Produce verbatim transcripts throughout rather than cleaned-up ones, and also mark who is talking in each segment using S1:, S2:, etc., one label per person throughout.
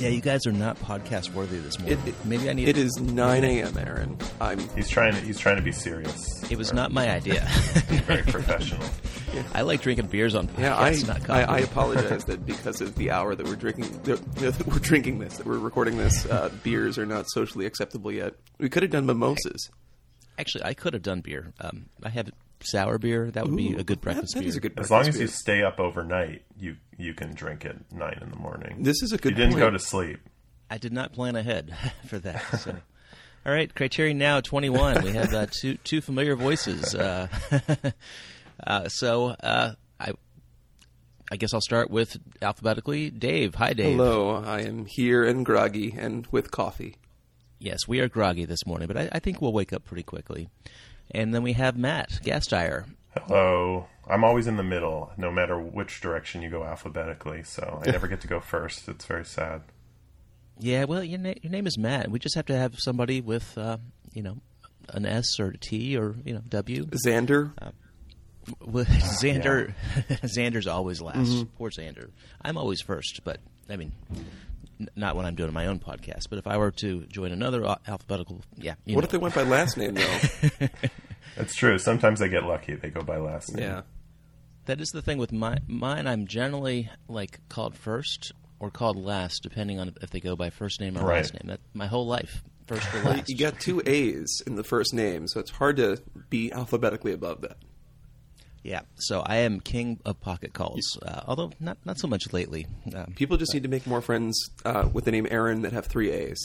S1: Yeah, you guys are not podcast worthy this morning.
S2: It, it,
S1: Maybe I need.
S2: It is nine a.m., Aaron. I'm.
S3: He's trying to. He's trying to be serious.
S1: It was not my idea.
S3: Very professional.
S1: Yeah. I like drinking beers on podcasts,
S2: yeah, I,
S1: not coffee.
S2: I, I apologize that because of the hour that we're drinking, that we're drinking this, that we're recording this, uh, beers are not socially acceptable yet. We could have done mimosas.
S1: Actually, I could have done beer. Um, I have sour beer. That would
S2: Ooh,
S1: be a good breakfast
S2: that, that
S1: beer.
S2: Is a good
S3: as long as
S2: beer.
S3: you stay up overnight, you you can drink at nine in the morning.
S2: This is a good.
S3: You didn't
S2: point.
S3: go to sleep.
S1: I did not plan ahead for that. So. All right, Criterion Now twenty-one. We have uh, two two familiar voices. Uh, uh, so uh, I I guess I'll start with alphabetically. Dave. Hi, Dave.
S2: Hello. I am here and groggy and with coffee.
S1: Yes, we are groggy this morning, but I, I think we'll wake up pretty quickly. And then we have Matt Gasteyer.
S3: Hello. I'm always in the middle, no matter which direction you go alphabetically. So I never get to go first. It's very sad.
S1: Yeah, well, your, na- your name is Matt. We just have to have somebody with, uh, you know, an S or a T or, you know, W.
S2: Xander?
S1: Uh, well, Xander, yeah. Xander's always last. Mm-hmm. Poor Xander. I'm always first, but, I mean, n- not when I'm doing my own podcast. But if I were to join another al- alphabetical, yeah. You
S2: what
S1: know.
S2: if they went by last name, though?
S3: It's true. Sometimes they get lucky. They go by last name.
S2: Yeah.
S1: That is the thing with my, mine. I'm generally, like, called first or called last, depending on if they go by first name or
S3: right.
S1: last name. That my whole life, first or last.
S2: You got two A's in the first name, so it's hard to be alphabetically above that.
S1: Yeah, so I am king of pocket calls, uh, although not not so much lately. Um,
S2: People just need to make more friends uh, with the name Aaron that have three A's.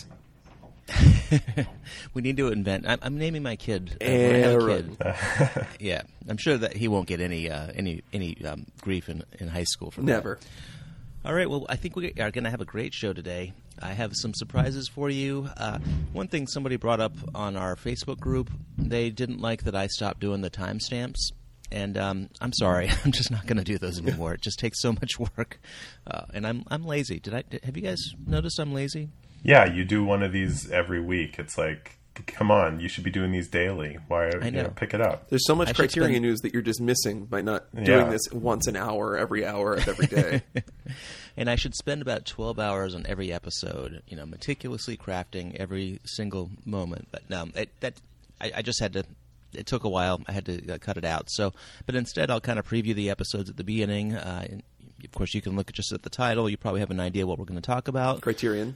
S1: we need to invent. I'm, I'm naming my kid. Uh,
S2: Aaron.
S1: I have a kid. Yeah, I'm sure that he won't get any uh, any any um, grief in, in high school for that.
S2: Never.
S1: All right, well, I think we are going to have a great show today. I have some surprises for you. Uh, one thing somebody brought up on our Facebook group, they didn't like that I stopped doing the timestamps. And um, I'm sorry, I'm just not going to do those anymore. It just takes so much work, uh, and I'm I'm lazy. Did I? Did, have you guys noticed I'm lazy?
S3: Yeah, you do one of these every week. It's like, come on, you should be doing these daily. Why?
S1: I know.
S3: You know, pick it up.
S2: There's so much
S1: I
S2: Criterion
S1: spend...
S2: news that you're just missing by not doing
S3: Yeah.
S2: this once an hour, every hour of every day.
S1: And I should spend about twelve hours on every episode, you know, meticulously crafting every single moment. But no, it, that I, I just had to. It took a while. I had to uh, cut it out. So, but instead, I'll kind of preview the episodes at the beginning. Uh, and of course, you can look just at the title. You probably have an idea what we're going to talk about.
S2: Criterion.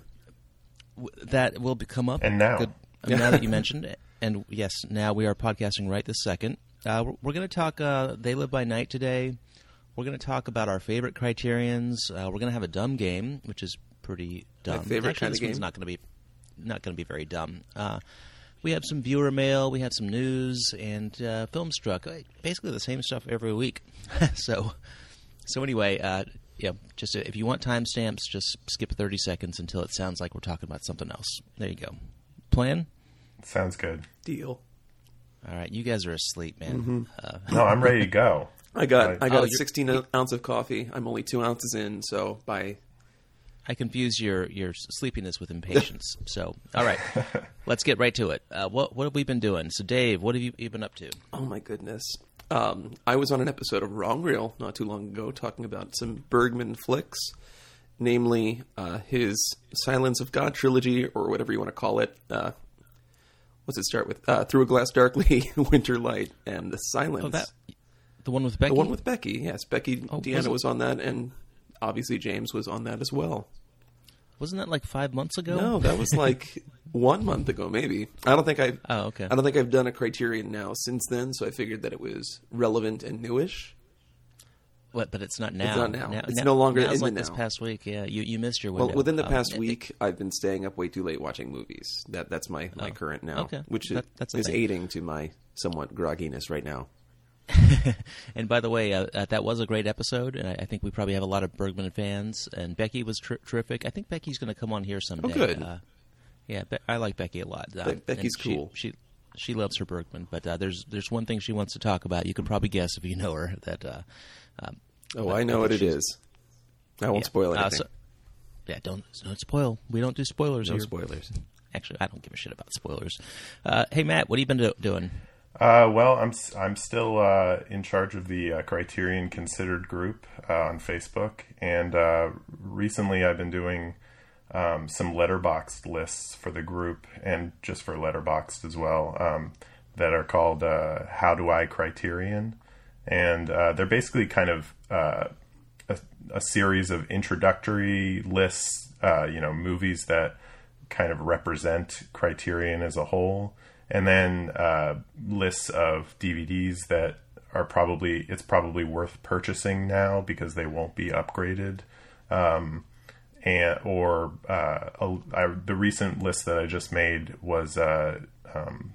S1: W- that will be, come up.
S3: And now.
S1: Good, uh, now that you mentioned it. And yes, now we are podcasting right this second. Uh, we're we're going to talk uh, They Live by Night today. We're going to talk about our favorite Criterions. Uh, we're going to have a dumb game, which is pretty dumb.
S2: My favorite
S1: Actually,
S2: kind
S1: this
S2: of game.
S1: one's not going to be not going to be very dumb. Uh, we have some viewer mail, we have some news, and uh, Filmstruck. Basically the same stuff every week. so, so anyway, uh, yeah, just uh, if you want timestamps, just skip thirty seconds until it sounds like we're talking about something else. There you go. Plan?
S3: Sounds good.
S2: Deal.
S1: All right, you guys are asleep, man.
S2: Mm-hmm.
S1: Uh,
S3: No, I'm ready to go.
S2: I got I got
S1: Oh,
S2: a
S1: you're-
S2: sixteen ounce of coffee. I'm only two ounces in, so by
S1: I confuse your, your sleepiness with impatience. So, all right, let's get right to it. Uh, what what have we been doing? So, Dave, what have you, you been up to?
S2: oh my goodness. Um, I was on an episode of Wrong Reel not too long ago talking about some Bergman flicks, namely uh, his Silence of God trilogy, or whatever you want to call it. Uh, what's it start with? Uh, Through a Glass Darkly, Winter Light, and The Silence.
S1: Oh, that the one with Becky.
S2: The one with Becky, yes. Becky
S1: Oh,
S2: Deanna
S1: was it?
S2: was on that, and obviously James was on that as well.
S1: Wasn't that like five months ago?
S2: No, that was like one month ago, maybe. I don't think I've.
S1: Oh, okay.
S2: I don't think I've done a Criterion now since then, so I figured that it was relevant and newish.
S1: What? But it's not now.
S2: It's not now. It's no longer
S1: now's
S2: in the
S1: like this
S2: now.
S1: past week. Yeah, you you missed your window.
S2: Well, within the
S1: Um,
S2: past
S1: it-
S2: week, I've been staying up way too late watching movies. That that's my, my
S1: Oh,
S2: current now,
S1: okay.
S2: which
S1: That- that's a
S2: is
S1: thing.
S2: aiding to my somewhat grogginess right now.
S1: And by the way, uh, uh, that was a great episode, and I, I think we probably have a lot of Bergman fans. And Becky was tr- terrific. I think Becky's going to come on here someday.
S2: Oh, good.
S1: Uh, yeah, Be- I like Becky a lot. Uh,
S2: Be- Becky's
S1: and she-
S2: cool.
S1: She she loves her Bergman, but uh, there's there's one thing she wants to talk about. You can probably guess if you know her. That uh, um,
S2: Oh,
S1: but
S2: I know what it
S1: she's-
S2: is. I won't
S1: yeah.
S2: spoil
S1: Uh,
S2: anything.
S1: so- yeah, don't don't spoil. We don't do spoilers.
S2: no
S1: here.
S2: spoilers.
S1: Actually, I don't give a shit about spoilers. Uh, hey, Matt, what have you been do- doing?
S3: Uh, well, I'm s- I'm still uh, in charge of the uh, Criterion Considered group uh, on Facebook, and uh, recently I've been doing um, some Letterboxd lists for the group and just for Letterboxd as well, um, that are called uh, How Do I Criterion. And uh, they're basically kind of uh, a, a series of introductory lists, uh, you know, movies that kind of represent Criterion as a whole. And then uh, lists of D V Ds that are probably, it's probably worth purchasing now because they won't be upgraded. Um, and or uh, a, I, the recent list that I just made was uh, um,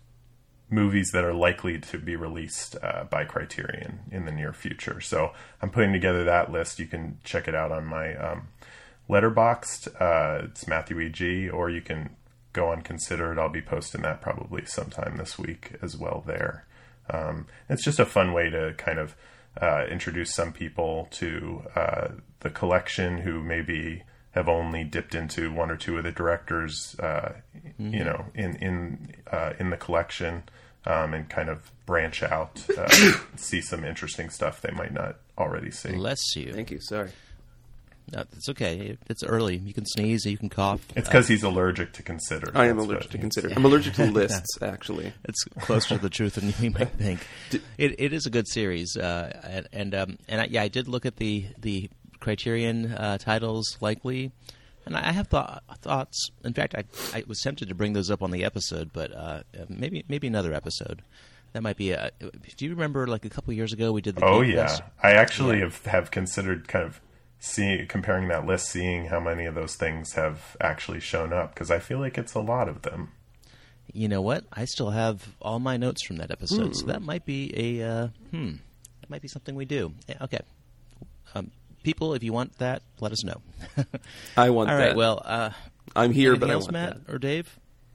S3: movies that are likely to be released uh, by Criterion in the near future. So I'm putting together that list. You can check it out on my um, Letterboxd. Uh, it's Matthew E G, or you can go on Consider It. I'll be posting that probably sometime this week as well there. Um, it's just a fun way to kind of uh, introduce some people to uh, the collection who maybe have only dipped into one or two of the directors, uh, mm-hmm. you know, in in uh, in the collection, um, and kind of branch out, uh, see some interesting stuff they might not already see.
S1: Bless you.
S2: Thank you. Sorry.
S1: No, it's okay. It's early. You can sneeze. You can cough.
S3: It's because uh, he's allergic to Consider.
S2: I am allergic to Consider. I'm allergic to lists, actually.
S1: It's closer to the truth than you might think. It it is a good series, uh, and and, um, and I, yeah, I did look at the the Criterion uh, titles likely, and I have thought, thoughts. In fact, I I was tempted to bring those up on the episode, but uh, maybe maybe another episode. That might be a. Do you remember, like a couple of years ago, we did the?
S3: Oh
S1: Geek
S3: yeah,
S1: Fest?
S3: I actually
S1: yeah.
S3: have have considered kind of. See, comparing that list, seeing how many of those things have actually shown up, because I feel like it's a lot of them.
S1: You know what? I still have all my notes from that episode, mm. so that might be a uh, hmm. That might be something we do. Yeah, okay, um, people, if you want that, let us know.
S2: I want
S1: all
S2: that.
S1: All right. Well, uh,
S2: I'm here, but I
S1: else,
S2: want
S1: Matt
S2: that.
S1: or Dave?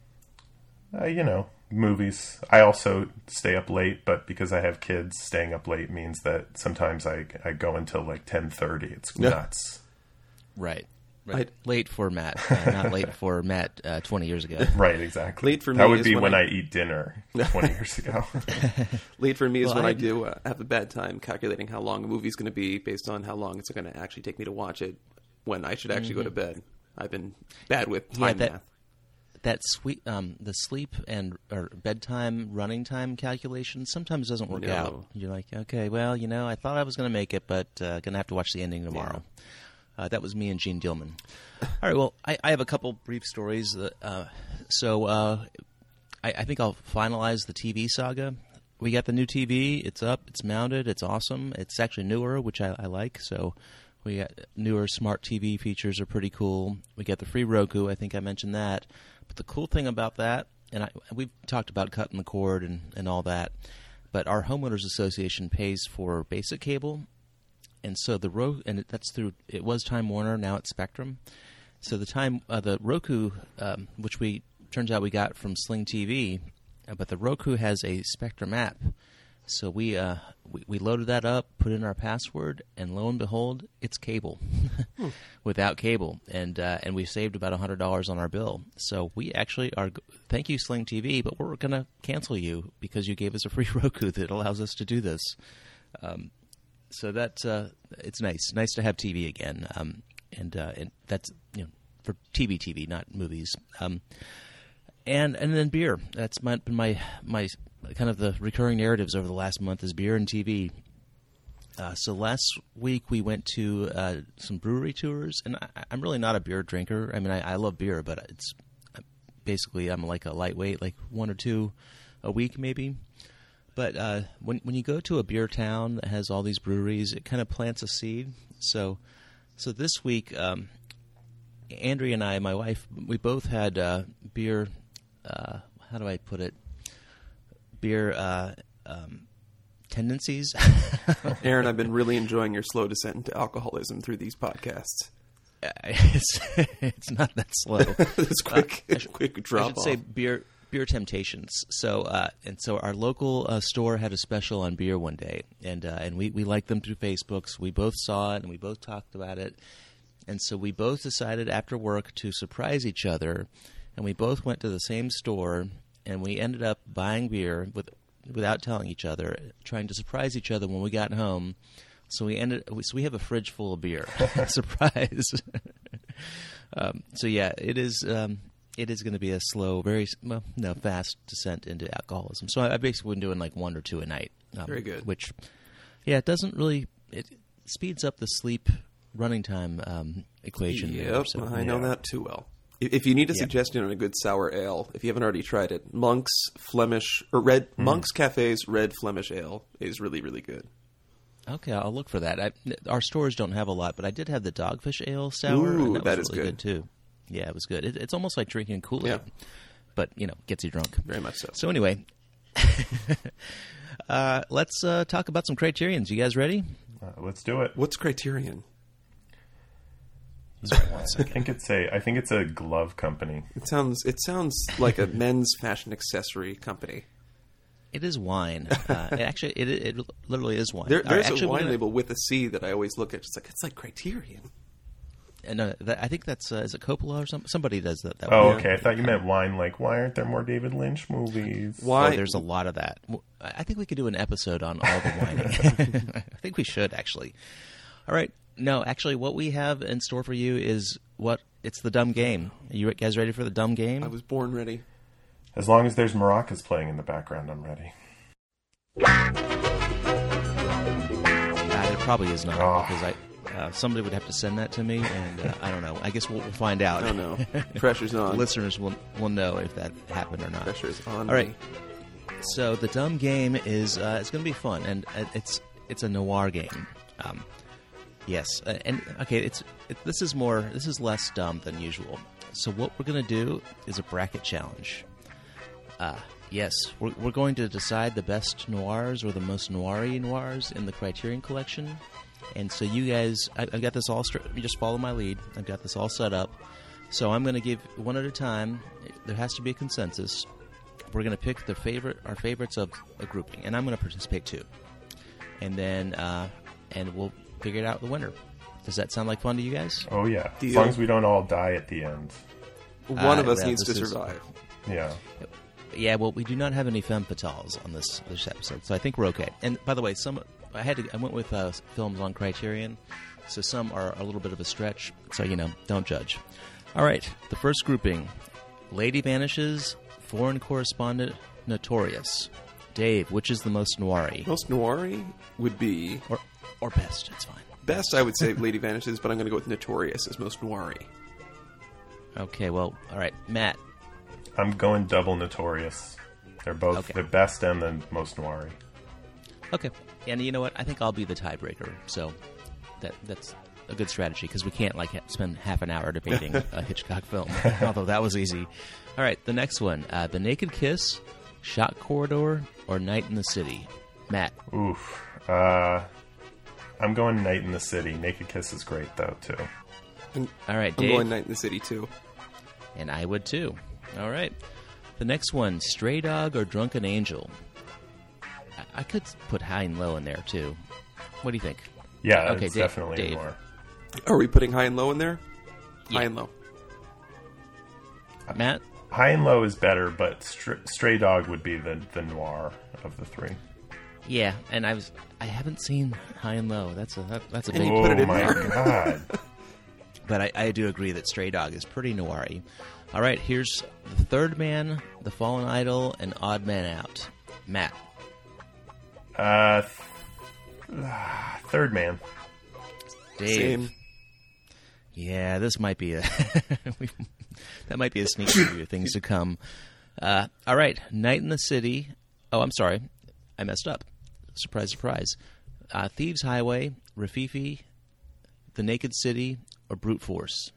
S3: Uh, you know, movies. I also stay up late, but because I have kids, staying up late means that sometimes I I go until like ten thirty. It's nuts.
S1: Right. Right. I, late for Matt, uh, not late for Matt uh, twenty years ago.
S3: Right, exactly.
S2: Late for me
S3: that would
S2: is
S3: be
S2: when,
S3: when
S2: I...
S3: I eat dinner twenty years ago.
S2: Late for me is
S1: well,
S2: when
S1: I,
S2: I do uh, have a bad time calculating how long a movie's going to be based on how long it's going to actually take me to watch it when I should actually mm-hmm. go to bed. I've been bad with time
S1: yeah, that,
S2: math.
S1: That sweet, um, the sleep and or bedtime running time calculation sometimes doesn't work
S2: no.
S1: out. You're like, okay, well, you know, I thought I was going to make it, but uh, going to have to watch the ending tomorrow. Yeah. Uh, that was me and Gene Dillman. All right, well, I, I have a couple brief stories. That, uh, so uh, I, I think I'll finalize the T V saga. We got the new T V. It's up. It's mounted. It's awesome. It's actually newer, which I, I like. So we got newer smart T V features are pretty cool. We got the free Roku. I think I mentioned that. But the cool thing about that, and I, we've talked about cutting the cord and, and all that, but our homeowners association pays for basic cable, and so the Ro- and it, that's through. It was Time Warner, now it's Spectrum. So the time uh, the Roku, um, which we turns out we got from Sling T V, uh, but the Roku has a Spectrum app. So we, uh, we we loaded that up, put in our password, and lo and behold, it's cable, hmm. without cable, and uh, and we saved about a hundred dollars on our bill. So we actually are. Thank you, Sling T V, but we're going to cancel you because you gave us a free Roku that allows us to do this. Um, so that's uh, it's nice, nice to have T V again, um, and uh, and that's you know for T V, T V, not movies. Um, and and then beer. That's my my my. Kind of the recurring narratives over the last month is beer and T V. Uh, so last week we went to uh, some brewery tours, and I, I'm really not a beer drinker. I mean, I, I love beer, but it's basically I'm like a lightweight, like one or two a week maybe. But uh, when when you go to a beer town that has all these breweries, it kind of plants a seed. So so this week, um, Andrea and I, my wife, we both had uh, beer. Uh, how do I put it? Beer uh, um, tendencies.
S2: Aaron, I've been really enjoying your slow descent into alcoholism through these podcasts.
S1: Uh, it's, it's not that slow.
S2: It's quick,
S1: uh, I should,
S2: quick drop
S1: I should
S2: off.
S1: say beer, beer temptations. So, uh, and so our local uh, store had a special on beer one day, and uh, and we we liked them through Facebook. So we both saw it, and we both talked about it, and so we both decided after work to surprise each other, and we both went to the same store. And we ended up buying beer with, without telling each other, trying to surprise each other when we got home. So we ended. So we have a fridge full of beer. Surprise! um, so yeah, it is. Um, it is going to be a slow, very well, no, fast descent into alcoholism. So I, I basically been doing like one or two a night. Um,
S2: Very good.
S1: Which, yeah, it doesn't really. It speeds up the sleep running time um, equation.
S2: Yep,
S1: there, so.
S2: I know
S3: Yeah.
S2: that too well. If if you need a
S1: Yeah.
S2: suggestion on a good sour ale, if you haven't already tried it, Monk's Flemish or Red Monk's Cafe's Red Flemish Ale is really really good.
S1: Okay, I'll look for that. I, our stores don't have a lot, but I did have the Dogfish Ale sour.
S2: Ooh,
S1: and that,
S2: that
S1: was
S2: is
S1: really
S2: good.
S1: good. too. Yeah, it was good. It, it's almost like drinking Kool-Aid,
S2: Yeah.
S1: but you know, gets you drunk.
S2: Very much so.
S1: So anyway, uh, let's uh, talk about some criterions. You guys ready?
S3: Uh, let's do it.
S2: What's Criterion?
S3: I think it's a. I think it's a glove company.
S2: It sounds it sounds like a men's fashion accessory company.
S1: It is wine. Uh, it actually, it, it literally is wine.
S2: There,
S1: All right,
S2: there's
S1: actually,
S2: a
S1: we're
S2: wine
S1: gonna-
S2: label with a C that I always look at. It's like it's like Criterion.
S1: And uh, that, I think that's uh, is it Coppola or something? Somebody does that. that
S3: Oh,
S1: way.
S3: okay. I thought you meant wine. Like, why aren't there more David Lynch movies?
S2: Why?
S1: Oh, there's a lot of that. W- I think we could do an episode on all the whining. I think we should actually. All right. No, actually, what we have in store for you is what it's the dumb game. Are you guys ready for the dumb game?
S2: I was born ready.
S3: As long as there's maracas playing in the background, I'm ready.
S1: Uh, it probably is not
S3: Oh.
S1: because I uh, somebody would have to send that to me, and uh, I don't know. I guess we'll, we'll find out.
S2: Oh no, pressure's on.
S1: Listeners will will know if that happened or not.
S2: Pressure's on.
S1: All right.
S2: me.
S1: So the dumb game is uh, it's going to be fun, and uh, it's it's a noir game. Um, yes, uh, and okay, it's it, this is more this is less dumb than usual. So what we're going to do is a bracket challenge. Uh, yes, we're we're going to decide the best noirs or the most noiry noirs in the Criterion Collection. And so you guys, I, I've got this all straight. You just follow my lead. I've got this all set up. So I'm going to give one at a time. There has to be a consensus. We're going to pick the favorite, our favorites of a grouping, and I'm going to participate too. And then, uh, and we'll figure it out the winner. Does that sound like fun to you guys?
S3: Oh yeah. As
S2: Deal.
S3: long as we don't all die at the end.
S2: One
S1: Uh,
S2: of us
S1: yeah,
S2: needs to
S1: this is-
S2: survive.
S3: Yeah.
S1: Yeah, well, we do not have any femme fatales on this this episode, so I think we're okay. And by the way, some I had to I went with uh, films on Criterion, so some are a little bit of a stretch. So you know, don't judge. All right, the first grouping: Lady Vanishes, Foreign Correspondent, Notorious. Dave, which is the most noiry
S2: Most noiry would be
S1: or or best? It's fine.
S2: best. I would say Lady Vanishes, but I'm going to go with Notorious as most noiry.
S1: Okay, well, all right, Matt.
S3: I'm going double Notorious. They're both
S1: Okay.
S3: the best and the most noiry.
S1: Okay, and you know what? I think I'll be the tiebreaker. So that that's a good strategy because we can't like ha- spend half an hour debating a Hitchcock film. Although that was easy. All right, the next one: uh, The Naked Kiss, Shot Corridor, or Night in the City. Matt.
S3: Oof. Uh, I'm going Night in the City. Naked Kiss is great though too.
S2: And
S1: All right,
S2: I'm
S1: Dave.
S2: going Night in the City too.
S1: And I would too. All right. The next one: Stray Dog or Drunken Angel. I, I could put High and Low in there too. What do you think?
S3: Yeah,
S1: Okay,
S3: it's
S1: Dave-
S3: definitely
S1: Dave.
S3: more.
S2: Are we putting high and low in there?
S1: Yeah.
S2: High and low.
S1: Matt.
S3: High and Low is better, but Str- Stray Dog would be the, the noir of the three.
S1: Yeah, and I was I haven't seen High and Low. That's a that, that's a
S2: And
S1: big.
S2: you put it
S3: oh
S2: in
S3: my
S2: there.
S3: god.
S1: But I, I do agree that Stray Dog is pretty noiry. All right, here's The Third Man, The Fallen Idol, and Odd Man Out. Matt.
S3: Uh, th- Third Man.
S1: Dave.
S2: Same.
S1: Yeah, this might be a we- that might be a sneak preview of things to come. Uh, all right, Night in the City. Oh, I'm sorry, I messed up. Surprise, surprise. Uh, Thieves Highway, Rafifi, The Naked City, or Brute Force.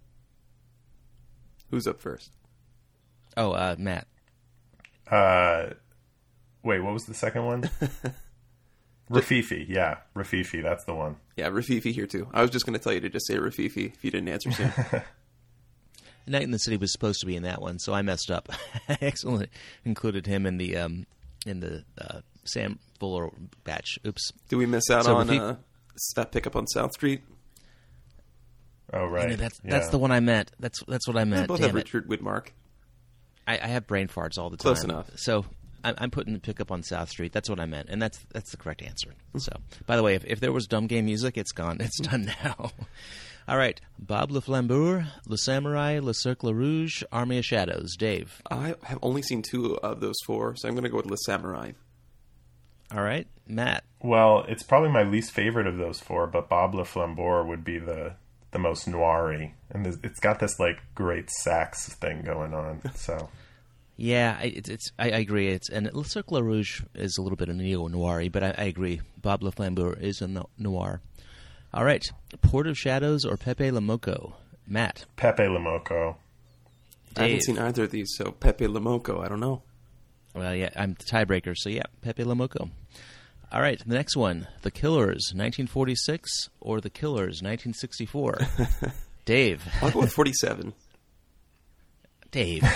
S2: Who's up first?
S1: Oh, uh, Matt.
S3: Uh, wait, what was the second one? Rafifi. Yeah, Rafifi. That's the one.
S2: Yeah, Rafifi here too. I was just going to tell you to just say Rafifi if you didn't answer soon.
S1: Night in the City was supposed to be in that one, so I messed up. I accidentally included him in the um, in the uh, Sam Fuller batch. Oops.
S2: Did we miss out
S1: So
S2: on
S1: Rafif-
S2: uh, that pickup on South Street?
S3: Oh right.
S1: Yeah, that's
S3: yeah.
S1: that's the one I meant. That's that's what I
S2: They
S1: meant.
S2: both
S1: Damn
S2: have
S1: it.
S2: Richard Widmark.
S1: I, I have brain farts all the time.
S2: Close enough.
S1: So I'm, I'm putting the pickup on South Street. That's what I meant, and that's that's the correct answer. So, by the way, if, if there was dumb game music, it's gone. It's done now. All right. Bob Le Flambeur, Le Samurai, Le Cercle Rouge, Army of Shadows. Dave.
S2: I have only seen two of those four, so I'm going to go with Le Samurai.
S1: All right. Matt.
S3: Well, it's probably my least favorite of those four, but Bob Le Flambeur would be the the most noir-y. And it's got this, like, great sax thing going on, so...
S1: Yeah, I, it's, it's I, I agree. It's and Le Cercle Rouge is a little bit of neo-noir, but I, I agree. Bob Le Flambeur is a no, noir. All right. Port of Shadows or Pepe Le Moko? Matt.
S3: Pepe Le Moko.
S2: I haven't seen either of these, so Pepe Le Moko, I don't know.
S1: Well, yeah, I'm the tiebreaker, so yeah, Pepe Le Moko. All right, the next one, The Killers, nineteen forty-six, or The Killers, nineteen sixty-four. Dave.
S2: I'll go with forty-seven.
S1: Dave.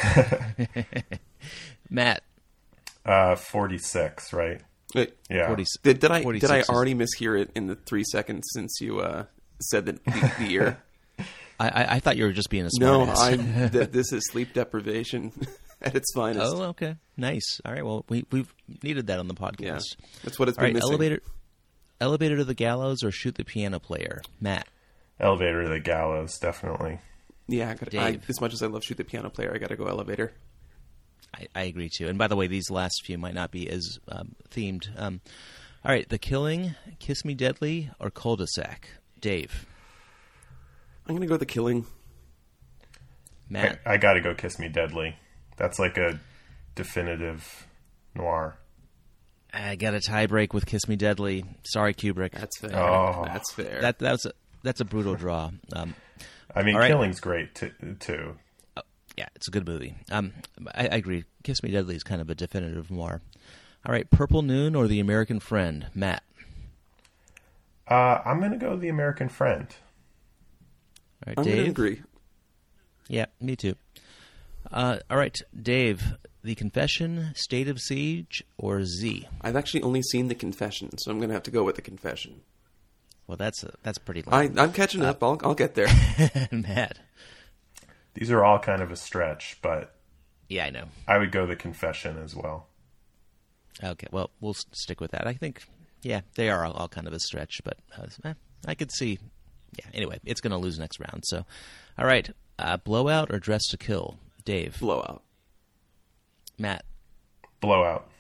S1: Matt.
S3: Uh, forty-six, right?
S2: Wait,
S3: Yeah.
S1: forty,
S2: did, did I did I
S1: is-
S2: already mishear it in the three seconds since you uh, said the, the, the year?
S1: I, I, I thought you were just being a
S2: No,
S1: smartass.
S2: I'm. Th- this is sleep deprivation at its finest.
S1: Oh, okay. Nice. All right, well, we, we've needed that on the podcast.
S2: Yeah, that's what it's
S1: All
S2: been
S1: right,
S2: missing.
S1: elevator, elevator to the gallows or shoot the piano player? Matt.
S3: Elevator to the Gallows, definitely.
S2: Yeah, I gotta, I,
S1: Dave.
S2: as much as I love Shoot the Piano Player, I got to go Elevator.
S1: I, I agree, too. And by the way, these last few might not be as um, themed. Um, all right, The Killing, Kiss Me Deadly, or Cul-de-sac? Dave.
S2: I'm gonna go The Killing.
S1: Matt.
S3: I, I gotta go Kiss Me Deadly. That's like a definitive noir.
S1: I got a tie break with Kiss Me Deadly. Sorry, Kubrick.
S2: That's fair.
S3: Oh.
S2: That's fair.
S1: That that's a, that's a brutal draw. Um,
S3: I mean,
S1: All right.
S3: Killing's great, t- too.
S1: yeah, it's a good movie. Um, I, I agree. Kiss Me Deadly is kind of a definitive noir. All right, Purple Noon or The American Friend? Matt.
S3: Uh, I'm gonna go The American Friend.
S1: All right,
S2: I'm
S1: Dave.
S2: gonna agree.
S1: Yeah, me too. Uh, all right, Dave. The Confession, State of Siege, or Z?
S2: I've actually only seen The Confession, so I'm gonna have to go with The Confession.
S1: Well, that's a, that's pretty
S2: I,
S1: long.
S2: I'm catching up. I'll, I'll get there.
S1: Matt.
S3: These are all kind of a stretch, but
S1: Yeah, I know.
S3: I would go The Confession as well.
S1: Okay, well, we'll s- stick with that. I think, yeah, they are all, all kind of a stretch, but uh, eh, I could see. Yeah, anyway, it's going to lose next round. So, all right, uh, Blowout or Dress to Kill? Dave.
S2: Blowout.
S1: Matt.
S3: Blowout.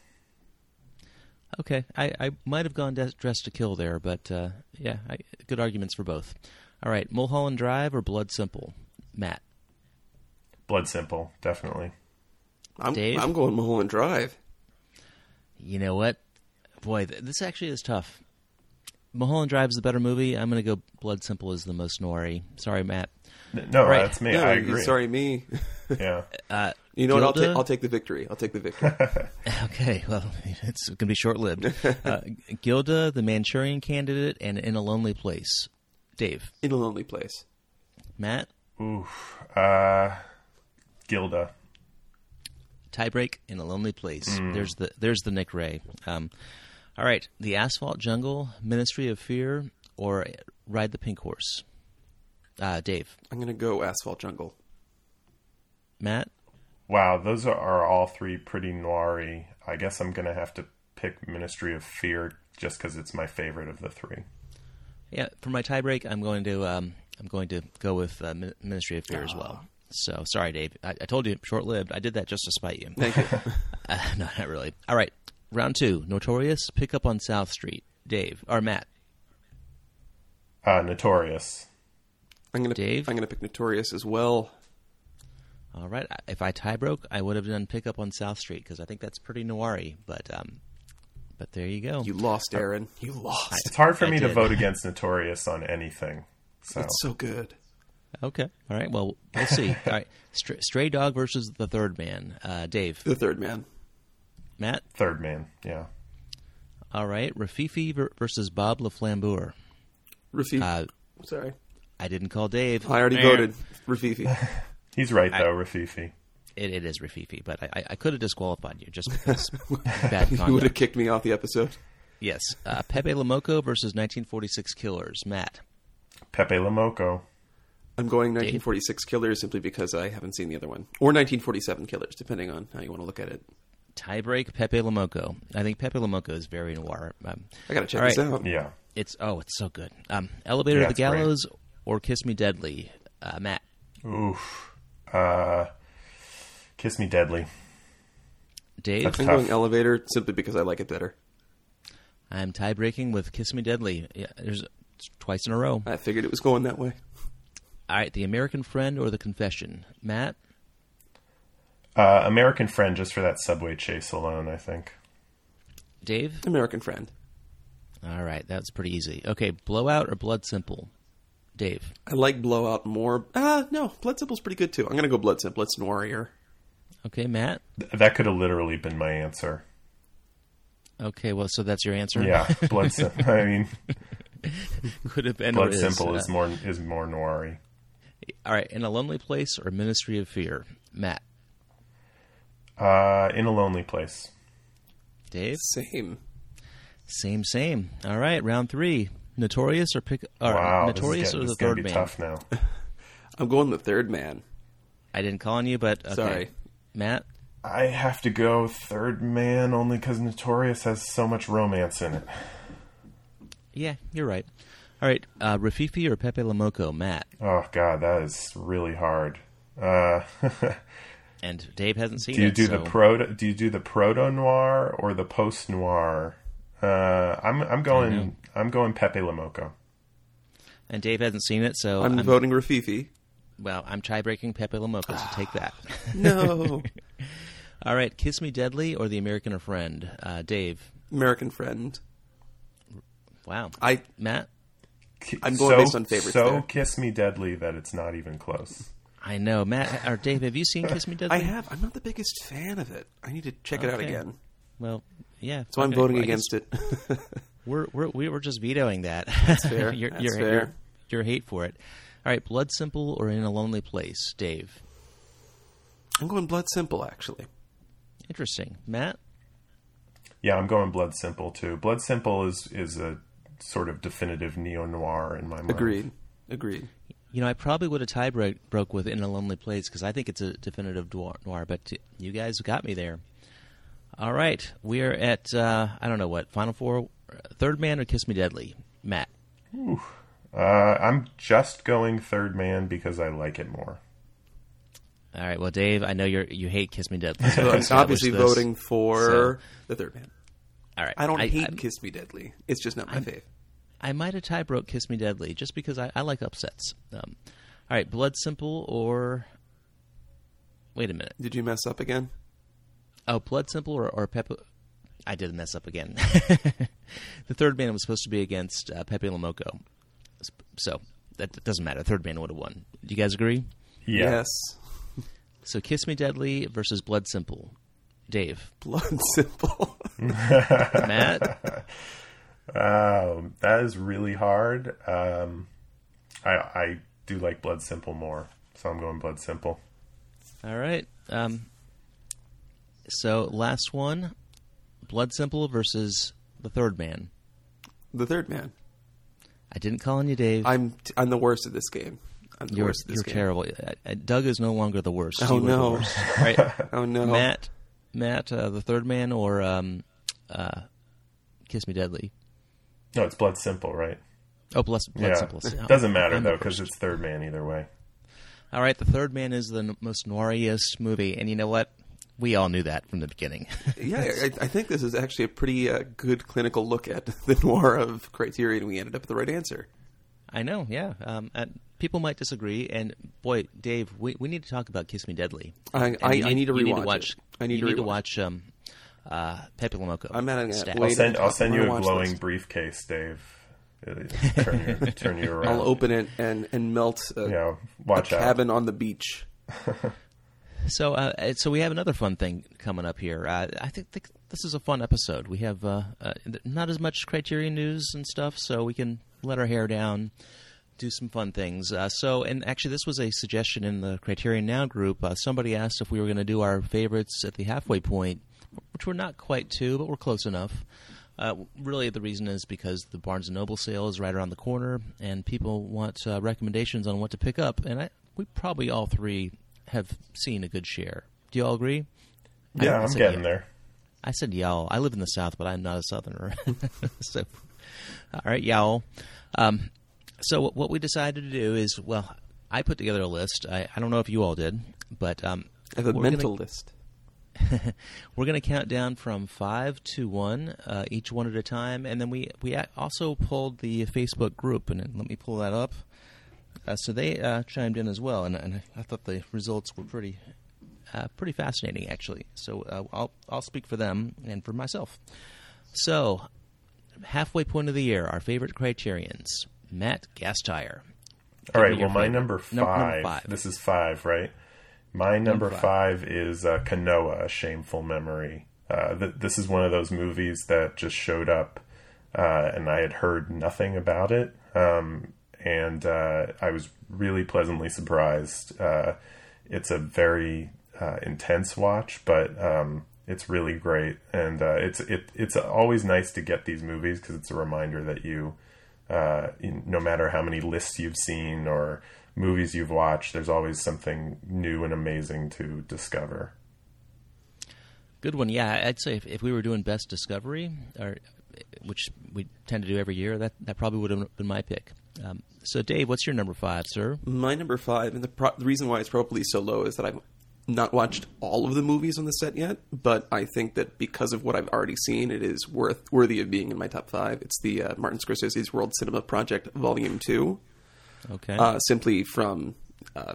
S1: Okay, I, I might have gone des- Dress to Kill there, but uh, yeah, I, good arguments for both. All right, Mulholland Drive or Blood Simple? Matt.
S3: Blood Simple, definitely.
S2: I'm,
S1: Dave?
S2: I'm going Mulholland Drive.
S1: You know what? Boy, th- this actually is tough. Mulholland Drive is the better movie. I'm going to go Blood Simple is the most noir-y. Sorry, Matt.
S3: No,
S1: Right.
S3: that's me.
S2: No,
S3: I agree.
S2: Sorry, me.
S3: Yeah.
S1: Uh,
S2: You know what? I'll,
S1: Gilda?
S2: ta- I'll take the victory. I'll take the victory.
S1: Okay, well, it's going to be short-lived. Uh, Gilda, The Manchurian Candidate, and In a Lonely Place. Dave.
S2: In a Lonely Place.
S1: Matt.
S3: Oof. Uh, Gilda.
S1: Tiebreak, In a Lonely Place. There's the there's the Nick Ray. Um, all right, The Asphalt Jungle, Ministry of Fear, or Ride the Pink Horse. Uh, Dave.
S2: I'm gonna go Asphalt Jungle.
S1: Matt.
S3: Wow, those are, are all three pretty noir-y. I guess I'm going to have to pick Ministry of Fear just because it's my favorite of the three.
S1: Yeah, for my tiebreak, I'm going to um, I'm going to go with uh, Min- Ministry of Fear as well. So sorry, Dave. I, I told you short-lived. I did that just to spite you.
S2: Thank you.
S1: Uh, no, not really. All right, round two. Notorious. Pick Up on South Street. Dave or Matt.
S3: Uh, Notorious.
S2: I'm gonna
S1: Dave?
S2: I'm gonna pick Notorious as well.
S1: All right. If I tie broke, I would have done Pick Up on South Street because I think that's pretty noir-y. But um, but there you go.
S2: You lost, Aaron. You lost.
S3: It's hard for
S1: I
S3: me to
S1: did.
S3: vote against Notorious on anything. So
S2: It's so good.
S1: Okay. All right. Well, we'll see. All right. Stray, Stray Dog versus The Third Man. Uh, Dave.
S2: The Third Man.
S1: Matt.
S3: Third Man, yeah.
S1: All right. Rafifi ver- versus Bob Le Flambeur.
S2: Rafifi.
S1: Uh,
S2: Sorry.
S1: I didn't call Dave.
S2: I already
S1: Eh.
S2: voted Rafifi.
S3: He's right, though, Rafifi.
S1: It, it is Rafifi, but I, I, I could have disqualified you just because bad
S2: You would have
S1: conduct.
S2: kicked me off the episode.
S1: Yes. Uh, Pepe Le Moko versus nineteen forty-six Killers. Matt.
S3: Pepe Le Moko.
S2: I'm going nineteen forty-six Killers simply because I haven't seen the other one. Or nineteen forty-seven Killers, depending on how you want to look at it.
S1: Tiebreak, Pepe Le Moko. I think Pepe Le Moko is very noir. Um,
S2: I gotta check
S1: all
S2: this
S1: right.
S2: out.
S3: Yeah.
S1: It's oh, it's so good. Um, Elevator
S3: Yeah,
S1: to the
S3: it's great.
S1: Gallows or Kiss Me Deadly? Uh, Matt.
S3: Oof. Uh, Kiss Me Deadly.
S1: Dave?
S3: That's
S2: I'm
S3: tough.
S2: going Elevator simply because I like it better.
S1: I'm tie-breaking with Kiss Me Deadly. Yeah, there's it's twice in a row.
S2: I figured it was going that way.
S1: All right, The American Friend or The Confession? Matt?
S3: Uh, American Friend, just for that subway chase alone, I think.
S1: Dave?
S2: American Friend.
S1: All right, that's pretty easy. Okay, Blowout or Blood Simple? Dave?
S2: I like Blowout more. Ah, no, Blood Simple's pretty good too. I'm going to go Blood Simple. It's noirier.
S1: Okay, Matt?
S3: Th- that could have literally been my answer.
S1: Okay, well, so that's your answer?
S3: Yeah, Blood Simple. I mean,
S1: Could have been.
S3: Blood
S1: or is,
S3: Simple
S1: uh,
S3: is more is more noir-y.
S1: All right, In a Lonely Place or Ministry of Fear? Matt?
S3: Uh, In a Lonely Place.
S1: Dave?
S2: Same.
S1: Same, same. All right, round three. Notorious or pick? Or
S3: Wow,
S1: Notorious
S3: this is,
S1: or
S3: get-
S1: the
S3: this is gonna
S1: Third
S3: be
S1: Man?
S3: tough now.
S2: I'm going The Third Man.
S1: I didn't call on you, but okay.
S2: Sorry.
S1: Matt?
S3: I have to go Third Man only because Notorious has so much romance in it.
S1: Yeah, you're right. All right, uh, Rafifi or Pepe Le Moco? Matt?
S3: Oh God, that is really hard. Uh,
S1: And Dave hasn't seen
S3: do you
S1: it.
S3: do
S1: so.
S3: the proto? Do you do the proto noir or the post noir? Uh, I'm I'm going I'm going Pepe Le Moco.
S1: And Dave hasn't seen it, so
S2: I'm, voting Rafifi.
S1: well, I'm tie-breaking Pepe Le Moco, so take that.
S2: No.
S1: All right, Kiss Me Deadly or The American or Friend? Uh, Dave?
S2: American Friend.
S1: Wow.
S2: I
S1: Matt?
S3: Ki-
S2: I'm going
S3: so,
S2: based on favorites
S3: So
S2: there.
S3: Kiss Me Deadly that it's not even close.
S1: I know. Matt, or Dave, have you seen Kiss Me Deadly?
S2: I have. I'm not the biggest fan of it. I need to check it out
S1: Okay.
S2: again.
S1: Well, yeah.
S2: So I'm
S1: okay,
S2: voting
S1: well, I guess
S2: against it.
S1: We're, we're, we were just vetoing that.
S2: That's fair.
S1: your,
S2: That's
S1: your,
S2: fair.
S1: Your, your hate for it. All right, Blood Simple or In a Lonely Place? Dave?
S2: I'm going Blood Simple, actually.
S1: Interesting. Matt?
S3: Yeah, I'm going Blood Simple too. Blood Simple is is a sort of definitive neo noir in my mind.
S2: Agreed. Agreed.
S1: You know, I probably would have tie break, broke with In a Lonely Place because I think it's a definitive noir, noir, but t- you guys got me there. All right, we're at, uh, I don't know what, Final Four, Third Man or Kiss Me Deadly? Matt?
S3: Uh, I'm just going Third Man because I like it more.
S1: All right, well, Dave, I know you're, you hate Kiss Me Deadly.
S2: So I'm
S1: Established
S2: obviously
S1: this.
S2: voting for
S1: So-
S2: The Third Man.
S1: All right.
S2: I don't hate
S1: I'm-
S2: Kiss Me Deadly. It's just not my fave.
S1: I might have tie broke Kiss Me Deadly just because I, I like upsets. Um, all right, Blood Simple or... Wait a minute.
S2: Did you mess up again?
S1: Oh, Blood Simple or, or Pepe... I did mess up again. The Third Man was supposed to be against uh, Pepe Le Moco. So, that, that doesn't matter. Third Man would have won. Do you guys agree?
S3: Yeah.
S2: Yes.
S1: So, Kiss Me Deadly versus Blood Simple. Dave.
S2: Blood Simple.
S1: Matt?
S3: Um, that is really hard. Um, I I do like Blood Simple more, so I'm going Blood Simple.
S1: All right. Um, so, last one. Blood Simple versus The Third Man.
S2: The Third Man.
S1: I didn't call on you, Dave.
S2: I'm I'm the worst at this game. I'm the
S1: You're,
S2: worst at this
S1: you're
S2: game.
S1: terrible. Uh, uh, Doug is no longer the worst.
S2: Oh,
S1: You were the
S2: no.
S1: worst. All right.
S2: Oh no,
S1: Matt, Matt, uh, The Third Man or um, uh, Kiss Me Deadly?
S3: No, it's Blood Simple, right?
S1: Oh, Blood, Blood
S3: yeah,
S1: Simple.
S3: it
S1: Oh,
S3: doesn't matter
S1: I'm the
S3: though because
S1: worst.
S3: it's Third Man either way.
S1: All right, The Third Man is the n- most noiriest movie, and you know what? We all knew that from the beginning.
S2: Yeah, I, I think this is actually a pretty uh, good clinical look at the noir of Criterion. We ended up with the right answer.
S1: I know, yeah. Um, and people might disagree, and boy, Dave, we, we need to talk about Kiss Me Deadly.
S2: I,
S1: And
S2: I,
S1: you
S2: I need to
S1: you need
S2: rewatch
S1: to watch.
S2: it. I need
S1: you
S2: to
S1: need to
S2: rewatch.
S1: watch um, uh, Pepe Le Moco.
S2: I'm at a-
S1: Stat.
S2: wait.
S3: I'll send I'll
S2: I'm
S3: send
S2: gonna
S3: you a
S2: watch
S3: glowing
S2: this.
S3: briefcase, Dave. It'll turn you turn you around.
S2: I'll open it and and melt a,
S3: Yeah,
S2: a
S3: watch out.
S2: cabin on the beach.
S1: So, uh, so we have another fun thing coming up here. Uh, I think, think this is a fun episode. We have uh, uh, not as much Criterion news and stuff, so we can let our hair down, do some fun things. Uh, so, and actually, this was a suggestion in the Criterion Now group. Uh, somebody asked if we were going to do our favorites at the halfway point, which we're not quite to, but we're close enough. Uh, really, the reason is because the Barnes and Noble sale is right around the corner, and people want uh, recommendations on what to pick up. And I, we probably all three have seen a good share. Do you all agree?
S3: Yeah,
S1: I
S3: I'm
S1: said
S3: getting
S1: yeah.
S3: there.
S1: I said y'all. I live in the South, but I'm not a Southerner. So, all right, y'all. Um, So what we decided to do is, well, I put together a list. I, I don't know if you all did, but um,
S2: I have a mental
S1: gonna,
S2: list.
S1: We're going to count down from five to one, uh, each one at a time, and then we we also pulled the Facebook group, and let me pull that up. Uh, so they uh, chimed in as well, and, and I thought the results were pretty uh, pretty fascinating, actually. So uh, I'll I'll speak for them and for myself. So halfway point of the year, our favorite criterions. Matt Gastire.
S3: All right, well, my number five,
S1: number five.
S3: This is five, right? My number,
S1: Number
S3: five. five is uh, Kanoa, A Shameful Memory. Uh, th- this is one of those movies that just showed up, uh, and I had heard nothing about it, um, and uh, I was really pleasantly surprised. Uh, it's a very uh, intense watch, but um, it's really great, and uh, it's it, it's always nice to get these movies because it's a reminder that you... Uh, no matter how many lists you've seen or movies you've watched, there's always something new and amazing to discover.
S1: Good one. Yeah, I'd say if, if we were doing Best Discovery, or which we tend to do every year, that, that probably would have been my pick. Um, so, Dave, what's your number five, sir?
S2: My number five, and the, pro- the reason why it's probably so low is that I've not watched all of the movies on the set yet, but I think that because of what I've already seen, it is worth worthy of being in my top five. It's the uh, Martin Scorsese's World Cinema Project Volume two.
S1: Okay.
S2: Uh, simply from uh,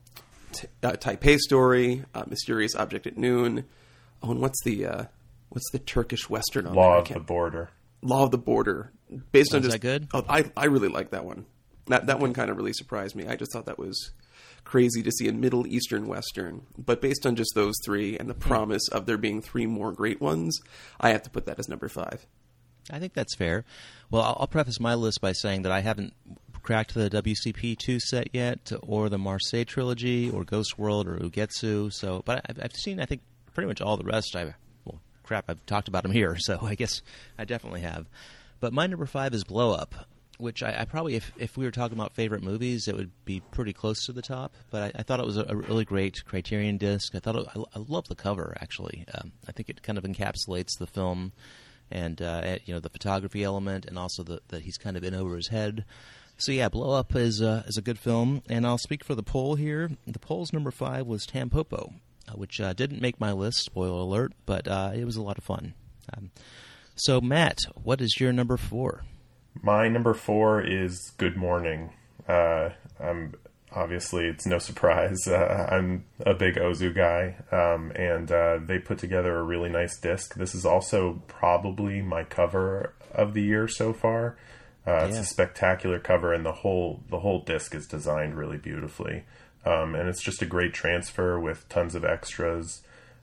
S2: t- uh, Taipei Story, uh, Mysterious Object at Noon. Oh, and what's the uh, what's the Turkish Western on
S3: Law
S2: there?
S3: of the Border.
S2: Law of the Border. Based
S1: Oh,
S2: on
S1: is
S2: just,
S1: that good?
S2: Oh, I I really like that one. That that one kind of really surprised me. I just thought that was crazy to see a Middle Eastern Western. But based on just those three and the promise of there being three more great ones, I have to put that as number five.
S1: I think that's fair. Well, I'll, I'll preface my list by saying that I haven't cracked the W C P two set yet, or the Marseille trilogy, or Ghost World, or Ugetsu. So, but I've, I've seen, I think, pretty much all the rest. I well, crap, I've talked about them here, so I guess I definitely have. But my number five is Blow Up, which I, I probably, if, if we were talking about favorite movies, it would be pretty close to the top. But I, I thought it was a, a really great Criterion disc. I thought it, I, I love the cover, actually. Um, I think it kind of encapsulates the film, and uh, you know, the photography element, and also the, that he's kind of in over his head. So yeah, Blow Up is uh, is a good film, and I'll speak for the poll here. The poll's number five was Tampopo, uh, which uh, didn't make my list, spoiler alert, but uh, it was a lot of fun. Um, so Matt, what is your number four?
S3: My number four is Good Morning. Uh, I'm obviously, it's no surprise. Uh, I'm a big Ozu guy, um, and uh, they put together a really nice disc. This is also probably my cover of the year so far. Uh, it's
S1: yeah.
S3: a spectacular cover, and the whole the whole disc is designed really beautifully. Um, and it's just a great transfer with tons of extras.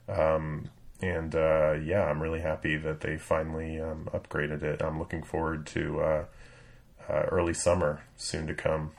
S3: Um, and uh, yeah, I'm really happy that they finally um, upgraded it. I'm looking forward to uh, uh, early summer soon to come.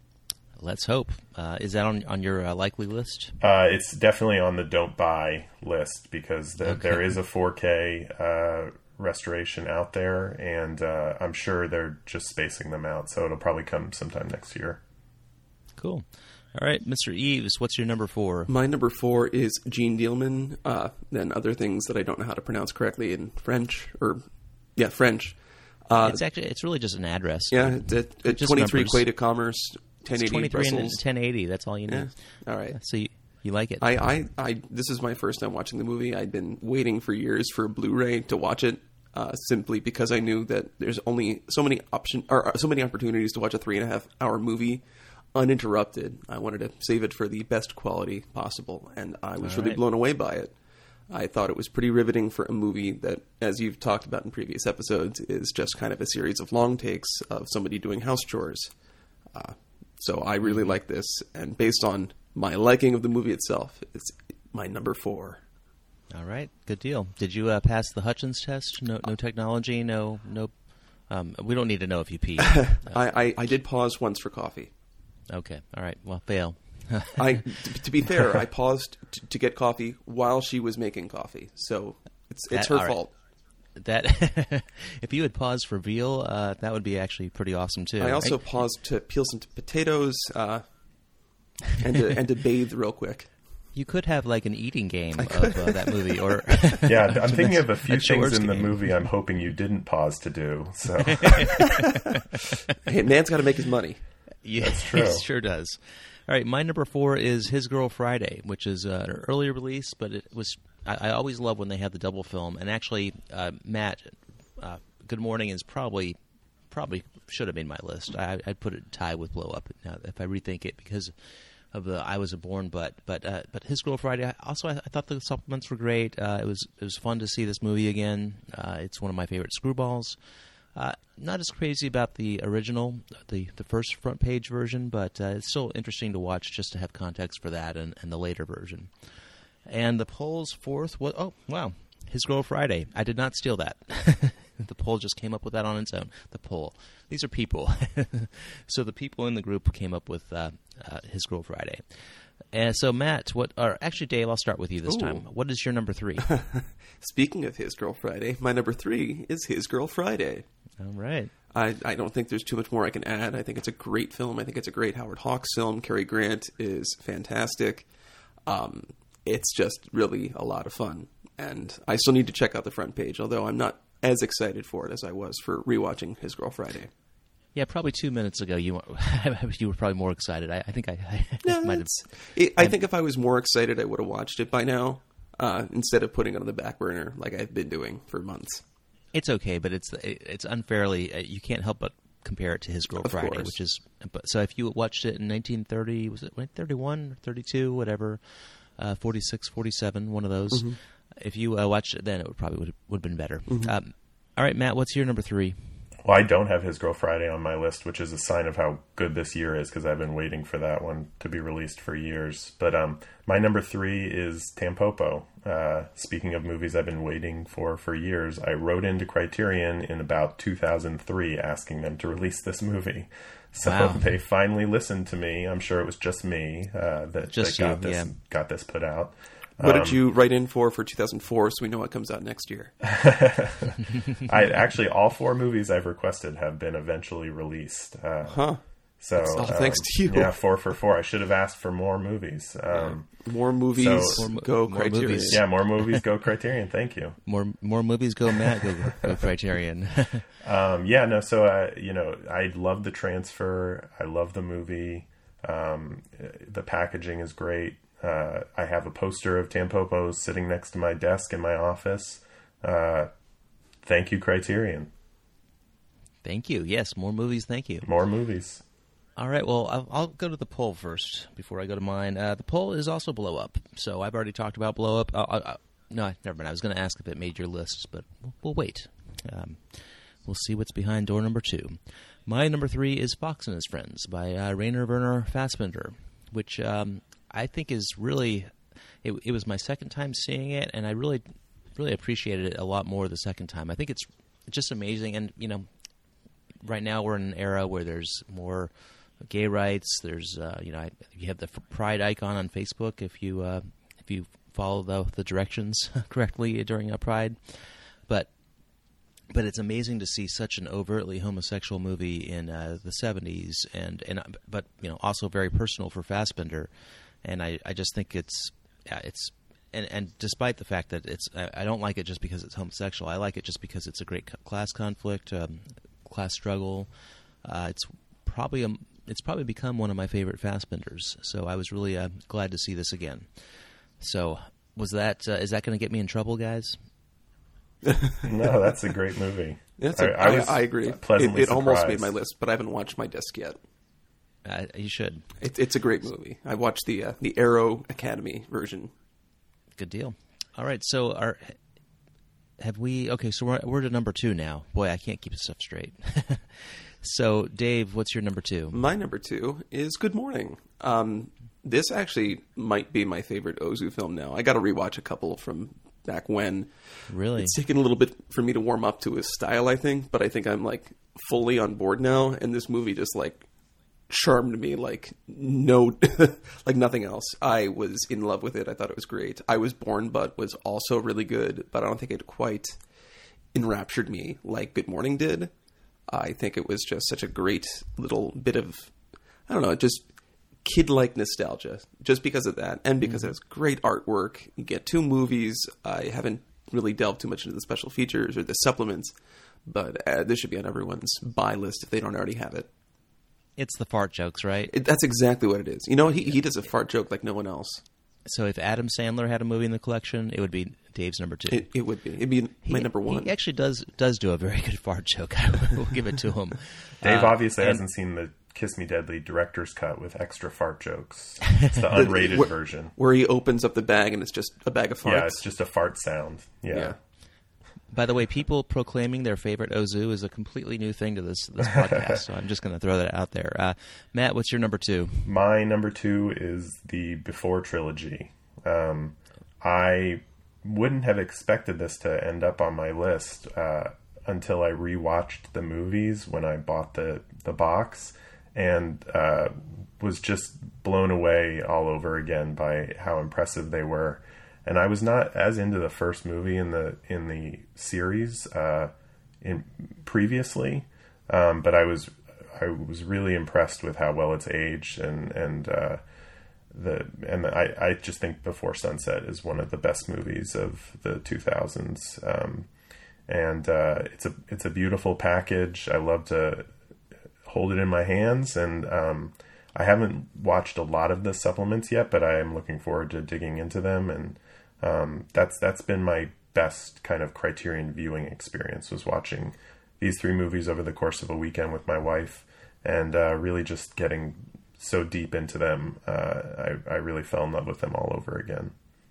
S1: Let's hope. Uh, is that on on your uh, likely list?
S3: Uh, it's definitely on the don't buy list because the,
S1: Okay.
S3: there is a four K uh, restoration out there, and uh, I'm sure they're just spacing them out, so it'll probably come sometime next year.
S1: Cool. All right, Mister Eves, what's your number four?
S2: My number four is Jean Dielman, uh, and other things that I don't know how to pronounce correctly in French, or, yeah, French. Uh,
S1: It's actually, it's really just an address.
S2: yeah, at, at
S1: Just
S2: twenty-three
S1: numbers.
S2: Quai de Commerce, ten eighty
S1: twenty-three and
S2: Brussels.
S1: ten eighty, that's all you need.
S2: Yeah, all right.
S1: So you, you like it?
S2: I, I, I, this is my first time watching the movie. I'd been waiting for years for a Blu-ray to watch it, uh, simply because I knew that there's only so many option or so many opportunities to watch a three and a half hour movie uninterrupted. I wanted to save it for the best quality possible, and I was
S1: All
S2: really
S1: right.
S2: blown away by it. I thought it was pretty riveting for a movie that, as you've talked about in previous episodes, is just kind of a series of long takes of somebody doing house chores. Uh, so I really like this, and based on my liking of the movie itself, it's my number four.
S1: All right, good deal. Did you uh, pass the Hutchins test? No, no technology, no, no. Um, we don't need to know if you peed.
S2: I, I, I did pause once for coffee.
S1: Okay, all right. Well, fail.
S2: I, to, to be fair, I paused to, to get coffee while she was making coffee, so it's it's
S1: That-
S2: her
S1: all right.
S2: fault.
S1: That if you had paused for veal, uh, that would be actually pretty awesome too.
S2: I also
S1: right?
S2: paused to peel some potatoes uh, and to and to bathe real quick.
S1: You could have like an eating game of uh, that movie, or
S3: yeah, I'm thinking of a few
S1: a
S3: things in the
S1: game.
S3: movie I'm hoping you didn't pause to do. So,
S2: Hey, man's got to make his money.
S1: Yeah,
S3: That's true.
S1: It sure does. All right, my number four is His Girl Friday, which is uh, an earlier release, but it was. I, I always love when they have the double film. And actually, uh, Matt, uh, Good Morning is probably probably should have made my list. I, I'd put it tied with Blow Up now if I rethink it because of the I Was a Born, but but uh, but His Girl Friday. Also, I, I thought the supplements were great. Uh, it was it was fun to see this movie again. Uh, it's one of my favorite screwballs. Uh, not as crazy about the original, the, the first front page version, but uh, it's still interesting to watch just to have context for that and, and the later version. And the poll's fourth was, oh, wow, His Girl Friday. I did not steal that. The poll just came up with that on its own. The poll. These are people. So the people in the group came up with uh, uh, His Girl Friday. And so, Matt, what? Or actually, Dave, I'll start with you this
S2: Ooh.
S1: time. What is your number three?
S2: Speaking of His Girl Friday, my number three is His Girl Friday.
S1: All right.
S2: I, I don't think there's too much more I can add. I think it's a great film. I think it's a great Howard Hawks film. Cary Grant is fantastic. Um, it's just really a lot of fun. And I still need to check out the front page, although I'm not as excited for it as I was for rewatching His Girl Friday.
S1: Yeah, probably two minutes ago, you you were probably more excited. I, I think I, I
S2: No,
S1: might have.
S2: it, I think if I was more excited, I would have watched it by now, uh, instead of putting it on the back burner like I've been doing for months.
S1: It's okay, but it's it's unfairly. Uh, you can't help but compare it to His Girl
S2: Of
S1: Friday,
S2: course.
S1: which is. But, so if you watched it in nineteen thirty, was it thirty-one, thirty-two, whatever, uh, forty-six, forty-seven, one of those.
S2: Mm-hmm.
S1: If you uh, watched it then, it would probably would would have been better. Um, all right, Matt, what's your number three?
S3: well, I don't have His Girl Friday on my list, which is a sign of how good this year is because I've been waiting for that one to be released for years. But um, my number three is Tampopo. Uh, speaking of movies I've been waiting for for years, I wrote into Criterion in about two thousand three asking them to release this movie. So
S1: Wow.
S3: they finally listened to me. I'm sure it was just me uh, that,
S1: Just
S3: that got
S1: you,
S3: this
S1: yeah.
S3: got this put out.
S2: What
S3: Um,
S2: did you write in for for two thousand four so we know what comes out next year?
S3: I actually all four movies I've requested have been eventually released. Uh,
S2: Huh.
S3: So
S2: all
S3: um,
S2: thanks to you.
S3: Yeah, four for four. I should have asked for more movies. Um,
S2: More movies,
S3: So-
S1: More-
S2: go
S1: more
S2: Criterion.
S1: movies.
S3: yeah, more movies. Go Criterion. Thank you.
S1: More more movies go Matt go, go Criterion.
S3: Um, yeah, no. So uh, you know, I love the transfer. I love the movie. Um, the packaging is great. Uh, I have a poster of Tampopo sitting next to my desk in my office. Uh, thank you, Criterion.
S1: Thank you. Yes, more movies. Thank you.
S3: More movies.
S1: All right, well, I'll, I'll go to the poll first before I go to mine. Uh, the poll is also Blow Up, so I've already talked about Blow Up. Uh, uh, no, never mind. I was going to ask if it made your lists, but we'll, we'll wait. Um, we'll see what's behind door number two. My number three is Fox and His Friends by uh, Rainer Werner Fassbinder, which um, I think is really... It, it was my second time seeing it, and I really, really appreciated it a lot more the second time. I think it's just amazing, and, you know, right now we're in an era where there's more... gay rights. There's, uh, you know, I, you have the Pride icon on Facebook if you uh, if you follow the the directions correctly during a Pride. But but it's amazing to see such an overtly homosexual movie in uh, the seventies, and and but you know also very personal for Fassbinder. And I, I just think it's yeah, it's and and despite the fact that it's I, I don't like it just because it's homosexual. I like it just because it's a great class conflict, um, class struggle. Uh, it's probably a It's probably become one of my favorite Fassbinders, so I was really uh, glad to see this again. So, was that uh, is that going to get me in trouble, guys?
S3: No, that's a great movie.
S2: That's
S3: I,
S2: a,
S3: I
S2: I,
S3: was
S2: I agree. It,
S3: pleasantly
S2: it almost
S3: surprised.
S2: made my list, but I haven't watched My Disc yet.
S1: Uh, you should.
S2: It, it's a great movie. I watched the uh, the Arrow Academy version.
S1: Good deal. All right, so our have we? Okay, so we're we're to number two now. Boy, I can't keep this stuff straight. So, Dave, what's your number two?
S2: My number two is Good Morning. Um, this actually might be my favorite Ozu film now. I got to rewatch a couple from back when.
S1: Really?
S2: It's taken a little bit for me to warm up to his style, I think, but I think I'm like fully on board now. And this movie just like charmed me like no, like nothing else. I was in love with it. I thought it was great. I Was Born But was also really good, but I don't think it quite enraptured me like Good Morning did. I think it was just such a great little bit of, I don't know, it just kid-like nostalgia, just because of that, and because mm-hmm. it has great artwork. You get two movies. I haven't really delved too much into the special features or the supplements, but uh, this should be on everyone's buy list if they don't already have it.
S1: It's the fart jokes, right?
S2: It, that's exactly what it is. You know, he he does a fart joke like no one else.
S1: So if Adam Sandler had a movie in the collection, it would be Dave's number two.
S2: It, it would be. It'd be my
S1: he,
S2: number one.
S1: He actually does does do a very good fart joke. We'll give it to him.
S3: Dave
S1: uh,
S3: obviously
S1: and,
S3: hasn't seen the Kiss Me Deadly director's cut with extra fart jokes. It's the unrated
S2: where,
S3: version.
S2: Where he opens up the bag and it's just a bag of farts.
S3: Yeah, it's just a fart sound. Yeah.
S2: yeah.
S1: By the way, people proclaiming their favorite Ozu is a completely new thing to this this podcast, so I'm just going to throw that out there. Uh, Matt, what's your number two?
S3: My number two is the Before trilogy. Um, I wouldn't have expected this to end up on my list uh, until I rewatched the movies when I bought the, the box, and uh, was just blown away all over again by how impressive they were. And I was not as into the first movie in the in the series uh, in previously, um, but I was I was really impressed with how well it's aged, and and uh, the and the, I I just think Before Sunset is one of the best movies of the two thousands, um, and uh, it's a it's a beautiful package. I love to hold it in my hands, and um, I haven't watched a lot of the supplements yet, but I am looking forward to digging into them. And Um, that's that's been my best kind of Criterion viewing experience, was watching these three movies over the course of a weekend with my wife, and uh, really just getting so deep into them. Uh, I, I really fell in love with them all over again.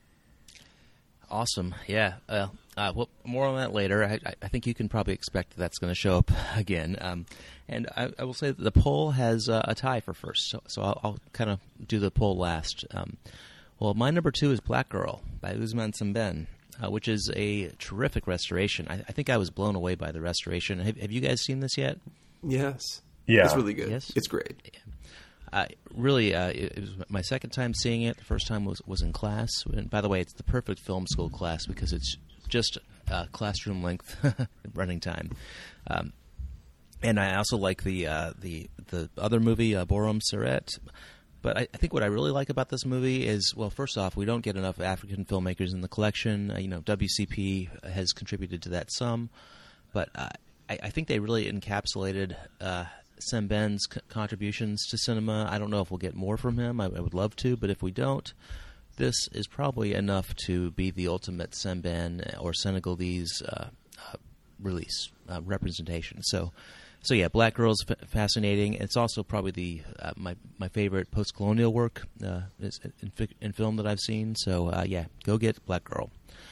S1: Awesome. Yeah. Uh, uh, well, more on that later. I, I think you can probably expect that that's going to show up again. Um, and I, I will say that the poll has uh, a tie for first, so, so I'll, I'll kind of do the poll last. Um, Well, my number two is Black Girl by Ousmane Sembène, uh, which is a terrific restoration. I, I think I was blown away by the restoration. Have, have you guys seen this yet?
S2: Yes.
S3: Yeah.
S2: It's really good.
S1: Yes?
S2: It's great.
S1: Yeah. Uh, really, uh, it, it was my second time seeing it. The first time was, was in class. And by the way, it's the perfect film school class because it's just uh, classroom length running time. Um, and I also like the uh, the the other movie, uh, Borom Siret. But I, I think what I really like about this movie is, well, first off, we don't get enough African filmmakers in the collection. Uh, you know, W C P has contributed to that some. But uh, I, I think they really encapsulated uh, Sembène's c- contributions to cinema. I don't know if we'll get more from him. I, I would love to. But if we don't, this is probably enough to be the ultimate Sembène or Senegalese uh, uh, release, uh, representation. So... So yeah, Black Girl is f- fascinating. It's also probably the uh, my my favorite post-colonial work uh, in, fi- in film that I've seen. So uh, yeah, go get Black Girl.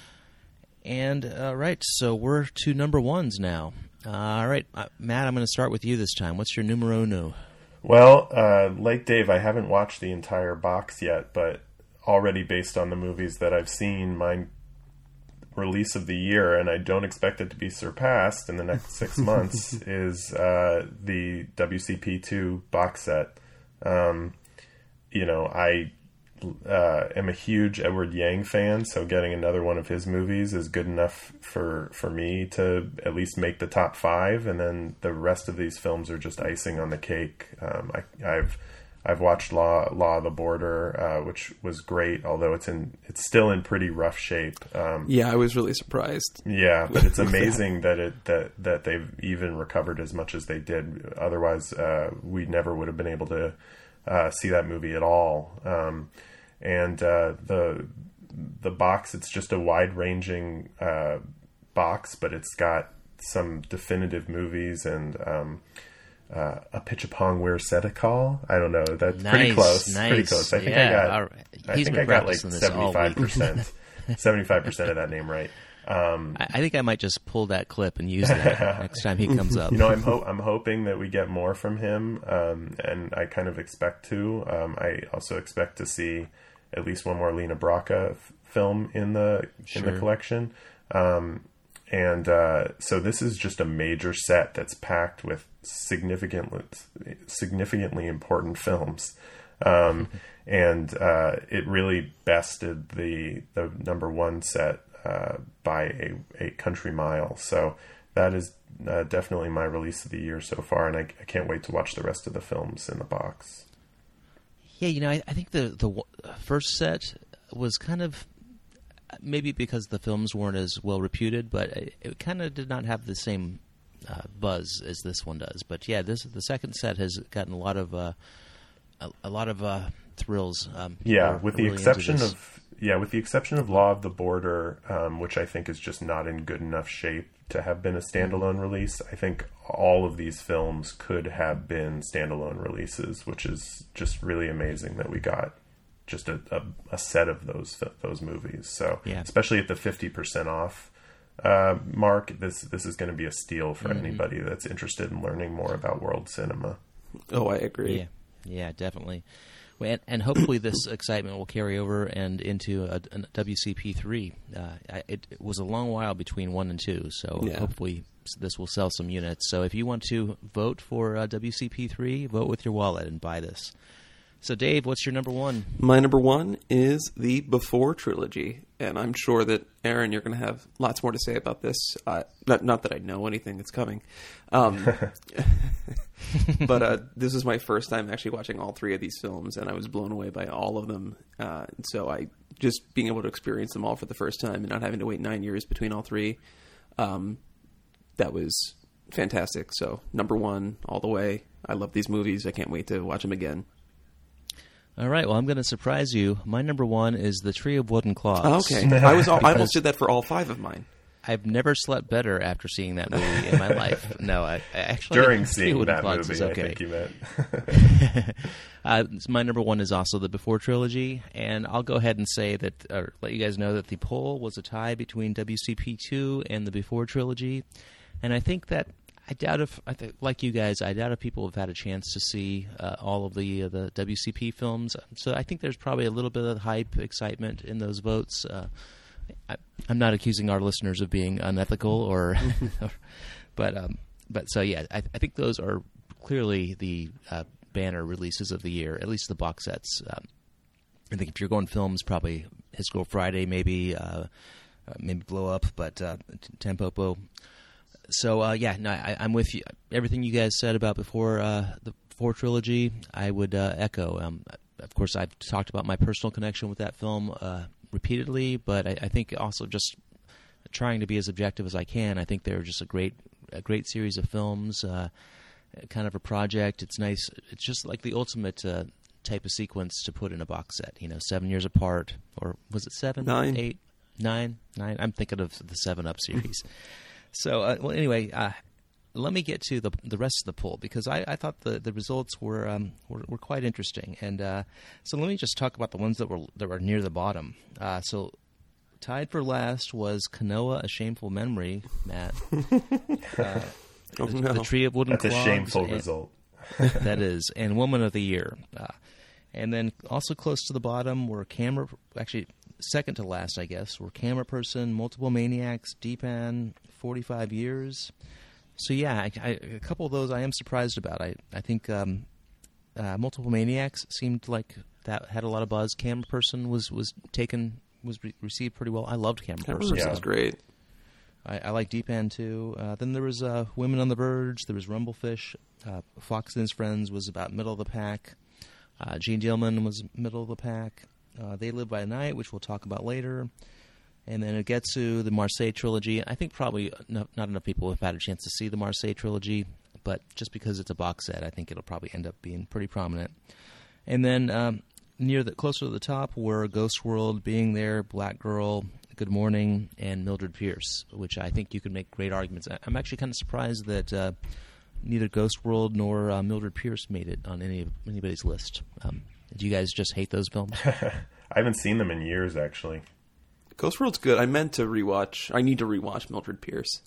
S1: And uh, right, so we're to number ones now. Uh, all right, uh, Matt, I'm going to start with you this time. What's your numero uno?
S3: Well, uh, like Dave, I haven't watched the entire box yet, but already based on the movies that I've seen, mine release of the year, and I don't expect it to be surpassed in the next six months, is uh, the W C P two box set. Um, you know, I uh, am a huge Edward Yang fan, so getting another one of his movies is good enough for, for me to at least make the top five, and then the rest of these films are just icing on the cake. Um, I, I've I've watched Law Law of the Border, uh, which was great, although it's in it's still in pretty rough shape. Um,
S2: yeah, I was really surprised.
S3: Yeah, but it's amazing that. that it that that they've even recovered as much as they did. Otherwise, uh, we never would have been able to uh, see that movie at all. Um, and uh, the the box, it's just a wide ranging uh, box, but it's got some definitive movies and. Um, Uh, a Pitchapong Weir Setikal. I don't know. That's
S1: nice,
S3: pretty close.
S1: Nice.
S3: Pretty close. I think
S1: yeah,
S3: I got.
S1: Right.
S3: I think I got like seventy-five percent. Seventy-five percent of that name right. Um,
S1: I, I think I might just pull that clip and use that next time he comes up.
S3: You know, I'm ho- I'm hoping that we get more from him, um, and I kind of expect to. Um, I also expect to see at least one more Lena Braca f- film in the
S1: sure.
S3: in the collection. Um, And uh, so this is just a major set that's packed with significantly, significantly important films. Um, and uh, it really bested the the number one set uh, by a, a country mile. So that is uh, definitely my release of the year so far. And I, I can't wait to watch the rest of the films in the box.
S1: Yeah, you know, I, I think the the w- first set was kind of maybe because the films weren't as well reputed, but it, it kind of did not have the same uh, buzz as this one does. But yeah, this the second set has gotten a lot of uh, a, a lot of uh, thrills. Um,
S3: yeah, with the
S1: really
S3: exception
S1: into this.
S3: of yeah, with the exception of Law of the Border, um, which I think is just not in good enough shape to have been a standalone release. I think all of these films could have been standalone releases, which is just really amazing that we got just a, a, a set of those those movies. So
S1: Yeah.
S3: especially at the fifty percent off uh, mark, this this is going to be a steal for
S1: Mm-hmm.
S3: anybody that's interested in learning more about world cinema.
S2: Oh, I agree.
S1: Yeah, yeah, definitely. Well, And, and hopefully this excitement will carry over and into a, a W C P three. Uh, I- it, it was a long while between one and two, so
S2: Yeah.
S1: hopefully s- this will sell some units. So if you want to vote for uh, W C P three, vote with your wallet and buy this. So Dave, what's your number one?
S2: My number one is the Before trilogy, and I'm sure that Aaron, you're going to have lots more to say about this. Uh, not, not that I know anything that's coming, um, but uh, this is my first time actually watching all three of these films, and I was blown away by all of them. Uh, so I just being able to experience them all for the first time and not having to wait nine years between all three, um, that was fantastic. So number one, all the way. I love these movies. I can't wait to watch them again.
S1: All right, well, I'm going to surprise you. My number one is The Tree of Wooden Claws.
S2: Oh, okay. I was all, I almost did that for all five of mine.
S1: I've never slept better after seeing that movie in my life. No, I, I actually
S3: During
S1: The Tree of
S3: seeing
S1: Wooden
S3: that
S1: Claws
S3: movie,
S1: is
S3: I
S1: okay.
S3: think you meant.
S1: uh, my number one is also the Before trilogy, and I'll go ahead and say that, or let you guys know that the poll was a tie between W C P two and the Before trilogy, and I think that I doubt if, I th- like you guys, I doubt if people have had a chance to see uh, all of the uh, the W C P films. So I think there's probably a little bit of hype, excitement in those votes. Uh, I, I'm not accusing our listeners of being unethical, or, or but um, but so yeah, I, I think those are clearly the uh, banner releases of the year, at least the box sets. Um, I think if you're going films, probably His Girl Friday, maybe uh, uh, maybe Blow Up, but uh, Tampopo. So uh, yeah, no, I, I'm with you. Everything you guys said about before uh, the Before trilogy, I would uh, echo. Um, of course, I've talked about my personal connection with that film uh, repeatedly, but I, I think also just trying to be as objective as I can. I think they're just a great, a great series of films. Uh, kind of a project. It's nice. It's just like the ultimate uh, type of sequence to put in a box set. You know, seven years apart, or was it seven,
S2: Nine.
S1: eight, nine, nine? I'm thinking of the Seven Up series. So, uh, well, anyway, uh, let me get to the the rest of the poll, because I, I thought the, the results were, um, were were quite interesting, and uh, so let me just talk about the ones that were that were near the bottom. Uh, so, tied for last was Kanoa: A Shameful Memory, Matt. Uh,
S2: Oh,
S1: the,
S2: no.
S1: the Tree of Wooden
S3: That's a
S1: Claws.
S3: shameful
S1: and-
S3: result.
S1: that is, and Woman of the Year. Uh, and then also close to the bottom were Camera, actually second to last, I guess, were Camera Person, Multiple Maniacs, Deepan, forty-five years. So yeah, I, I, a couple of those I am surprised about. I, I think um, uh, Multiple Maniacs seemed like that had a lot of buzz. Camera Person was, was taken, was re- received pretty well. I loved Camera
S2: That
S1: Person.
S2: was
S3: Yeah.
S2: great.
S1: I, I like Deepan too. Uh, then there was uh, Women on the Verge. There was Rumblefish. Uh, Fox and His Friends was about middle of the pack. Uh, Gene Dillman was middle of the pack. Uh, They Live by Night, which we'll talk about later. And then Ugetsu, the Marseille trilogy. I think probably not, not enough people have had a chance to see the Marseille trilogy, but just because it's a box set, I think it'll probably end up being pretty prominent. And then um, near the closer to the top were Ghost World, Being There, Black Girl, Good Morning, and Mildred Pierce, which I think you could make great arguments. I- I'm actually kind of surprised that uh, neither Ghost World nor uh, Mildred Pierce made it on any of anybody's list. Um, do you guys just hate those films?
S3: I haven't seen them in years, actually.
S2: Ghost World's good. I meant to rewatch. I need to rewatch Mildred Pierce.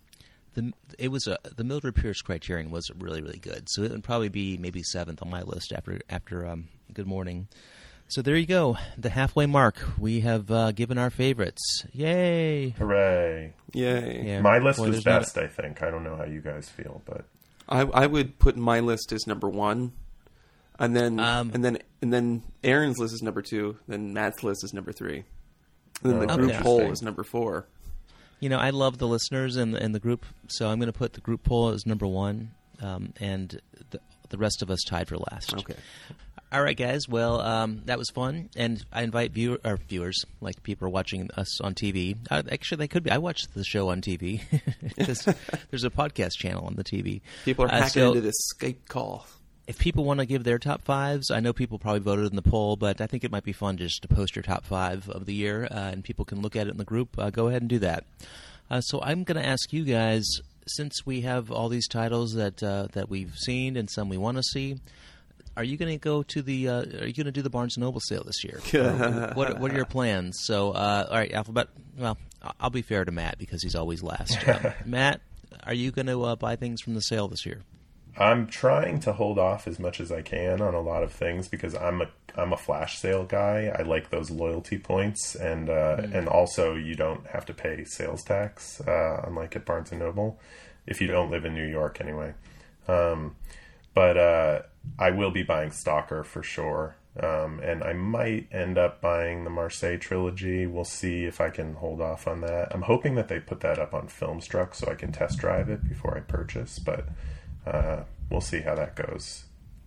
S1: The it was a, the Mildred Pierce Criterion was really really good, so it would probably be maybe seventh on my list after after um, Good Morning. So there you go, the halfway mark. We have uh, given our favorites. Yay!
S3: Hooray.
S2: Yay.
S1: Yeah.
S3: My list
S1: Boy,
S3: was
S1: there's not
S3: best, I think. I don't know how you guys feel, but
S2: I, I would put my list as number one, and then
S1: Um,
S2: and then and then Aaron's list is number two. Then Matt's list is number three. And then the
S3: Oh,
S2: group
S1: okay.
S2: poll
S3: Interesting.
S2: is number four.
S1: You know, I love the listeners and the, and the group, so I'm going to put the group poll as number one, um, and the, the rest of us tied for last.
S2: Okay.
S1: All right, guys. Well, um, that was fun, and I invite viewer, or viewers, like people are watching us on T V. Uh, actually, they could be. I watched the show on T V. there's, there's a podcast channel on the T V.
S2: People are
S1: Uh,
S2: hacking
S1: so
S2: into this Skype call.
S1: if people want to give their top fives, I know people probably voted in the poll, but I think it might be fun just to post your top five of the year, uh, and people can look at it in the group. Uh, go ahead and do that. Uh, so I'm going to ask you guys, since we have all these titles that uh, that we've seen and some we want to see, are you going to go to the? Uh, are you going to do the Barnes and Noble sale this year? Or what What are your plans? So, uh, all right, Alphabet. Well, I'll be fair to Matt because he's always last. Um, Matt, are you going to uh, buy things from the sale this year?
S3: I'm trying to hold off as much as I can on a lot of things because I'm a I'm a flash sale guy. I like those loyalty points, and uh, mm. and also you don't have to pay sales tax, uh, unlike at Barnes and Noble, if you don't live in New York anyway. Um, but uh, I will be buying Stalker for sure, um, and I might end up buying the Marseille trilogy. We'll see if I can hold off on that. I'm hoping that they put that up on Filmstruck so I can test drive it before I purchase, but uh, we'll see how that goes.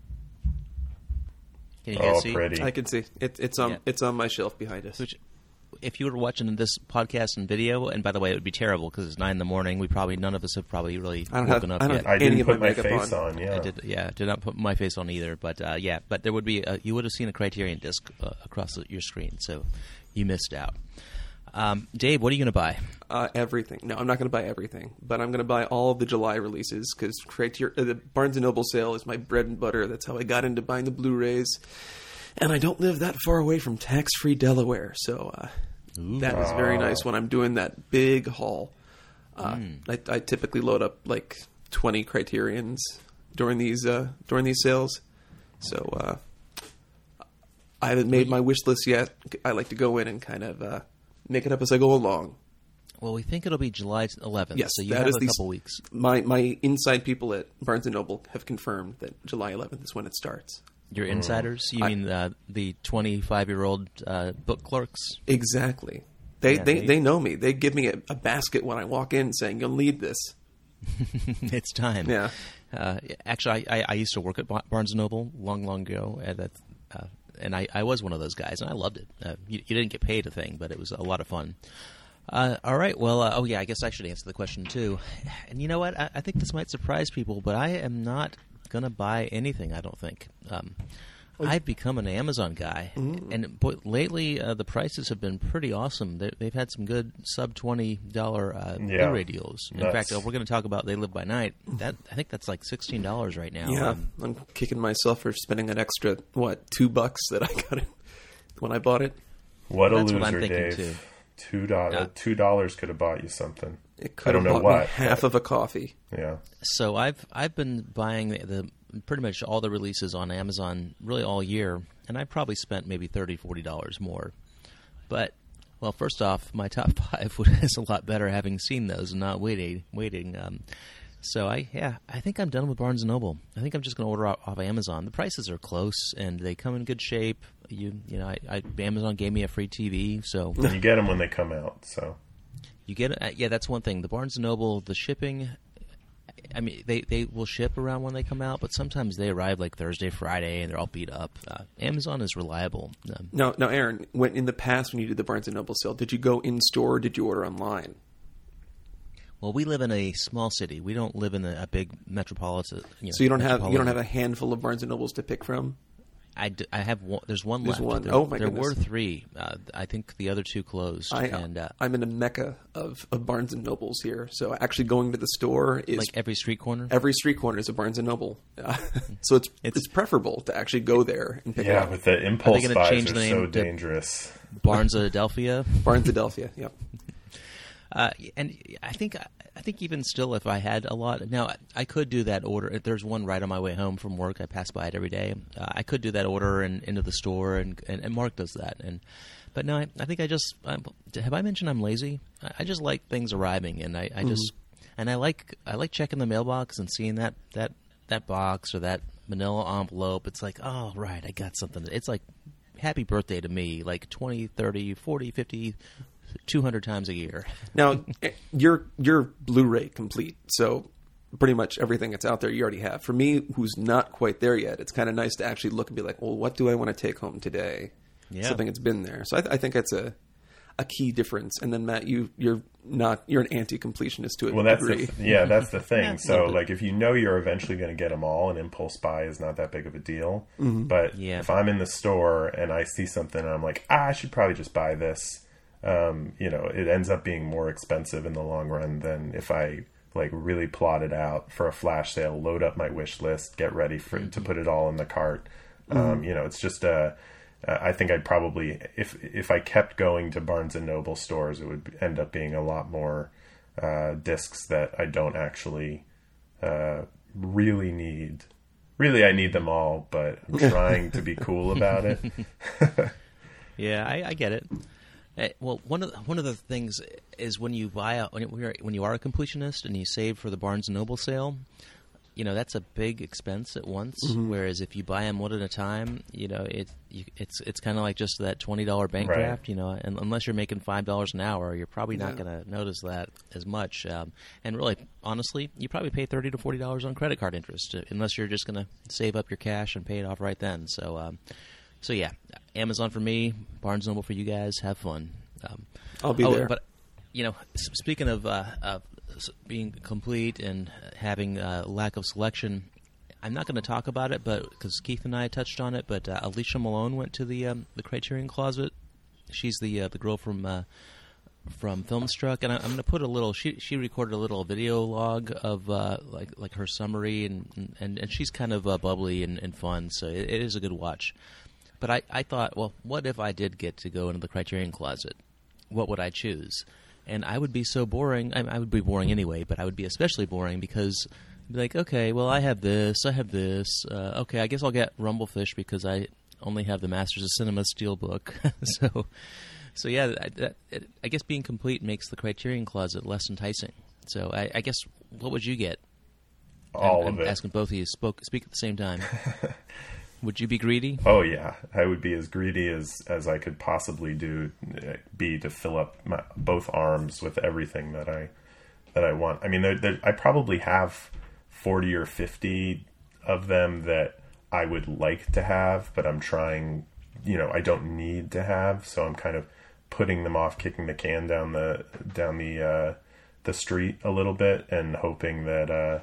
S1: Can you guys
S3: oh,
S1: see?
S3: pretty.
S2: I can see it. It's on.
S1: Yeah.
S2: It's on my shelf behind us.
S1: Which, if you were watching this podcast and video, and by the way, it would be terrible because it's nine in the morning. We probably none of us have probably really
S2: I don't
S1: woken
S2: have,
S1: up
S2: I don't
S1: yet.
S2: have
S3: I
S2: any
S3: didn't
S2: of
S3: put
S2: my
S3: my
S2: makeup
S3: face
S2: on.
S3: on. Yeah,
S1: I did, yeah, did not put my face on either. But uh, yeah, but there would be a, you would have seen a Criterion disc uh, across your screen, so you missed out. Um, Dave, what are you going to buy?
S2: Uh, everything. No, I'm not going to buy everything, but I'm going to buy all of the July releases because Criterion, uh, the Barnes and Noble sale is my bread and butter. That's how I got into buying the Blu-rays, and I don't live that far away from tax-free Delaware, so uh, that is very nice when I'm doing that big haul. Uh, mm. I, I typically load up like twenty Criterions during these uh, during these sales, so uh, I haven't made my wish list yet. I like to go in and kind of uh, make it up as I go along.
S1: Well, we think it'll be July eleventh,
S2: Yes,
S1: so you
S2: that
S1: have
S2: is
S1: a
S2: the,
S1: couple weeks.
S2: My my inside people at Barnes and Noble have confirmed that July eleventh is when it starts.
S1: Your insiders? You
S2: I,
S1: mean uh, the twenty-five-year-old uh, book clerks?
S2: Exactly. They
S1: Yeah,
S2: they,
S1: they-
S2: they know me. They give me a, a basket when I walk in saying, "You'll need this."
S1: It's time.
S2: Yeah.
S1: Uh, actually, I, I, I used to work at Bar- Barnes and Noble long, long ago, and, that, uh, and I, I was one of those guys, and I loved it. Uh, you, you didn't get paid a thing, but it was a lot of fun. Uh, all right. Well, uh, oh yeah, I guess I should answer the question too. And you know what? I, I think this might surprise people, but I am not going to buy anything. I don't think. Um, I've become an Amazon guy, mm. and boy, lately uh, the prices have been pretty awesome. They, they've had some good sub twenty dollar uh,
S3: Yeah.
S1: Blu-ray deals. In
S3: Nuts.
S1: fact, uh, we're going to talk about They Live by Night. That I think that's like sixteen dollars right now.
S2: Yeah,
S1: Um,
S2: I'm kicking myself for spending an extra what two bucks that I got it when I bought it.
S3: What a
S1: That's what
S3: loser,
S1: I'm thinking,
S3: Dave.
S1: too.
S3: Two dollars.
S1: Yeah.
S3: Two dollars could have bought you something.
S2: It could
S3: I don't
S2: have
S3: know
S2: bought me
S3: what,
S2: half
S3: but-
S2: of a coffee.
S3: Yeah.
S1: So I've I've been buying the, the pretty much all the releases on Amazon really all year, and I probably spent maybe thirty dollars, forty dollars more. But well, first off, my top five is a lot better having seen those and not waiting. Waiting. Um, so I yeah, I think I'm done with Barnes and Noble. I think I'm just going to order off, off Amazon. The prices are close and they come in good shape. You you know, I, I Amazon gave me a free T V, so
S3: And you get them when they come out. So
S1: you get it. Yeah, that's one thing. The Barnes and Noble, the shipping. I mean, they, they will ship around when they come out, but sometimes they arrive like Thursday, Friday, and they're all beat up. Uh, Amazon is reliable. Um,
S2: Now, now, Aaron, when in the past when you did the Barnes and Noble sale, did you go in store or did you order online?
S1: well, we live in a small city. We don't live in a, a big metropolitan. You know,
S2: So you don't have you don't have
S1: metropolitan-
S2: a handful of Barnes and Nobles to pick from.
S1: I, d- I have one. There's one
S2: There's
S1: left.
S2: one.
S1: There,
S2: Oh, my
S1: there
S2: goodness.
S1: were three. Uh, I think the other two closed.
S2: I,
S1: and uh,
S2: I'm in a mecca of, of Barnes and Nobles here. So actually going to the store is
S1: like every street corner.
S2: every street corner is a Barnes and Noble. Uh, so it's, it's
S1: It's-
S2: preferable to actually go there and pick it
S3: yeah,
S2: up.
S3: but the impulse
S1: gonna
S3: buys
S1: change
S3: are
S1: the
S3: so
S1: name to-
S3: dangerous.
S1: Barnes Adelphia.
S2: Barnes Adelphia. Yep.
S1: Uh, and I think I think even still, if I had a lot now, I could do that order. If there's one right on my way home from work, I pass by it every day. Uh, I could do that order and into the store, and, and, and Mark does that. And but no, I, I think I just I'm, have I mentioned I'm lazy. I, I just like things arriving, and I, I just and I like I like checking the mailbox and seeing that that that box or that manila envelope. It's like, oh right, I got something. It's like happy birthday to me, like twenty, thirty, forty, fifty, two hundred times a year.
S2: Now, you're you're Blu-ray complete. So pretty much everything that's out there you already have. For me, who's not quite there yet, it's kind of nice to actually look and be like, well, what do I want to take home today?
S1: Yeah.
S2: Something that's been there. So I, th- I think that's a a key difference. And then Matt, you you're not you're an anti-completionist to a
S3: well, that's
S2: degree.
S3: the, yeah, that's the thing.
S1: Yeah,
S3: so like if you know you're eventually going to get them all, an impulse buy is not that big of a deal. Mm-hmm. But
S1: Yeah.
S3: if I'm in the store and I see something and I'm like, ah, I should probably just buy this. Um, you know, it ends up being more expensive in the long run than if I like really plot it out for a flash sale, load up my wish list, get ready for mm-hmm. to put it all in the cart. Mm-hmm. Um, you know, it's just a. Uh, I think I'd probably, if if I kept going to Barnes and Noble stores, it would end up being a lot more uh, discs that I don't actually uh, really need. Really, I need them all, but I'm trying to be cool about it.
S1: Yeah, I, I get it. Uh, well, one of the, one of the things is when you buy a, when you're, when you are a completionist and you save for the Barnes and Noble sale, you know that's a big expense at once. Mm-hmm. Whereas if you buy them one at a time, you know it you, it's it's kind of like just that twenty dollar bank
S3: right.
S1: draft. You know, and unless you're making five dollars an hour, you're probably not
S2: Yeah.
S1: going to notice that as much. Um, and really, honestly, you probably pay thirty to forty dollars on credit card interest, uh, unless you're just going to save up your cash and pay it off right then. So, um, so yeah, Amazon for me, Barnes and Noble for you guys. Have fun. Um,
S2: I'll be
S1: oh,
S2: there.
S1: But you know, s- speaking of uh, uh, being complete and having uh, lack of selection, I'm not going to talk about it, but because Keith and I touched on it. But uh, Alicia Malone went to the um, the Criterion Closet. She's the uh, the girl from uh, from Filmstruck, and I, I'm going to put a little. She she recorded a little video log of uh, like like her summary, and and, and she's kind of uh, bubbly and, and fun, so it, it is a good watch. But I, I thought, well, what if I did get to go into the Criterion Closet? What would I choose? And I would be so boring. I, I would be boring anyway, but I would be especially boring because I'd be like, okay, well, I have this, I have this. Uh, okay, I guess I'll get Rumblefish because I only have the Masters of Cinema Steelbook. so, so yeah, I, that, it, I guess being complete makes the Criterion Closet less enticing. So I, I guess, what would you get?
S3: All
S1: I'm,
S3: of
S1: I'm
S3: it.
S1: asking both of you. Spoke, speak at the same time. Would you be greedy?
S3: Oh yeah, I would be as greedy as, as I could possibly do be to fill up my, both arms with everything that I that I want. I mean, there, there, I probably have forty or fifty of them that I would like to have, but I'm trying. You know, I don't need to have, so I'm kind of putting them off, kicking the can down the down the uh, the street a little bit, and hoping that. Uh,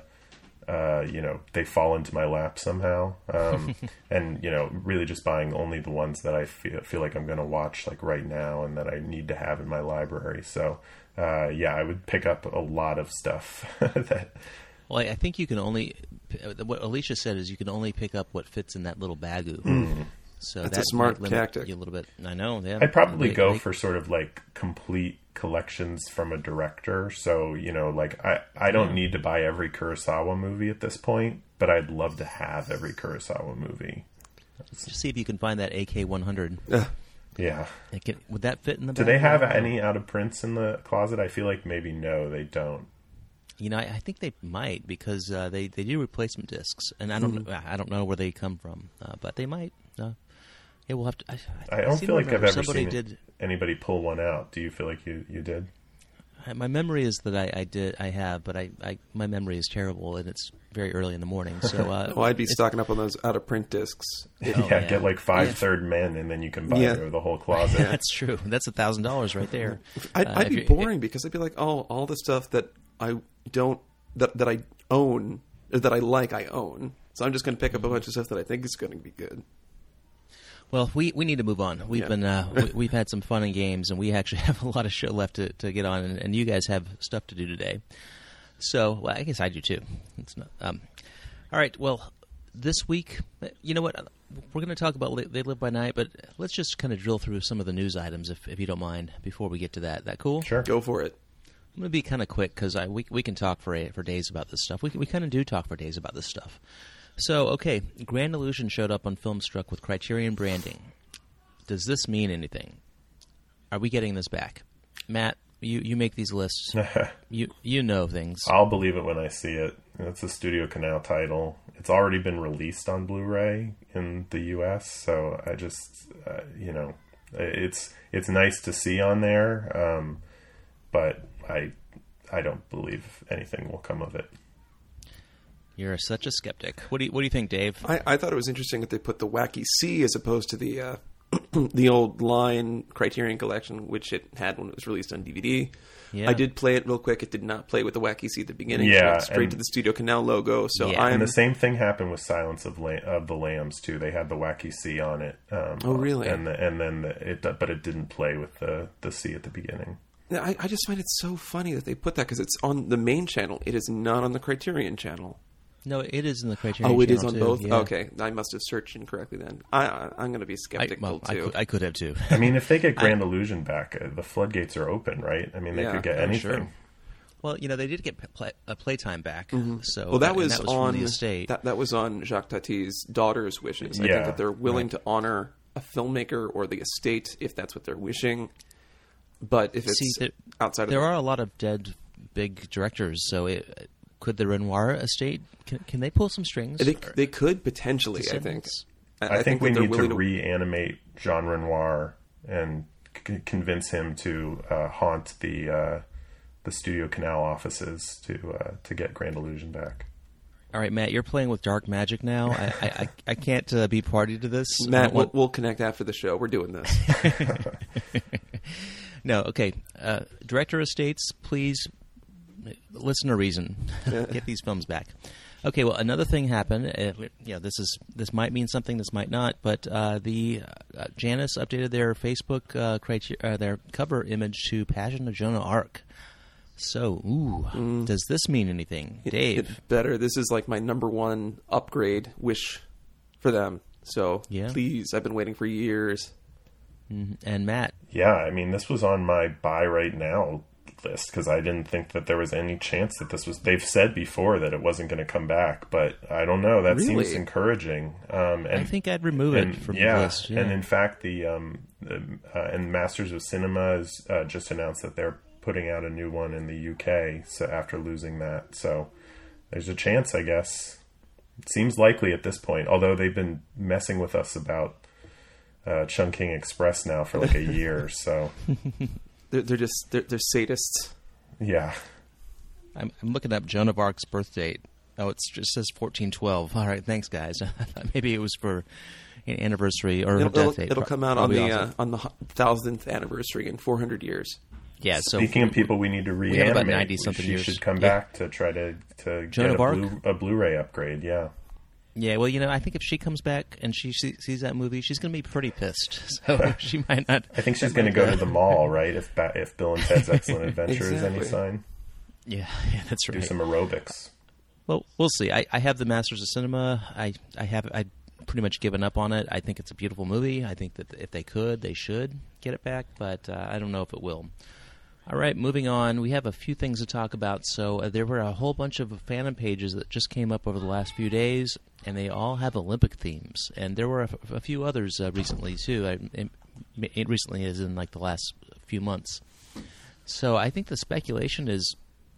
S3: Uh, you know, they fall into my lap somehow. Um, and, you know, really just buying only the ones that I feel, feel like I'm going to watch like right now and that I need to have in my library. So, uh, yeah, I would pick up a lot of stuff that.
S1: Well, I think you can only, what Alicia said is you can only pick up what fits in that little bagu.
S3: Mm.
S1: So
S2: That's
S1: that
S2: a smart
S1: might limit
S2: tactic.
S1: you a little bit. I know. Yeah.
S3: I'd probably
S1: They-
S3: go
S1: they-
S3: for sort of like complete collections from a director. So, you know, like I, I don't
S1: Yeah.
S3: need to buy every Kurosawa movie at this point, but I'd love to have every Kurosawa movie.
S1: Just see if you can find that A K one hundred.
S2: Ugh.
S3: Yeah.
S1: It can- would that fit in the
S3: Do
S1: bag?
S3: they have any out of prints in the closet? I feel like maybe no, they don't.
S1: You know, I, I think they might because uh, they, they do replacement discs, and I don't
S2: Mm.
S1: I don't know where they come from, uh, but they might. Uh, yeah, we'll have to. I,
S3: I don't
S1: seem
S3: feel
S1: to
S3: like I've
S1: remember
S3: ever
S1: somebody
S3: seen
S1: did.
S3: anybody pull one out. Do you feel like you, you did?
S1: I, my memory is that I, I did. I have, but I, I my memory is terrible, and it's very early in the morning. So, uh,
S2: Oh, I'd be
S1: it's-
S2: stocking up on those out of print discs. If-
S1: Oh,
S3: yeah,
S1: yeah.
S3: get like five
S1: Yeah.
S3: third men, and then you can buy
S2: Yeah.
S3: the, the whole closet.
S1: That's true. That's a thousand dollars right there.
S2: I'd,
S1: Uh,
S2: I'd
S1: if
S2: be
S1: you-
S2: boring because I'd be like, oh, all the stuff that I don't that that I own or that I like, I own. So I'm just going to pick up a bunch of stuff that I think is going to be good.
S1: Well, we, we need to move on. We've
S2: Yeah.
S1: been uh, we, we've had some fun and games, and we actually have a lot of show left to, to get on, and, and you guys have stuff to do today. So, well, I guess I do too. It's not. Um, all right. Well, this week, you know what? We're going to talk about Li- They Live by Night, but let's just kind of drill through some of the news items, if if you don't mind, before we get to that. That cool?
S3: Sure.
S2: Go for it.
S1: I'm going to be kind of quick because I we we can talk for a, for days about this stuff. We we kind of do talk for days about this stuff. So, okay, Grand Illusion showed up on Filmstruck with Criterion branding. Does this mean anything? Are we getting this back? Matt, you, you make these lists. you you know things.
S3: I'll believe it when I see it. It's a Studio Canal title. It's already been released on Blu-ray in the U S, so I just, uh, you know, it's it's nice to see on there, um, but I I don't believe anything will come of it.
S1: You're such a skeptic. What do you, what do you think, Dave?
S2: I, I thought it was interesting that they put the Wacky C as opposed to the uh, the old line Criterion Collection, which it had when it was released on D V D.
S1: Yeah.
S2: I did play it real quick. It did not play with the Wacky C at the beginning.
S3: Yeah,
S2: It went straight
S3: and-
S2: to the Studio Canal logo. So
S1: Yeah.
S2: I'm
S3: And the same thing happened with Silence of, La- of the Lambs too. They had the Wacky C on it. Um,
S2: Oh, really?
S3: And the, and then the, it, but it didn't play with the the C at the beginning.
S2: I, I just find it so funny that they put that because it's on the main channel. It is not on the Criterion channel.
S1: No, it is in the Criterion
S2: Oh, it is
S1: channel,
S2: on
S1: too.
S2: both.
S1: Yeah.
S2: Okay, I must have searched incorrectly then. I, I I'm going to be
S1: I,
S2: skeptical
S1: well, I,
S2: too.
S1: could, I could have too.
S3: I mean, if they get Grand Illusion back, uh, the floodgates are open, right? I mean, they
S2: Yeah,
S3: could get
S2: I'm
S3: anything.
S2: sure.
S1: Well, you know, they did get play, uh, playtime back. So
S2: Well, that
S1: and
S2: was,
S1: that was
S2: on
S1: from the estate.
S2: That, that was on Jacques Tati's daughter's wishes. I
S3: Yeah,
S2: think that they're willing to honor a filmmaker or the estate if that's what they're wishing. But if it's
S1: See, there,
S2: outside of
S1: there
S2: the,
S1: are a lot of dead big directors. So it, could the Renoir estate can, can they pull some strings?
S2: they,
S1: Or
S2: they could potentially. I think.
S1: descendants?
S3: I, think, we
S2: that they're
S3: need to
S2: willing
S3: reanimate Jean Renoir and c- convince him to uh, haunt the uh, the Studio Canal offices to uh, to get Grand Illusion back.
S1: All right, Matt, you're playing with dark magic now. I I, I, I can't uh, be party to this. I
S2: Matt,
S1: don't
S2: we'll,
S1: want-
S2: we'll connect after the show. We're doing this.
S1: No, okay. Uh, director estates, please listen to reason. Get these films back. Okay, well, another thing happened. Uh, you know, this is this might mean something, this might not. But uh, the uh, Janus updated their Facebook uh, criteria, uh, their cover image to Passion of Joan of Arc. So, ooh, does this mean anything, Dave?
S2: It better. This is like my number one upgrade wish for them. So
S1: Yeah.
S2: please, I've been waiting for years.
S1: Mhm. And Matt,
S3: Yeah, I mean, this was on my buy right now list because I didn't think that there was any chance that this was. They've said before that it wasn't going to come back, but I don't know. That seems
S2: Really?
S3: encouraging. Um, and
S1: I think I'd remove
S3: and,
S1: it from
S3: yeah,
S1: the list. Yeah.
S3: and in fact, the, um, the uh, and Masters of Cinema has uh, just announced that they're putting out a new one in the U K. So after losing that, so there's a chance, I guess. It seems likely at this point, although they've been messing with us about uh, Chungking Express now for like a year. So
S2: They're, they're just they're, they're sadists.
S3: yeah,
S1: I'm, I'm looking up Joan of Arc's birth date. Oh, it just says fourteen twelve. All right, thanks, guys. I thought maybe it was for an anniversary or her
S2: It'll,
S1: death
S2: it'll,
S1: date.
S2: it'll come out on
S1: Probably
S2: the
S1: also.
S2: uh, on the thousandth anniversary in four hundred years.
S1: Yeah, so
S3: speaking of people we need to
S1: have
S3: reanimate,
S1: about ninety-something
S3: she
S1: years.
S3: should come
S1: Yeah.
S3: back to try to to
S1: Joan
S3: get
S1: of
S3: a,
S1: Arc?
S3: Blu- a Blu-ray upgrade. Yeah.
S1: yeah, well, you know, I think if she comes back and she see, sees that movie, she's going to be pretty pissed. So she might not.
S3: I think she's going to go to the mall, right? If ba- if Bill and Ted's Excellent Adventure is any
S2: Exactly.
S3: sign,
S1: Yeah, yeah, that's
S3: do
S1: right.
S3: some aerobics.
S1: Well, we'll see. I, I have the Masters of Cinema. I I have I pretty much given up on it. I think it's a beautiful movie. I think that if they could, they should get it back, but uh, I don't know if it will. All right, moving on. We have a few things to talk about. So uh, there were a whole bunch of fandom pages that just came up over the last few days, and they all have Olympic themes. And there were a, f- a few others uh, recently too. I, it, it recently is in like the last few months. So I think the speculation is.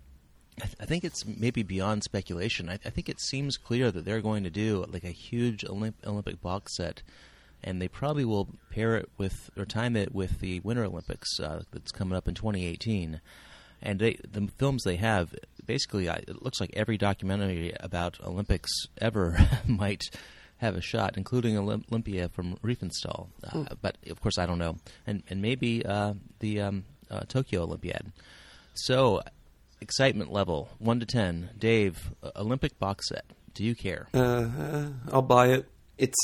S1: I, th- I think it's maybe beyond speculation. I, I think it seems clear that they're going to do like a huge Olymp- Olympic box set, and they probably will pair it with or time it with the Winter Olympics uh, that's coming up in twenty eighteen. And they, the films they have, basically, I, it looks like every documentary about Olympics ever might have a shot, including Olymp- Olympia from Riefenstahl. Uh, but of course, I don't know, and and maybe uh, the um, uh, Tokyo Olympiad. So. Excitement level, one to ten. Dave, uh, Olympic box set. Do you care?
S2: Uh, uh, I'll buy it. It's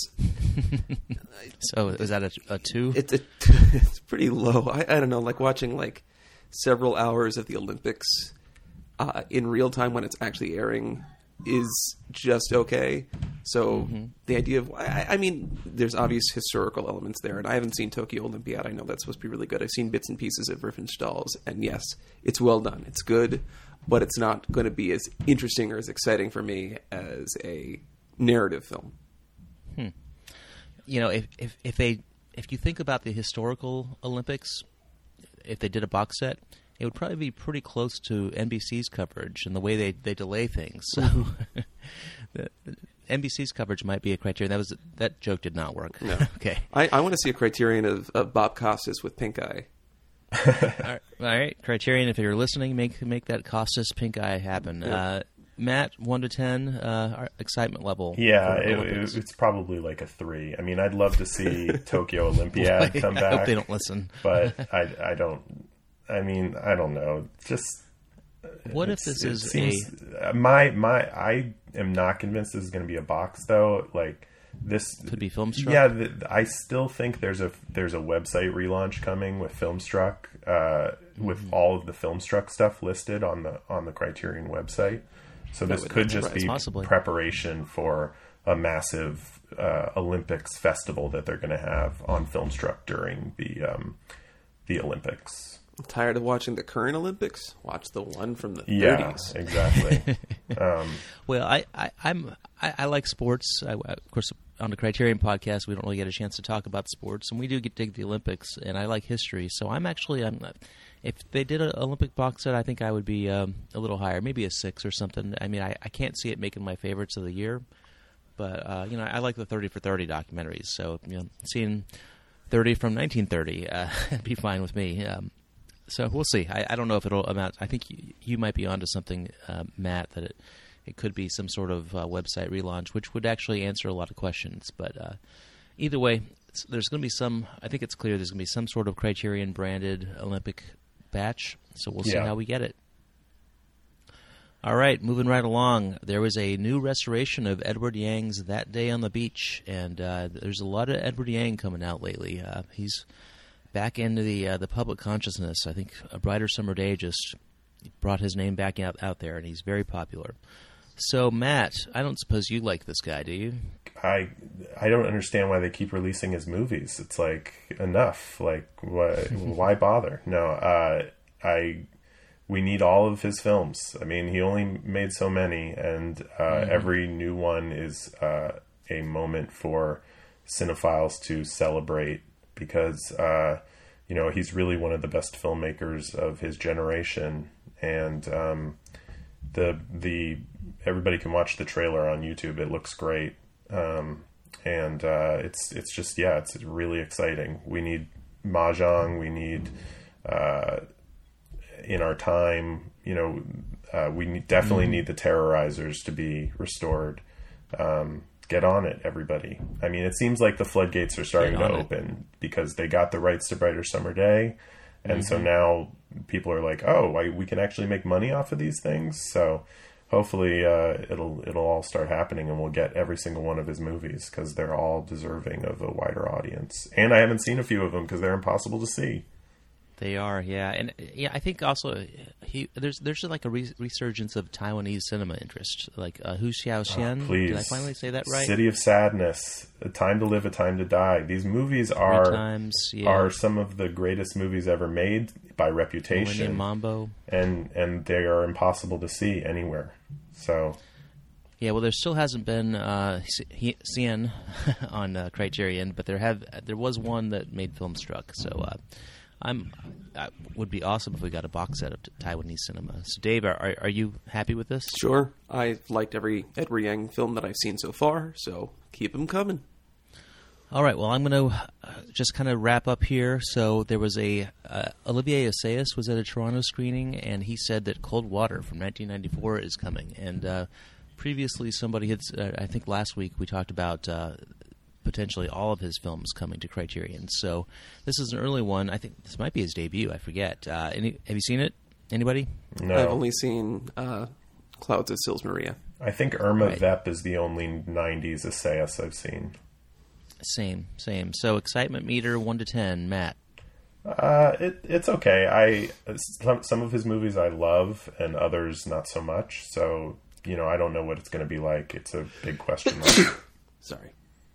S1: So is that a, a two?
S2: it's a, it's pretty low. I, I don't know, like watching like several hours of the Olympics uh, in real time when it's actually airing is just okay. So
S1: Mm-hmm.
S2: the idea of I, I mean, there's obvious historical elements there, and I haven't seen Tokyo Olympiad. I know that's supposed to be really good. I've seen bits and pieces of Riefenstahl's, and yes, it's well done. It's good, but it's not going to be as interesting or as exciting for me as a narrative film.
S1: You know, if, if if they if you think about the historical Olympics, if they did a box set, it would probably be pretty close to N B C's coverage and the way they, they delay things. So the, the N B C's coverage might be a criterion. That was that joke did not work.
S2: No.
S1: Okay.
S2: I, I want to see a criterion of, of Bob Costas with pink eye.
S1: All right. All right, Criterion. If you're listening, make make that Costas pink eye happen.
S2: Yeah.
S1: Uh, Matt, one to ten, uh, our excitement level.
S3: Yeah,
S1: for
S3: it,
S1: Olympics.
S3: it, it's probably like a three. I mean, I'd love to see Tokyo Olympiad come
S1: I
S3: back.
S1: hope they don't listen.
S3: But I, I don't. I mean, I don't know. Just
S1: what if
S3: it's-
S1: this
S3: it
S1: is
S3: seems-
S1: a
S3: my my? I am not convinced this is going to be a box though. Like this
S1: could be Filmstruck?
S3: Yeah, the, I still think there's a there's a website relaunch coming with Filmstruck, uh, with
S1: Mm-hmm.
S3: all of the Filmstruck stuff listed on the on the Criterion website. So this
S2: would
S3: could
S2: not
S3: just
S2: surprise-
S3: be
S1: Possibly.
S3: preparation for a massive uh, Olympics festival that they're going to have on Filmstruck during the um, the Olympics.
S2: Tired of watching the current Olympics? Watch the one from the
S3: Yeah,
S2: thirties.
S3: exactly. um,
S1: Well, I, I I'm I, I like sports. I, of course, on the Criterion podcast, we don't really get a chance to talk about sports, and we do get dig the Olympics, and I like history. So I'm actually I'm if they did an Olympic box set, I think I would be um, a little higher, maybe a six or something. I mean, I, I can't see it making my favorites of the year, but uh, you know, I like the thirty for thirty documentaries. So you know, seeing thirty from nineteen thirty, uh, would be fine with me. Um, So we'll see. I, I don't know if it'll amount. I think you, you might be onto something, uh, Matt, that it, it could be some sort of uh, website relaunch, which would actually answer a lot of questions. But uh, either way, it's, there's going to be some. I think it's clear there's going to be some sort of Criterion branded Olympic batch. So we'll see
S3: Yeah.
S1: how we get it. All right, moving right along. There was a new restoration of Edward Yang's That Day on the Beach, and uh, there's a lot of Edward Yang coming out lately. Uh, he's back into the uh, the public consciousness. I think A Brighter Summer Day just brought his name back out, out there, and he's very popular. So, Matt, I don't suppose you like this guy, do you?
S3: I I don't understand why they keep releasing his movies. It's like enough. Like why why bother? No, uh, I we need all of his films. I mean, he only made so many, and uh, mm-hmm. every new one is uh, a moment for cinephiles to celebrate because uh, you know he's really one of the best filmmakers of his generation, and um, the the everybody can watch the trailer on YouTube. It looks great. Um, and, uh, it's, it's just, yeah, it's really exciting. We need Mahjong. We need, uh, In Our Time, you know, uh, we need, definitely mm-hmm. need the Terrorizers to be restored. Um, get on it, everybody. I mean, it seems like the floodgates are starting to it. open because they got the rights to Brighter Summer Day. And mm-hmm. so now people are like, oh, I, we can actually make money off of these things. So, hopefully, uh, it'll it'll all start happening, and we'll get every single one of his movies because they're all deserving of a wider audience. And I haven't seen a few of them because they're impossible to see.
S1: They are, yeah, and yeah, I think also he there's there's like a re- resurgence of Taiwanese cinema interest, like uh, Hu Xiaoxian.
S3: Oh, please,
S1: did I finally say that right?
S3: City of Sadness, A Time to Live, A Time to Die. These movies are
S1: times, yeah.
S3: are some of the greatest movies ever made by reputation.
S1: Millennium Mambo,
S3: and and they are impossible to see anywhere. So.
S1: Yeah, well, there still hasn't been uh, Cien on uh, Criterion, but there have there was one that made Filmstruck. So uh, I'm it would be awesome if we got a box set of Taiwanese cinema. So Dave, are are you happy with this?
S2: Sure, I've liked every Edward Yang film that I've seen so far, so keep them coming.
S1: All right, well, I'm going to uh, just kind of wrap up here. So there was a uh, Olivier Assayas was at a Toronto screening, and he said that Cold Water from nineteen ninety-four is coming. And uh, previously, somebody had, uh, I think last week, we talked about uh, potentially all of his films coming to Criterion. So this is an early one. I think this might be his debut. I forget. Uh, any, have you seen it? Anybody?
S3: No.
S2: I've only seen uh, Clouds of Sils Maria.
S3: I think Irma
S1: right.
S3: Vep is the only nineties Assayas I've seen.
S1: Same, same. So excitement meter one to ten, Matt.
S3: Uh, it it's okay. I some some of his movies I love, and others not so much. So you know, I don't know what it's going to be like. It's a big question mark.
S2: Sorry.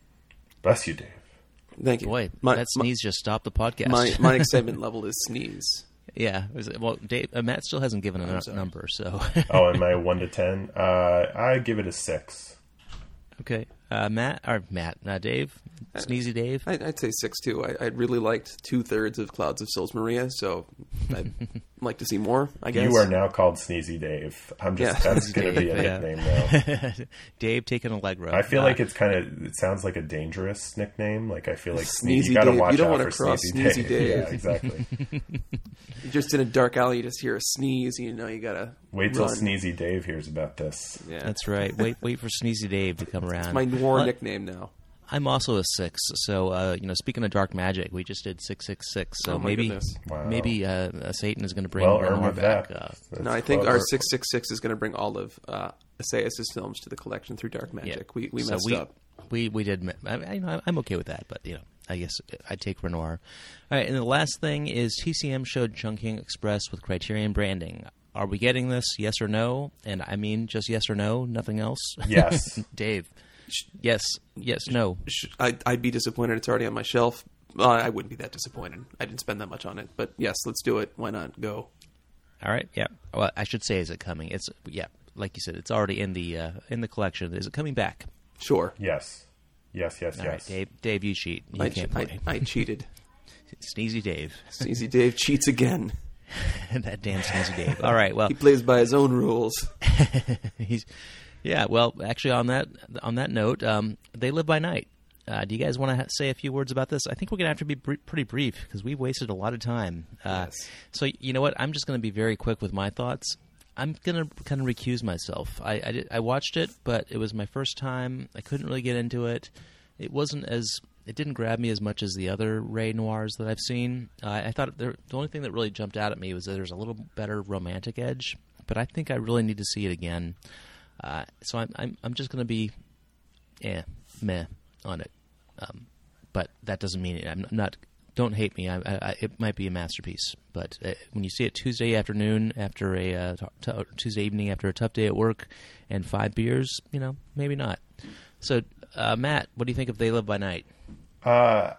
S3: Bless you, Dave.
S2: Thank you.
S1: Boy,
S2: my,
S1: that sneeze
S2: my,
S1: just stopped the podcast.
S2: My my excitement level is sneeze.
S1: Yeah. Well, Dave, uh, Matt still hasn't given a n- number, so.
S3: Oh, and my one to ten, uh, I give it a six.
S1: Okay, uh, Matt or Matt, uh, Dave, Sneezy Dave.
S2: I, I'd say six too. I, I really liked two thirds of Clouds of Sils Maria, so I like to see more, I guess.
S3: You are now called Sneezy Dave. I'm just
S2: Yeah.
S3: that's going to be a
S1: Yeah.
S3: nickname now.
S1: Dave taking Allegro.
S3: I feel
S1: Uh,
S3: like it's kind of it sounds like a dangerous nickname. Like I feel like
S2: Sneezy
S3: you got to
S2: Dave.
S3: watch
S2: You don't
S3: out
S2: wanna
S3: for
S2: cross
S3: Sneezy,
S2: Sneezy
S3: Dave.
S2: Dave.
S3: Yeah, exactly.
S2: You're just in a dark alley, you just hear a sneeze, you know you gotta
S3: Wait till
S2: run.
S3: Sneezy Dave hears about this.
S2: Yeah.
S1: That's right. Wait, wait for Sneezy Dave to come around.
S2: my war
S1: Well,
S2: nickname now.
S1: I'm also a six, so uh, you know. Speaking of dark magic, we just did six six six. So
S2: Oh, my
S1: maybe,
S2: goodness.
S3: Wow.
S1: maybe uh, uh, Satan is going to bring
S3: Well,
S1: Renoir
S3: earned
S1: back.
S3: that.
S1: Uh,
S3: That's
S2: No, I think
S3: close.
S2: our six six six is going to bring all of uh, Assayas' films to the collection through Dark Magic.
S1: yeah.
S2: We, we
S1: so
S2: messed
S1: we,
S2: up.
S1: We we did. I, I, you know, I'm okay with that, but you know, I guess I'd take Renoir. All right, and the last thing is T C M showed Chungking Express with Criterion branding. Are we getting this? Yes or no? And I mean, just yes or no, nothing else.
S3: Yes.
S1: Dave. Yes. Yes. No.
S2: Sh- I'd, I'd be disappointed. It's already on my shelf. Uh, I wouldn't be that disappointed. I didn't spend that much on it. But yes, let's do it. Why not? Go.
S1: All right. Yeah. Well, I should say, is it coming? It's yeah. Like you said, it's already in the uh, in the collection. Is it coming back?
S2: Sure.
S3: Yes. Yes, yes,
S1: All
S3: yes.
S1: right, Dave. Dave, you cheat. You
S2: I,
S1: can't
S2: I,
S1: play.
S2: I cheated.
S1: Sneezy Dave.
S2: Sneezy Dave cheats again.
S1: That damn Sneezy Dave. All right. Well,
S2: He plays by his own rules.
S1: he's yeah. Well, actually, on that on that note, um, They Live by Night. Uh, do you guys want to ha- say a few words about this? I think we're going to have to be br- pretty brief because we wasted a lot of time. Uh,
S2: Yes.
S1: So you know what? I'm just going to be very quick with my thoughts. I'm going to kind of recuse myself. I I, did, I watched it, but it was my first time. I couldn't really get into it. It wasn't as it didn't grab me as much as the other Ray Noirs that I've seen. Uh, I thought there, the only thing that really jumped out at me was that there's a little better romantic edge. But I think I really need to see it again. Uh, so I'm I'm I'm just going to be, eh, meh on it. Um, but that doesn't mean it. I'm not. Don't hate me. I, I, it might be a masterpiece, but uh, when you see it Tuesday afternoon after a uh, t- t- Tuesday evening after a tough day at work and five beers, you know, maybe not. So, uh, Matt, what do you think of They Live by Night?
S3: Uh,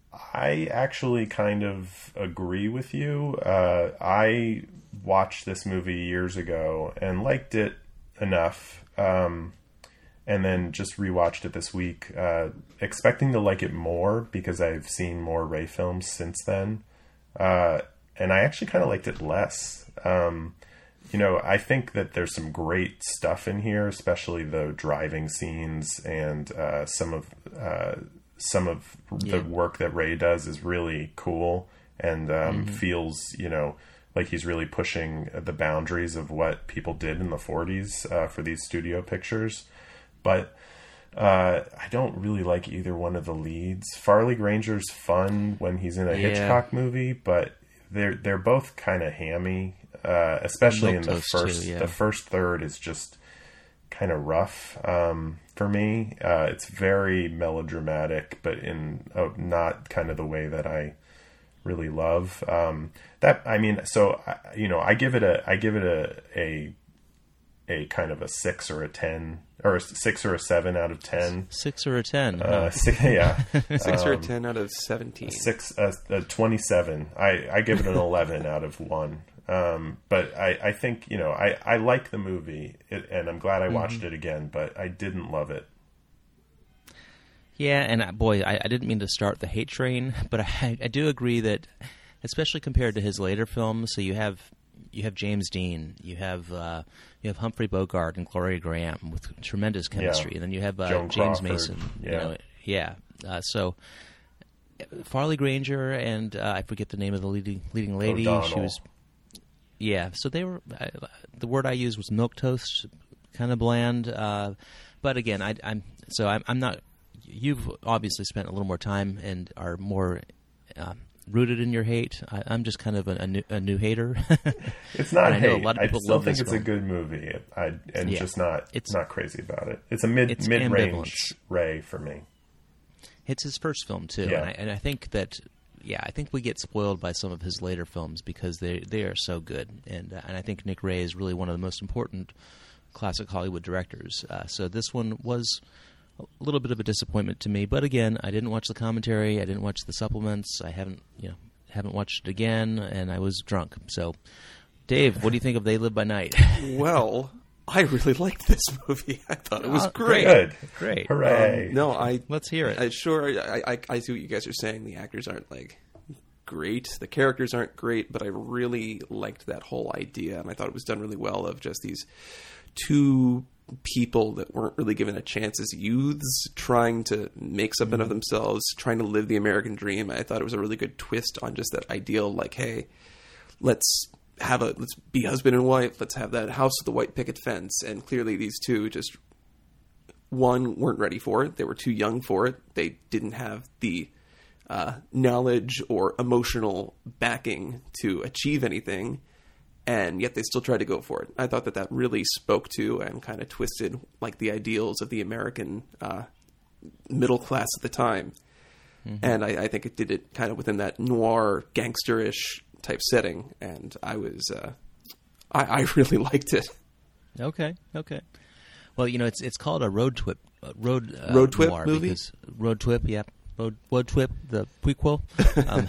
S3: I actually kind of agree with you. Uh, I watched this movie years ago and liked it enough, um, and then just rewatched it this week, uh, expecting to like it more because I've seen more Ray films since then. Uh, and I actually kind of liked it less. Um, you know, I think that there's some great stuff in here, especially the driving scenes and uh, some of uh, some of
S1: Yeah.
S3: the work that Ray does is really cool and um, feels, you know, like he's really pushing the boundaries of what people did in the forties uh, for these studio pictures. But uh, I don't really like either one of the leads. Farley Granger's fun when he's in a
S1: Yeah.
S3: Hitchcock movie, but they're they're both kind of hammy, uh, especially in the
S1: Milquetoast, too,
S3: first.
S1: yeah.
S3: The first third is just kind of rough um, for me. Uh, it's very melodramatic, but in uh, not kind of the way that I really love. Um, that I mean, so I- you know, I give it a I give it a a a kind of a six or a ten or a six or a seven out of ten.
S1: Six or a ten?
S3: Uh, six, yeah,
S2: Six or
S3: Um,
S2: a ten out of seventeen.
S3: six uh, a twenty-seven. I, I give it an eleven out of one. Um, but I, I think you know I, I like the movie it, and I'm glad I watched
S1: Mm-hmm.
S3: it again. But I didn't love it.
S1: Yeah, and uh, boy, I, I didn't mean to start the hate train, but I, I do agree that, especially compared to his later films, so you have you have James Dean, you have uh, you have Humphrey Bogart and Gloria Graham with tremendous chemistry,
S3: Yeah.
S1: and then you have uh,
S3: Joan
S1: James
S3: Crawford,
S1: Mason. You
S3: yeah.
S1: know, yeah. Uh, so Farley Granger and uh, I forget the name of the leading leading lady. She
S3: O'Donnell.
S1: was. Yeah, so they were. Uh, the word I used was milquetoast, kind of bland. Uh, but again, I, I'm so I'm, I'm not. You've obviously spent a little more time and are more uh, rooted in your hate. I, I'm just kind of a, a, new, a new hater.
S3: It's not
S1: And I know
S3: hate.
S1: a lot of
S3: I
S1: people
S3: still
S1: love
S3: think
S1: this
S3: it's
S1: film.
S3: a good movie. I and
S1: Yeah.
S3: just not
S1: It's-
S3: not crazy about it. It's a mid
S1: it's
S3: mid range
S1: ambivalence.
S3: Ray for me.
S1: It's his first film too,
S3: Yeah.
S1: and, I, and I think that yeah, I think we get spoiled by some of his later films because they they are so good, and uh, and I think Nick Ray is really one of the most important classic Hollywood directors. Uh, so this one was a little bit of a disappointment to me, but again, I didn't watch the commentary, I didn't watch the supplements, I haven't you know haven't watched it again, and I was drunk. So, Dave, what do you think of They Live by Night?
S2: Well, I really liked this movie. I thought it was
S1: Uh,
S2: great.
S3: Good,
S1: Great.
S3: hooray!
S2: Um, no, I
S1: Let's hear it.
S2: I, sure, I, I I see what you guys are saying. The actors aren't like great. The characters aren't great, but I really liked that whole idea, and I thought it was done really well of just these two people that weren't really given a chance as youths, trying to make something of themselves, trying to live the American dream. I thought it was a really good twist on just that ideal, like, hey, let's have a let's be husband and wife, let's have that house with the white picket fence. And clearly these two just, one, weren't ready for it. They were too young for it. They didn't have the uh, knowledge or emotional backing to achieve anything. And yet they still tried to go for it. I thought that that really spoke to and kind of twisted like the ideals of the American uh, middle class at the time. Mm-hmm. And I, I think it did it kind of within that noir, gangsterish type setting. And I was, uh, I, I really liked it.
S1: Okay, okay. Well, you know, it's it's called a road trip, uh, road uh,
S2: road trip
S1: noir
S2: movie.
S1: Because, road trip, yeah, road road trip, the prequel. Um,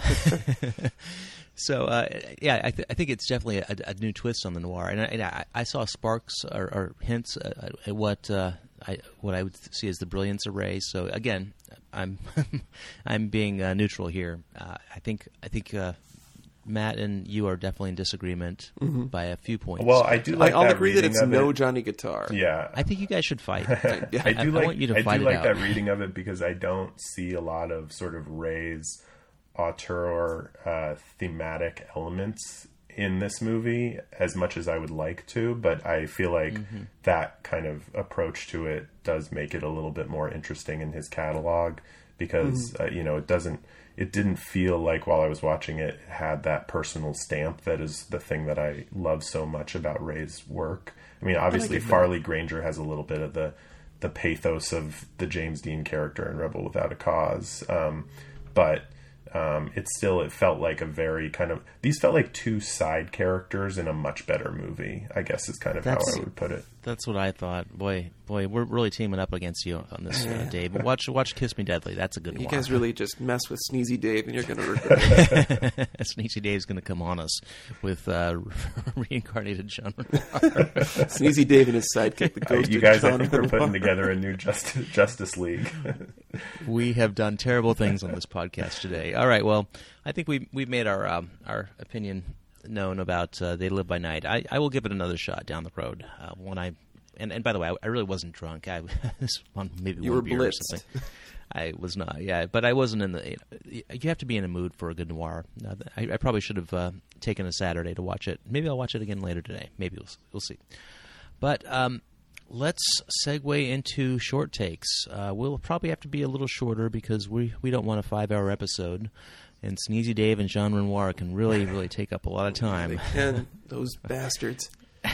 S1: So, uh, yeah, I, th- I think it's definitely a, a new twist on the noir, and I, and I, I saw sparks or, or hints at, at what uh, I what I would see as the brilliance of Ray. So, again, I'm I'm being uh, neutral here. Uh, I think I think uh, Matt and you are definitely in disagreement mm-hmm. by a few points.
S3: Well, I do. Like
S2: I'll
S3: that
S2: agree that it's
S3: of
S2: no
S3: it.
S2: Johnny Guitar.
S3: Yeah,
S1: I think you guys should fight.
S3: I do
S1: I,
S3: like.
S1: I want you to
S3: I
S1: fight
S3: do
S1: it
S3: like
S1: out.
S3: that reading of it because I don't see a lot of sort of Ray's auteur uh, thematic elements in this movie as much as I would like to, but I feel like mm-hmm. that kind of approach to it does make it a little bit more interesting in his catalog because mm-hmm. uh, you know, it doesn't it didn't feel like while I was watching it, it had that personal stamp that is the thing that I love so much about Ray's work. I mean, obviously I Farley Granger has a little bit of the the pathos of the James Dean character in Rebel Without a Cause, um, but Um, it still, it felt like a very kind of, these felt like two side characters in a much better movie, I guess is kind of
S1: That's,
S3: how I would put it.
S1: That's what I thought. Boy, boy, we're really teaming up against you on this, uh, Dave. But watch, watch Kiss Me Deadly. That's a good
S2: you
S1: one.
S2: You guys really just mess with Sneezy Dave and you're going to regret it.
S1: Sneezy Dave's going to come on us with uh, reincarnated John
S2: Sneezy Dave and his sidekick, the ghost
S3: uh, You
S2: of
S3: guys,
S2: John
S3: I think we're putting
S2: Renoir.
S3: together a new Justice, Justice League.
S1: We have done terrible things on this podcast today. All right, well, I think we we've made our um, our opinion known about uh, They Live by Night. I, I will give it another shot down the road uh, when I and, and by the way, I, I really wasn't drunk. I was on maybe
S2: you
S1: one
S2: were
S1: beer
S2: blitzed.
S1: or something. I was not, yeah, but I wasn't in the. You have to be in a mood for a good noir. Uh, I, I probably should have uh, taken a Saturday to watch it. Maybe I'll watch it again later today. Maybe we'll we'll see. But um, let's segue into short takes. Uh, we'll probably have to be a little shorter because we, we don't want a five-hour episode. And Sneezy Dave and Jean Renoir can really, really take up a lot of time.
S2: They can, those bastards.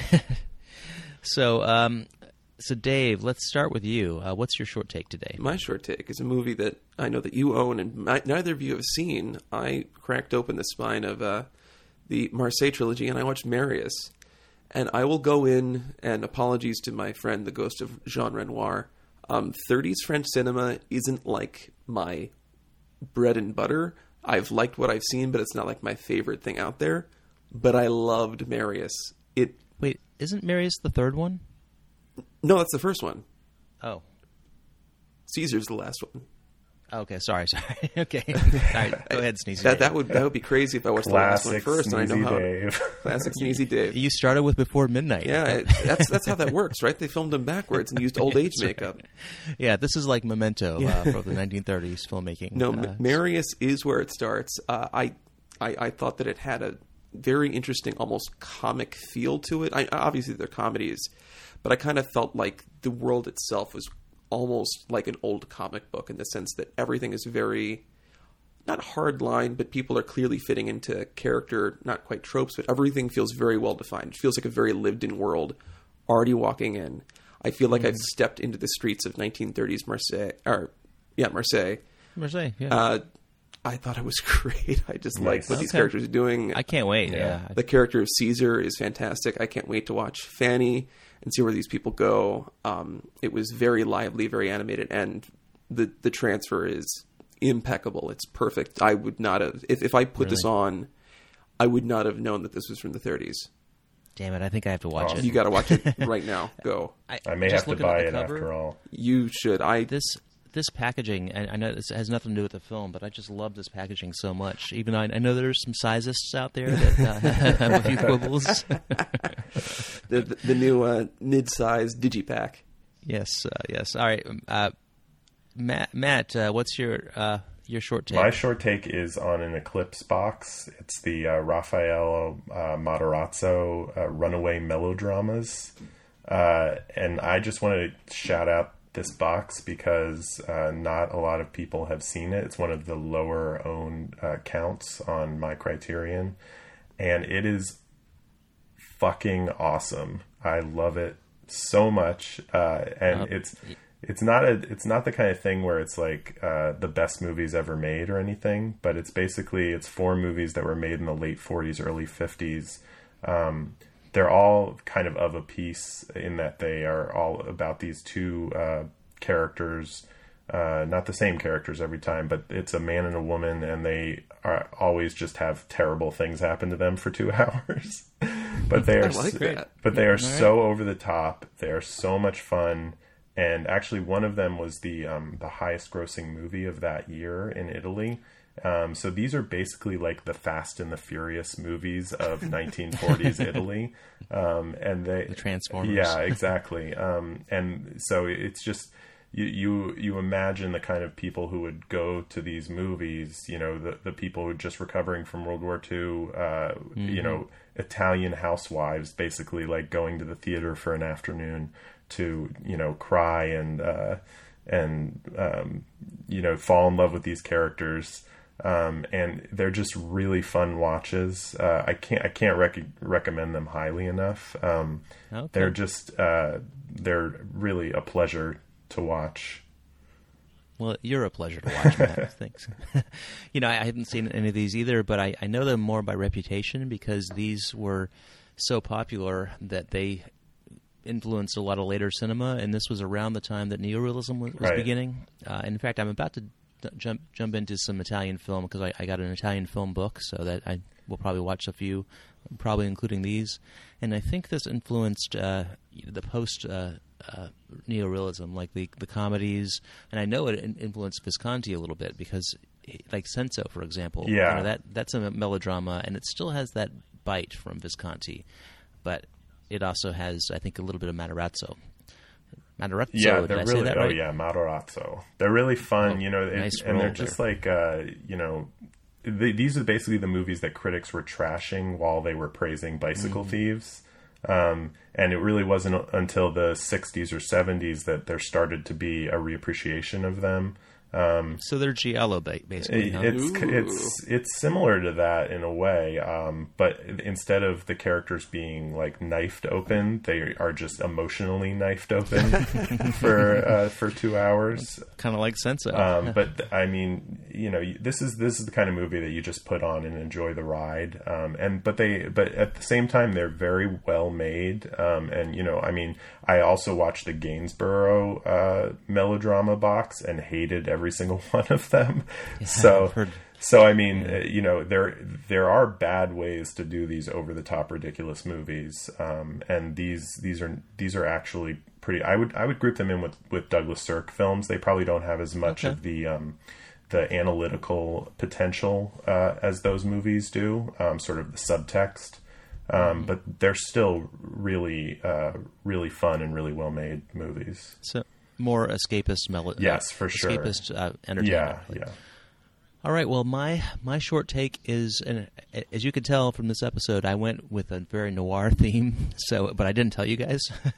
S1: so, um, so Dave, let's start with you. Uh, what's your short take today?
S2: My short take is a movie that I know that you own and my, neither of you have seen. I cracked open the spine of uh, the Marseille trilogy and I watched Marius. And I will go in, and apologies to my friend, the ghost of Jean Renoir. Um, thirties French cinema isn't like my bread and butter. I've liked what I've seen, but it's not like my favorite thing out there. But I loved Marius. It
S1: Wait, isn't Marius the third one?
S2: No, that's the first one.
S1: Oh.
S2: Caesar's the last one.
S1: Okay, sorry, sorry. Okay. All right, go ahead, Sneezy
S2: That
S1: Dave.
S2: that would that would be crazy if I watched the last one
S3: Classic
S2: first and I know
S3: Sneezy
S2: how.
S3: Dave.
S2: Classic Sneezy Dave.
S1: You started with Before Midnight.
S2: Yeah, it, that's that's how that works, right? They filmed him backwards and used old age makeup.
S1: Yeah, this is like Memento
S2: Yeah.
S1: uh, from the nineteen thirties filmmaking.
S2: No,
S1: uh,
S2: Marius is where it starts. Uh, I, I I thought that it had a very interesting, almost comic feel to it. I, obviously, they're comedies, but I kind of felt like the world itself was almost like an old comic book in the sense that everything is very, not hard line, but people are clearly fitting into character, not quite tropes, but everything feels very well defined. It feels like a very lived in world. Already walking in, I feel like mm. I've stepped into the streets of nineteen thirties Marseille, or yeah, Marseille.
S1: Marseille, yeah.
S2: Uh, I thought it was great. I just
S3: Nice.
S2: like what these
S1: Okay.
S2: characters are doing.
S1: I can't wait. Yeah.
S2: The character of Caesar is fantastic. I can't wait to watch Fanny and see where these people go. Um, it was very lively, very animated, and the the transfer is impeccable. It's perfect. I would not have if if I put this
S1: Really?
S2: on, I would not have known that this was from the thirties.
S1: Damn it! I think I have to watch
S3: Awesome.
S1: it.
S2: You got to watch it right now. Go.
S3: I may
S1: just
S3: have to
S1: looking at
S3: buy
S1: the
S3: it
S1: cover,
S3: after all.
S2: You should. I
S1: This this packaging, I, I know this has nothing to do with the film, but I just love this packaging so much. Even though I, I know there's some sizists out there that uh, have a few quibbles.
S2: the, the the new uh, mid-size digipack.
S1: Yes, uh, yes. All right, uh, Matt. Matt, uh, what's your uh, your short take?
S3: My short take is on an Eclipse box. It's the uh, Raffaello uh, Matarazzo uh, Runaway Melodramas, uh, and I just wanted to shout out this box because uh, not a lot of people have seen it. It's one of the lower owned uh, counts on my Criterion, and it is fucking awesome. I love it so much, uh, and
S1: uh,
S3: it's it's not a it's not the kind of thing where it's like uh, the best movies ever made or anything, but it's basically it's four movies that were made in the late forties, early fifties. Um, They're all kind of of a piece in that they are all about these two uh, characters, uh, not the same characters every time, but it's a man and a woman, and they are always just have terrible things happen to them for two hours. but they are,
S2: I like that.
S3: but they are
S1: All
S3: so right. over the top. They are so much fun, and actually, one of them was the um, the highest grossing movie of that year in Italy. Um, so these are basically like the Fast and the Furious movies of nineteen forties Italy. Um, and they,
S1: the Transformers.
S3: Yeah, exactly. Um, and so it's just, you, you, you imagine the kind of people who would go to these movies, you know, the, the people who are just recovering from World War Two, uh, mm-hmm. you know, Italian housewives, basically like going to the theater for an afternoon to, you know, cry and, uh, and, um, you know, fall in love with these characters. Um, and they're just really fun watches. Uh, I can't I can't rec- recommend them highly enough. Um, okay. They're just uh, they're really a pleasure to watch.
S1: Well, you're a pleasure to watch, Matt. Thanks. You know, I, I haven't seen any of these either, but I, I know them more by reputation because these were so popular that they influenced a lot of later cinema, and this was around the time that neorealism was, was
S3: right. beginning.
S1: Uh, in fact, I'm about to jump jump into some Italian film because I, I got an Italian film book, so that I will probably watch a few, probably including these. And I think this influenced uh, the post uh, uh, neorealism, like the the comedies, and I know it influenced Visconti a little bit because, like Senso, for example,
S3: yeah,
S1: you know, that that's a melodrama, and it still has that bite from Visconti, but it also has, I think, a little bit of Matarazzo. Matarazzo,
S3: yeah,
S1: did
S3: they're
S1: I
S3: really
S1: say that
S3: oh
S1: right?
S3: yeah, Matarazzo. They're really fun,
S1: oh,
S3: you know,
S1: nice
S3: and they're
S1: there.
S3: just like uh, you know, they, these are basically the movies that critics were trashing while they were praising Bicycle mm. Thieves. Um, and it really wasn't until the sixties or seventies that there started to be a reappreciation of them. Um,
S1: so they're giallo, basically. Huh?
S3: It's Ooh. it's it's similar to that in a way, um, but instead of the characters being like knifed open, they are just emotionally knifed open for uh, for two hours.
S1: Kind of like Senso.
S3: Um, but I mean, you know, this is this is the kind of movie that you just put on and enjoy the ride. Um, and but they but at the same time, they're very well made. Um, and you know, I mean, I also watched the Gainsborough uh, melodrama box and hated every single one of them. Yeah, so, so I mean, yeah. uh, you know, there there are bad ways to do these over the top ridiculous movies, um, and these these are these are actually pretty. I would I would group them in with, with Douglas Sirk films. They probably don't have as much okay. of the um, the analytical potential uh, as those movies do. Um, sort of the subtext. Um, mm-hmm. But they're still really, uh, really fun and really well made movies.
S1: So more escapist melody.
S3: Yes, for sure.
S1: Escapist uh, entertainment.
S3: Yeah, yeah.
S1: All right. Well, my my short take is, and as you can tell from this episode, I went with a very noir theme. So, but I didn't tell you guys.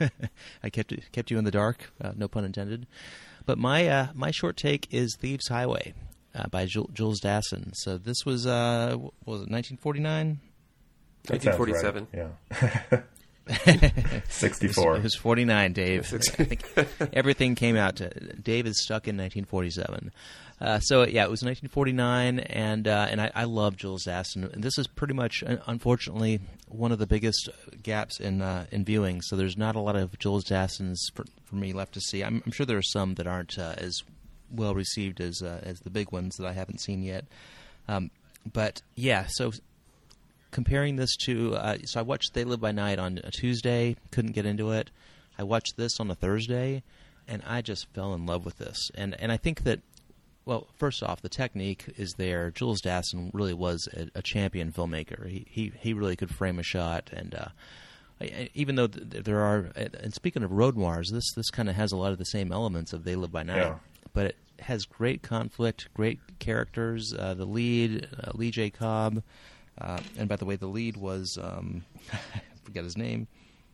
S1: I kept kept you in the dark. Uh, no pun intended. But my uh, my short take is Thieves Highway uh, by Jules Dassin. So this was uh, what was it nineteen forty-nine?
S2: nineteen forty-seven.
S3: Right. Yeah. sixty-four.
S1: It was, it was forty-nine, Dave. I think everything came out to Dave is stuck in nineteen forty-seven. Uh, so yeah, it was nineteen forty-nine, and uh, and I, I love Jules Dassin. And this is pretty much, unfortunately, one of the biggest gaps in uh, in viewing. So there's not a lot of Jules Dassins for, for me left to see. I'm, I'm sure there are some that aren't uh, as well received as uh, as the big ones that I haven't seen yet. Um, but yeah, so. Comparing this to, uh, so I watched They Live by Night on a Tuesday, couldn't get into it. I watched this on a Thursday, and I just fell in love with this. And and I think that, well, first off, the technique is there. Jules Dassin really was a, a champion filmmaker. He, he he really could frame a shot, and uh, I, even though th- there are, and speaking of road noirs, this this kind of has a lot of the same elements of They Live by Night,
S3: Yeah.
S1: but it has great conflict, great characters. Uh, the lead, uh, Lee J. Cobb, uh, and by the way, the lead was um, I forget his name.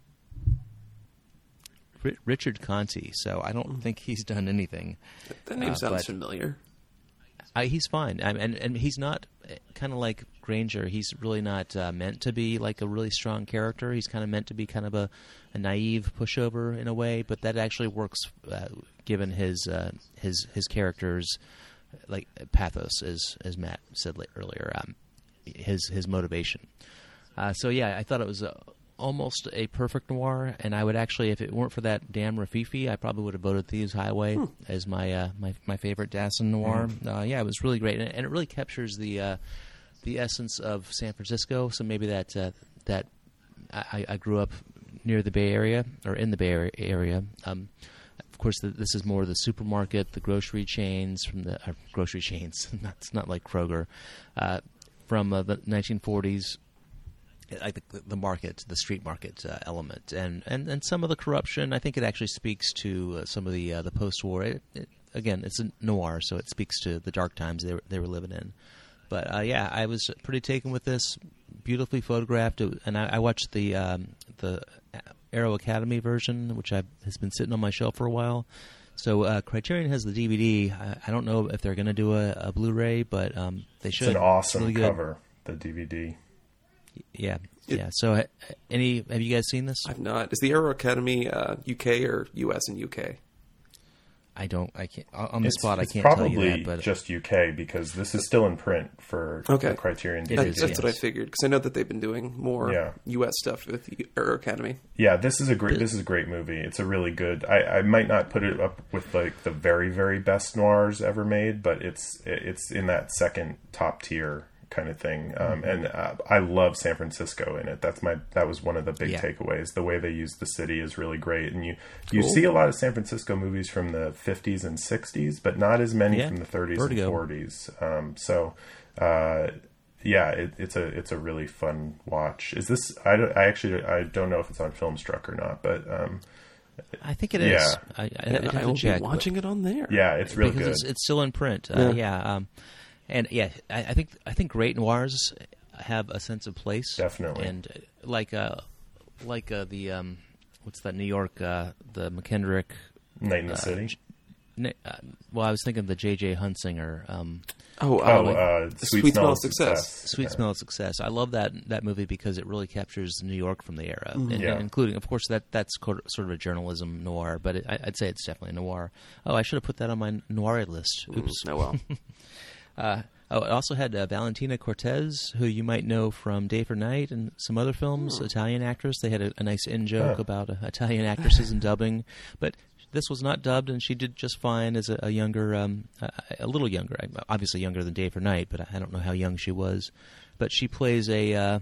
S1: Richard Conte, so I don't think he's done anything.
S2: That name
S1: uh,
S2: sounds
S1: but,
S2: familiar.
S1: Uh, he's fine, I, and and he's not kind of like Granger. He's really not uh, meant to be like a really strong character. He's kind of meant to be kind of a, a naive pushover in a way, but that actually works uh, given his uh, his his character's like pathos, as as Matt said earlier, um, his his motivation. Uh, so yeah, I thought it was. Uh, almost a perfect noir, and I would actually, if it weren't for that damn Rafifi, I probably would have voted Thieves Highway hmm. as my, uh, my my favorite Dassin noir. Mm. Uh, yeah, it was really great, and, and it really captures the uh, the essence of San Francisco. So maybe that uh, that I, I grew up near the Bay Area or in the Bay Area. Um, of course, the, this is more the supermarket, the grocery chains from the uh, grocery chains. It's not like Kroger uh, from uh, the nineteen forties. I think the market, the street market uh, element, and, and, and some of the corruption. I think it actually speaks to uh, some of the uh, the post-war. It, it, again, it's a noir, so it speaks to the dark times they were, they were living in. But uh, yeah, I was pretty taken with this. Beautifully photographed, and I, I watched the um, the Arrow Academy version, which I, has been sitting on my shelf for a while. So uh, Criterion has the D V D. I, I don't know if they're going to do a, a Blu-ray, but um, they should.
S3: It's an awesome
S1: it's really
S3: cover, the D V D.
S1: Yeah,
S2: it,
S1: yeah. So, uh, any have you guys seen this?
S2: I've not. Is the Arrow Academy uh, U K or U S and U K?
S1: I don't. I can't on the
S3: it's,
S1: spot. I
S3: it's
S1: can't
S3: probably
S1: tell you that. But
S3: just U K because this is still in print for
S2: okay.
S3: the Criterion D V
S1: It
S3: D.
S2: That,
S1: is,
S2: that's
S1: yes.
S2: what I figured because I know that they've been doing more
S3: Yeah.
S2: U S stuff with the Arrow Academy.
S3: Yeah, this is a great. This is a great movie. It's a really good. I, I might not put it up with like the very very best noirs ever made, but it's it's in that second top tier kind of thing. Um, and uh, I love San Francisco in it. That's my that was one of the big
S1: Yeah.
S3: takeaways. The way they use the city is really great, and you you
S2: Cool.
S3: see a lot of San Francisco movies from the fifties and sixties, but not as many
S1: Yeah.
S3: from the thirties
S1: Vertigo.
S3: and forties. Um, so. Uh, yeah, it, it's a it's a really fun watch. Is this? I, don't, I actually I don't know if it's on Filmstruck or not, but um,
S1: I think it is.
S3: Yeah.
S1: I, I,
S2: And
S1: I'd have
S2: I
S1: to
S2: will
S1: check,
S2: be watching it on there.
S3: yeah, it's real
S1: because
S3: good.
S1: it's, it's still in print.
S2: Yeah.
S1: Uh, yeah, um, and yeah, I, I think I think great noirs have a sense of place.
S3: Definitely.
S1: And uh, like uh, like uh, the um, what's that New York uh, the McKendrick.
S3: Night in the
S1: uh,
S3: City.
S1: J- N- uh, well, I was thinking of the J J Hunsinger. Um,
S2: Oh, uh,
S3: Oh,
S2: like,
S3: uh,
S2: The
S3: Sweet, Smell of Success.
S1: Sweet
S3: Yeah.
S1: Smell of Success. I love that that movie because it really captures New York from the era, and,
S3: Yeah.
S1: and including, of course, that that's co- sort of a journalism noir, but it, I, I'd say it's definitely noir. Oh, I should have put that on my noir list. Oops.
S2: Oh well.
S1: Uh, oh, it also had uh, Valentina Cortez, who you might know from Day for Night and some other films.
S2: Hmm.
S1: Italian actress. They had a, a nice in joke
S3: Huh.
S1: about uh, Italian actresses and dubbing, but. This was not dubbed, and she did just fine as a, a younger, um, a, a little younger, obviously younger than Day for Night, but I don't know how young she was. But she plays a, uh,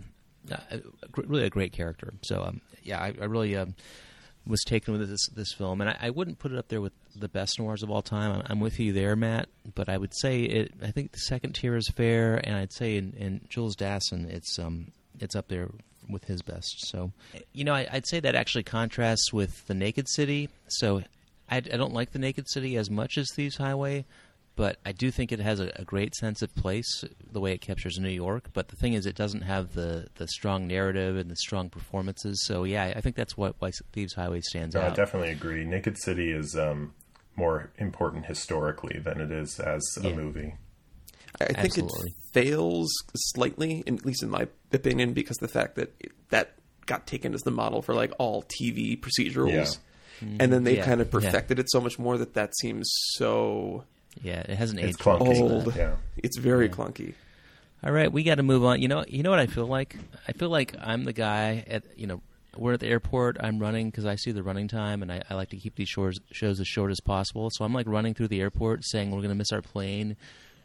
S1: a really a great character. So um, yeah, I, I really um, was taken with this this film, and I, I wouldn't put it up there with the best noirs of all time. I'm, I'm with you there, Matt, but I would say it. I think the second tier is fair, and I'd say in, in Jules Dassin, it's um, it's up there with his best. So, you know, I, I'd say that actually contrasts with The Naked City. So. I, I don't like The Naked City as much as Thieves Highway, but I do think it has a, a great sense of place, the way it captures New York. But the thing is, it doesn't have the, the strong narrative and the strong performances. So, yeah, I think that's what why Thieves Highway stands
S3: No, I
S1: out.
S3: definitely agree. Naked City is um, more important historically than it is as a
S1: Yeah.
S3: movie.
S2: I think
S1: Absolutely.
S2: it fails slightly, in, at least in my opinion, because the fact that it, that got taken as the model for like all T V procedurals.
S3: Yeah.
S2: And then they
S1: Yeah,
S2: kind of
S1: yeah.
S2: perfected it so much more that that seems so
S1: Yeah, it hasn't
S3: It's
S1: aged well.
S3: clunky.
S2: old.
S3: Yeah.
S2: It's very clunky.
S1: All right, we got to move on. You know, you know what I feel like? I feel like I'm the guy at you know we're at the airport. I'm running because I see the running time, and I, I like to keep these shows shows as short as possible. So I'm like running through the airport, saying we're going to miss our plane,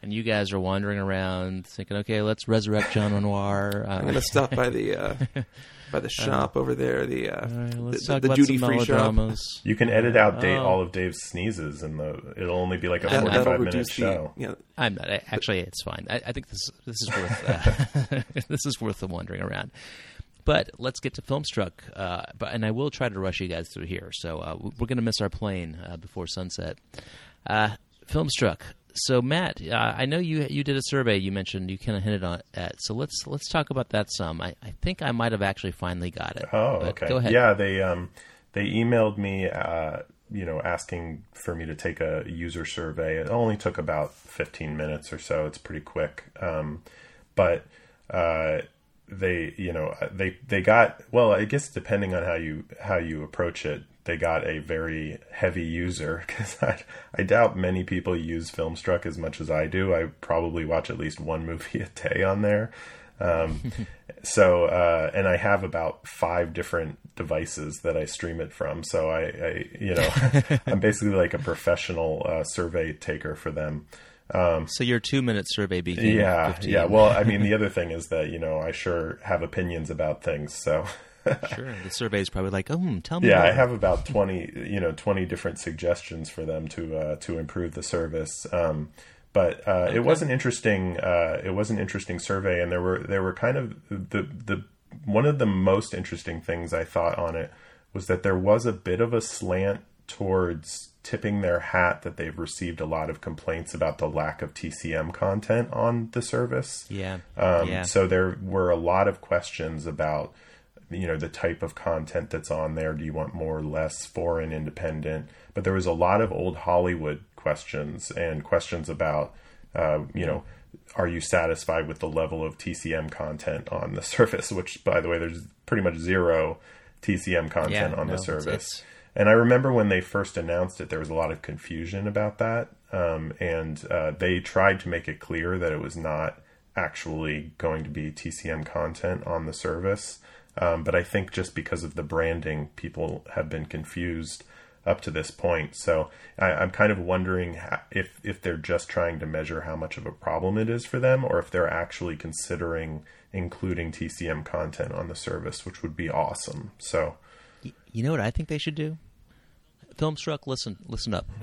S1: and you guys are wandering around thinking, okay, let's resurrect John Renoir.
S2: I'm going to stop by the uh, by the shop uh, over there, the uh,
S1: right, let's
S2: the,
S1: talk
S2: the
S1: about
S2: duty
S1: some
S2: free shop.
S3: You can edit out Dave,
S1: Oh.
S3: all of Dave's sneezes, and the it'll only be like a
S2: That,
S3: forty-five
S2: that'll
S3: minute
S2: reduce
S3: show.
S2: the, yeah,
S1: I'm not. Actually, it's fine. I, I think this this is worth uh, this is worth the wandering around. But let's get to Filmstruck. Uh, but and I will try to rush you guys through here. So uh, we're going to miss our plane uh, before sunset. Uh, Filmstruck. So Matt, uh, I know you you did a survey. You mentioned you kind of hinted on at. So let's let's talk about that some. I, I think I might have actually finally got it.
S3: Oh,
S1: but
S3: okay.
S1: Go ahead.
S3: Yeah, they um they emailed me, uh, you know, asking for me to take a user survey. It only took about fifteen minutes or so. It's pretty quick. Um, but uh, they, you know, they they got, well, I guess depending on how you how you approach it, they got a very heavy user, because I, I doubt many people use Filmstruck as much as I do. I probably watch at least one movie a day on there. Um, so, uh, and I have about five different devices that I stream it from. So I, I you know, I'm basically like a professional uh, survey taker for them. Um,
S1: so your two minute survey became
S3: yeah,
S1: fifteen.
S3: yeah. Well, I mean, the other thing is that, you know, I sure have opinions about things. So
S1: Sure. The survey is probably like, oh, tell me.
S3: yeah,
S1: more.
S3: I have about twenty, you know, twenty different suggestions for them to uh, to improve the service. Um, but uh, okay. it was an interesting, uh, it was an interesting survey, and there were there were kind of the the one of the most interesting things I thought on it was that there was a bit of a slant towards tipping their hat that they've received a lot of complaints about the lack of T C M content on the service.
S1: Yeah.
S3: Um,
S1: yeah.
S3: So there were a lot of questions about, you know, the type of content that's on there. Do you want more or less foreign, independent? But there was a lot of old Hollywood questions and questions about, uh, you know, are you satisfied with the level of T C M content on the service? Which, by the way, there's pretty much zero T C M content
S1: yeah,
S3: on
S1: no,
S3: the service.
S1: It's, it's...
S3: And I remember when they first announced it, there was a lot of confusion about that. Um, and uh, they tried to make it clear that it was not actually going to be T C M content on the service. Um, but I think just because of the branding, people have been confused up to this point. So I, I'm kind of wondering how, if if they're just trying to measure how much of a problem it is for them, or if they're actually considering including T C M content on the service, which would be awesome. So,
S1: you know what I think they should do? Filmstruck, listen, listen up.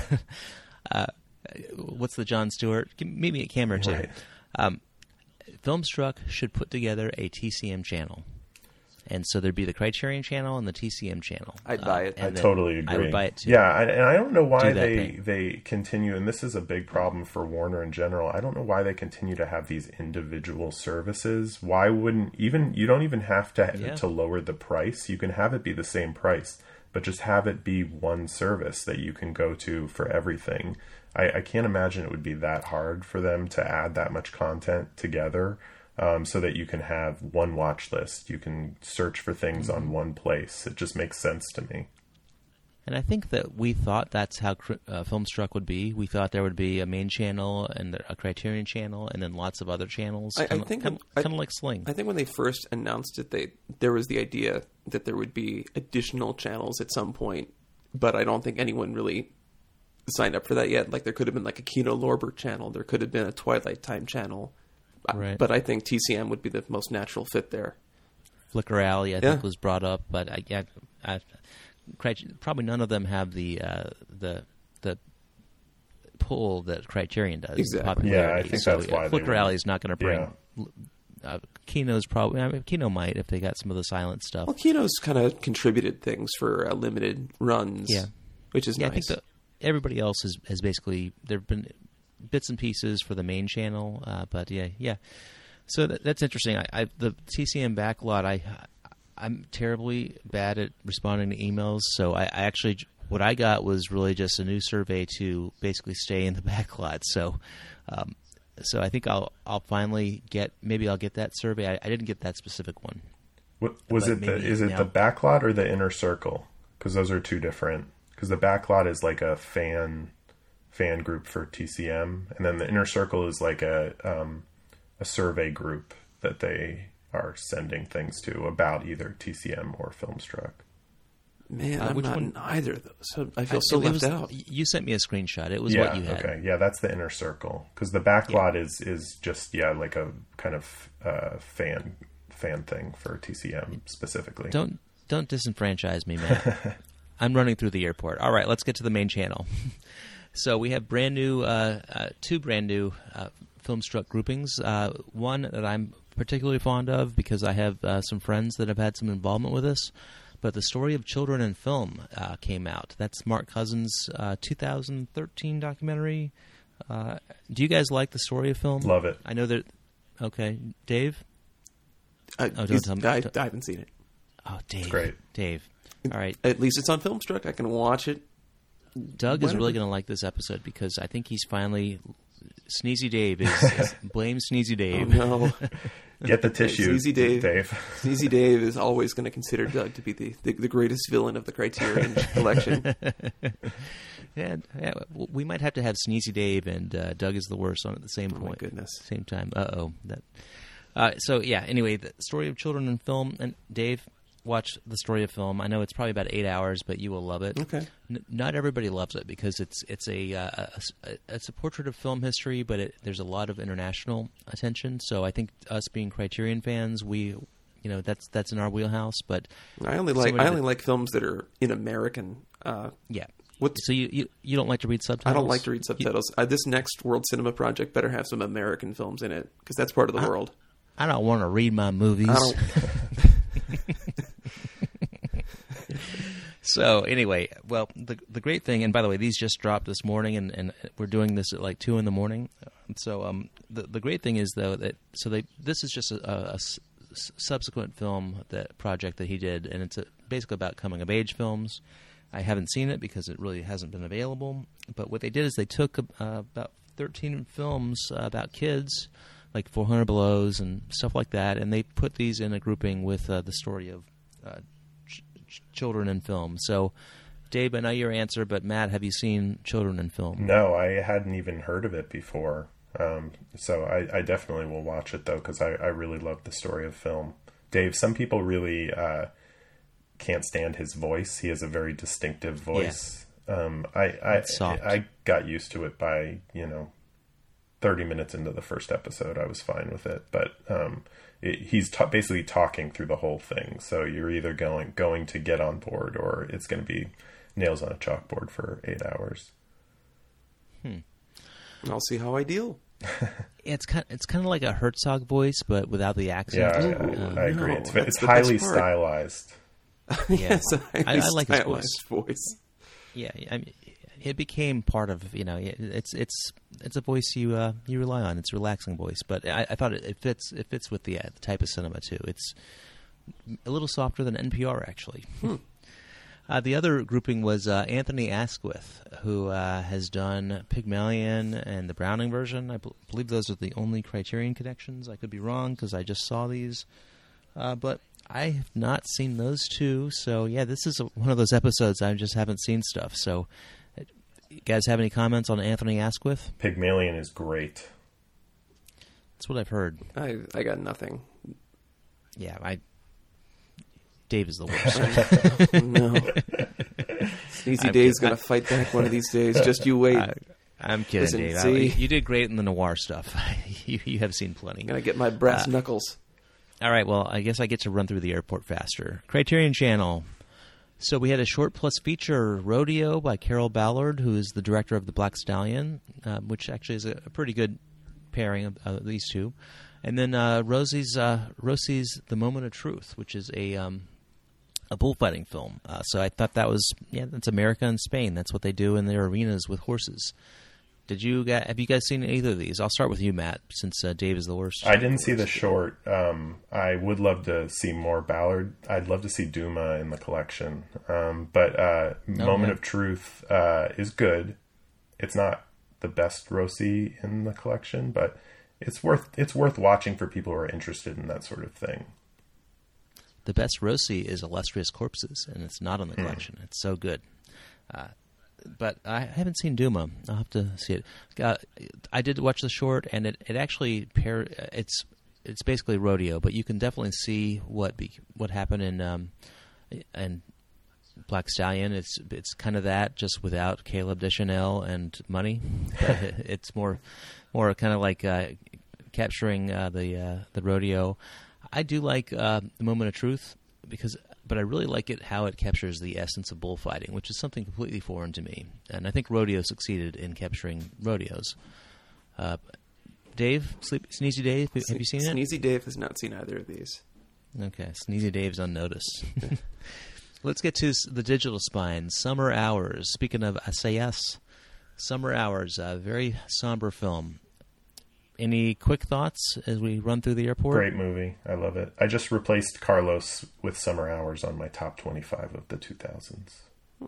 S1: uh, what's the Jon Stewart? Meet me at camera two.
S3: Right.
S1: Um, Filmstruck should put together a T C M channel. And so there'd be the Criterion channel and the T C M channel.
S2: I'd buy it.
S1: Uh,
S3: I totally agree.
S1: I would buy it too.
S3: Yeah, I, and I don't know why
S1: Do that
S3: they
S1: thing.
S3: they continue, and this is a big problem for Warner in general. I don't know why they continue to have these individual services. Why wouldn't even you don't even have to
S1: Yeah.
S3: to lower the price. You can have it be the same price, but just have it be one service that you can go to for everything. I, I can't imagine it would be that hard for them to add that much content together. Um, so that you can have one watch list. You can search for things
S1: Mm-hmm.
S3: on one place. It just makes sense to me.
S1: And I think that we thought that's how uh, Filmstruck would be. We thought there would be a main channel and a Criterion channel, and then lots of other channels.
S2: I, I
S1: Kinda,
S2: think
S1: kind,
S2: I-
S1: of like Sling.
S2: I think when they first announced it, they there was the idea that there would be additional channels at some point, but I don't think anyone really signed up for that yet. Like there could have been like a Kino Lorber channel, there could have been a Twilight Time channel,
S1: Right.
S2: but I think T C M would be the most natural fit there.
S1: Flickr Alley, I
S2: Yeah.
S1: think, was brought up, but I, yeah, I, Crit- probably none of them have the uh, the the pull that Criterion does.
S2: Exactly.
S1: Popularity.
S3: Yeah, I think
S1: so,
S3: that's why
S1: yeah,
S3: they
S1: Flickr
S3: would-
S1: Alley is not going to bring.
S3: Yeah.
S1: Uh, Kino's probably. I mean, Kino might if they got some of the silent stuff.
S2: Well, Kino's kind of contributed things for uh, limited runs,
S1: Yeah.
S2: which is
S1: yeah,
S2: nice.
S1: I think that everybody else has, has basically there have been bits and pieces for the main channel, uh, but yeah, yeah. So that, that's interesting. I, I the T C M backlot. I I'm terribly bad at responding to emails, so I, I actually what I got was really just a new survey to basically stay in the backlot. So. Um, So I think I'll I'll finally get maybe I'll get that survey. I, I didn't get that specific one.
S3: What, was
S1: But
S3: it the,
S1: maybe
S3: is it
S1: now-
S3: the backlot or the inner circle? Because those are two different. Because the backlot is like a fan fan group for T C M, and then the inner circle is like a um, a survey group that they are sending things to about either T C M or Filmstruck.
S2: Man,
S1: Uh,
S2: I'm
S1: which
S2: not
S1: one-
S2: in either of those. So I feel
S1: I-
S2: so
S1: it
S2: left
S1: was-
S2: out.
S1: You sent me a screenshot. It was
S3: yeah,
S1: what you had.
S3: okay, yeah, that's the inner circle because the backlot is is just yeah like a kind of uh, fan fan thing for T C M specifically.
S1: Don't don't disenfranchise me, man. I'm running through the airport. All right, let's get to the main channel. So we have brand new, uh, uh, two brand new uh, Filmstruck groupings. Uh, one that I'm particularly fond of because I have uh, some friends that have had some involvement with this. But The Story of Children in Film uh, came out. That's Mark Cousins' uh, two thousand thirteen documentary. Uh, do you guys like The Story of Film?
S3: Love it.
S1: I know that. Okay, Dave.
S2: I,
S1: Oh, don't
S2: he's-
S1: tell me-
S2: I,
S1: don't-
S2: I haven't seen it.
S1: Oh, Dave.
S3: great.
S1: Dave. All right.
S2: At least it's on Filmstruck. I can watch it.
S1: Doug is
S2: Whatever.
S1: really going to like this episode because I think he's finally Sneezy Dave is, is blame Sneezy
S2: Oh,
S1: Dave.
S2: no.
S3: Get the tissue,
S2: Sneezy Dave.
S3: Dave.
S2: Sneezy Dave is always going to consider Doug to be the, the, the greatest villain of the Criterion collection.
S1: Yeah, yeah, we might have to have Sneezy Dave and uh, Doug is the worst on at the same
S2: Oh, my
S1: point.
S2: goodness.
S1: Same time. Uh oh. That. Uh, so yeah. Anyway, The Story of Children in Film, and Dave, watch The Story of Film. I know it's probably about eight hours, but you will love it.
S2: Okay.
S1: N- not everybody loves it because it's it's a, uh, a, a it's a portrait of film history, but it, there's a lot of international attention. So I think us being Criterion fans, we, you know, that's that's in our wheelhouse. But
S2: I only like
S1: somebody
S2: I only
S1: that-
S2: like films that are in American. Uh,
S1: yeah.
S2: what
S1: So you, you you don't like to read subtitles?
S2: I don't like to read
S1: You-
S2: subtitles. uh, this next World Cinema Project better have some American films in it because that's part of the
S1: I-
S2: world.
S1: I don't want to read my movies.
S2: I don't.
S1: So anyway, well, the the great thing, and by the way, these just dropped this morning, and, and we're doing this at like two in the morning. So um, the the great thing is though that so they this is just a, a s- s- subsequent film that project that he did, and it's a, basically about coming of age films. I haven't seen it because it really hasn't been available. But what they did is they took uh, about thirteen films uh, about kids, like four hundred Belows and stuff like that, and they put these in a grouping with uh, the story of uh, ch- ch- children in film. So, Dave, I know your answer, but Matt, have you seen Children in Film?
S3: No, I hadn't even heard of it before. Um, so I, I definitely will watch it, though, because I, I really love The Story of Film. Dave, some people really uh, can't stand his voice. He has a very distinctive voice. Um, I, I,
S1: It's soft.
S3: I got used to it by, you know, thirty minutes into the first episode. I was fine with it. But um, it, he's ta- basically talking through the whole thing. So you're either going going to get on board or it's going to be nails on a chalkboard for eight hours.
S2: I'll see how I deal.
S1: It's kind it's kind of like a Herzog voice, but without the accent.
S3: Yeah,
S1: Um,
S3: I, I agree.
S2: no,
S3: it's
S2: that's
S3: it's
S2: the best
S3: highly
S2: part.
S3: stylized.
S1: Yeah.
S2: Yes,
S1: I- I like his
S2: stylized voice.
S1: Yeah, I mean, it became part of you know it- it's it's it's a voice you uh, you rely on. It's a relaxing voice, but I, I thought it, it fits it fits with the, uh, the type of cinema too. It's a little softer than N P R actually. Uh, the other grouping was uh, Anthony Asquith, who uh, has done Pygmalion and the Browning version. I b- believe those are the only Criterion connections. I could be wrong because I just saw these, uh, but I have not seen those two. So yeah, this is a, one of those episodes I just haven't seen stuff. So, uh, you guys have any comments on Anthony Asquith?
S3: Pygmalion is great.
S1: That's what I've heard.
S2: I I got nothing.
S1: Yeah, I. Dave is the worst.
S2: No. Sneezy
S1: I'm
S2: Dave's
S1: kidding.
S2: gonna fight back one of these days. Just you wait.
S1: I, I'm kidding,
S2: Listen,
S1: Dave. I-
S2: see?
S1: you did great in the noir stuff. you, you have seen plenty.
S2: I'm gonna get my brass
S1: Uh,
S2: knuckles.
S1: All right, well, I guess I get to run through the airport faster. Criterion Channel. So we had a short plus feature, Rodeo, by Carol Ballard, who is the director of The Black Stallion, uh, which actually is a, a pretty good pairing of uh, these two. And then uh, Rosie's uh, Rosie's The Moment of Truth, which is a um, a bullfighting film. Uh, so I thought that was, yeah, that's America and Spain. That's what they do in their arenas with horses. Did you guys, have you guys seen either of these? I'll start with you, Matt, since uh, Dave is the worst.
S3: I didn't see the short. Um, I would love to see more Ballard. I'd love to see Duma in the collection. Um, but uh, Moment
S1: man.
S3: of Truth uh, is good. It's not the best Rossi in the collection, but it's worth it's worth watching for people who are interested in that sort of thing.
S1: The best Rossi is Illustrious Corpses, and it's not on the collection. It's so good. Uh, but I haven't seen Duma. I'll have to see it. Uh, I did watch the short, and it, it actually pair. It's it's basically Rodeo, but you can definitely see what be, what happened in um, in Black Stallion. It's it's kind of that, just without Caleb Deschanel and money. It's more more kind of like uh, capturing uh, the uh, the rodeo. I do like uh, The Moment of Truth, because, but I really like it how it captures the essence of bullfighting, which is something completely foreign to me. And I think Rodeo succeeded in capturing rodeos. Uh, Dave, Sleep, Sneezy Dave, have you seen it?
S2: Sneezy Dave has not seen either of these.
S1: Okay, Sneezy Dave's on notice. Let's get to the digital spine. Summer Hours. Speaking of S A S, Summer Hours, a very somber film. Any quick thoughts as we run through the airport?
S3: Great movie. I love it. I just replaced Carlos with Summer Hours on my top twenty-five of the two thousands.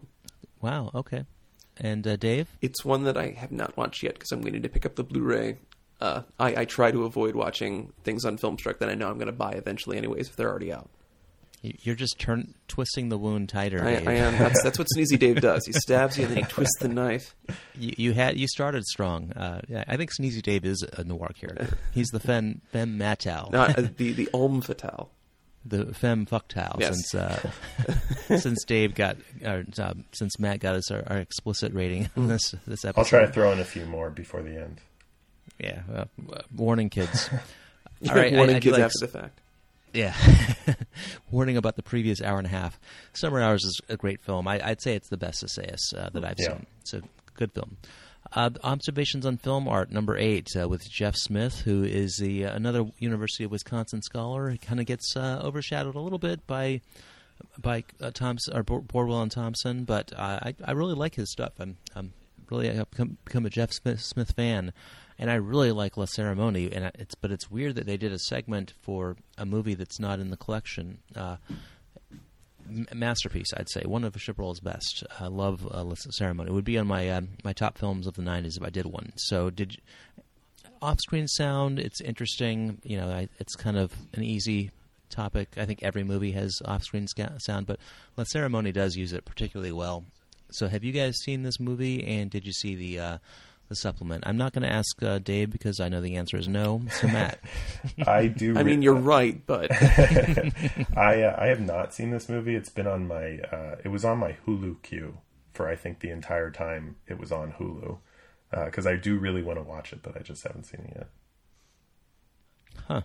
S1: Wow, okay. And uh, Dave?
S2: It's one that I have not watched yet because I'm waiting to pick up the Blu-ray. Uh, I, I try to avoid watching things on Filmstruck that I know I'm going to buy eventually anyways if they're already out.
S1: You're just turn, twisting the wound tighter.
S2: I,
S1: Dave.
S2: I am. That's, that's what Sneezy Dave does. He stabs you and then he twists the knife.
S1: You, you had you started strong. Uh, yeah, I think Sneezy Dave is a noir character. He's the femme, femme fatale.
S2: Not uh, the, the homme fatale.
S1: The femme fucktale.
S2: Yes.
S1: Since uh, since Dave got, or, uh, since Matt got us our, our explicit rating on this this episode.
S3: I'll try to throw in a few more before the end.
S1: Yeah, uh, warning kids.
S2: All
S1: right,
S2: warning
S1: I, I
S2: kids
S1: like,
S2: after the fact.
S1: Yeah, warning about the previous hour and a half. Summer Hours is a great film. I, I'd say it's the best S A S uh, that I've
S3: yeah.
S1: seen. It's a good film. Uh, Observations on Film Art, number eight, uh, with Jeff Smith, who is the uh, another University of Wisconsin scholar. He kind of gets uh, overshadowed a little bit by by uh, Thompson or Bordwell and Thompson, but uh, I I really like his stuff. I'm I'm really I've become, become a Jeff Smith, Smith fan. And I really like La Ceremonie, and it's but it's weird that they did a segment for a movie that's not in the collection. Uh, m- masterpiece, I'd say, one of Chibrol's best. I love uh, La Ceremonie. It would be on my uh, my top films of the nineties if I did one. So, did you, off-screen sound? It's interesting. You know, I, it's kind of an easy topic. I think every movie has off-screen sca- sound, but La Ceremonie does use it particularly well. So, have you guys seen this movie? And did you see the uh, the supplement? I'm not going to ask uh, Dave because I know the answer is no. So Matt,
S3: I do.
S2: I mean, you're right, but
S3: I uh, I have not seen this movie. It's been on my. Uh, it was on my Hulu queue for I think the entire time it was on Hulu because uh, I do really want to watch it, but I just haven't seen it yet.
S1: Huh.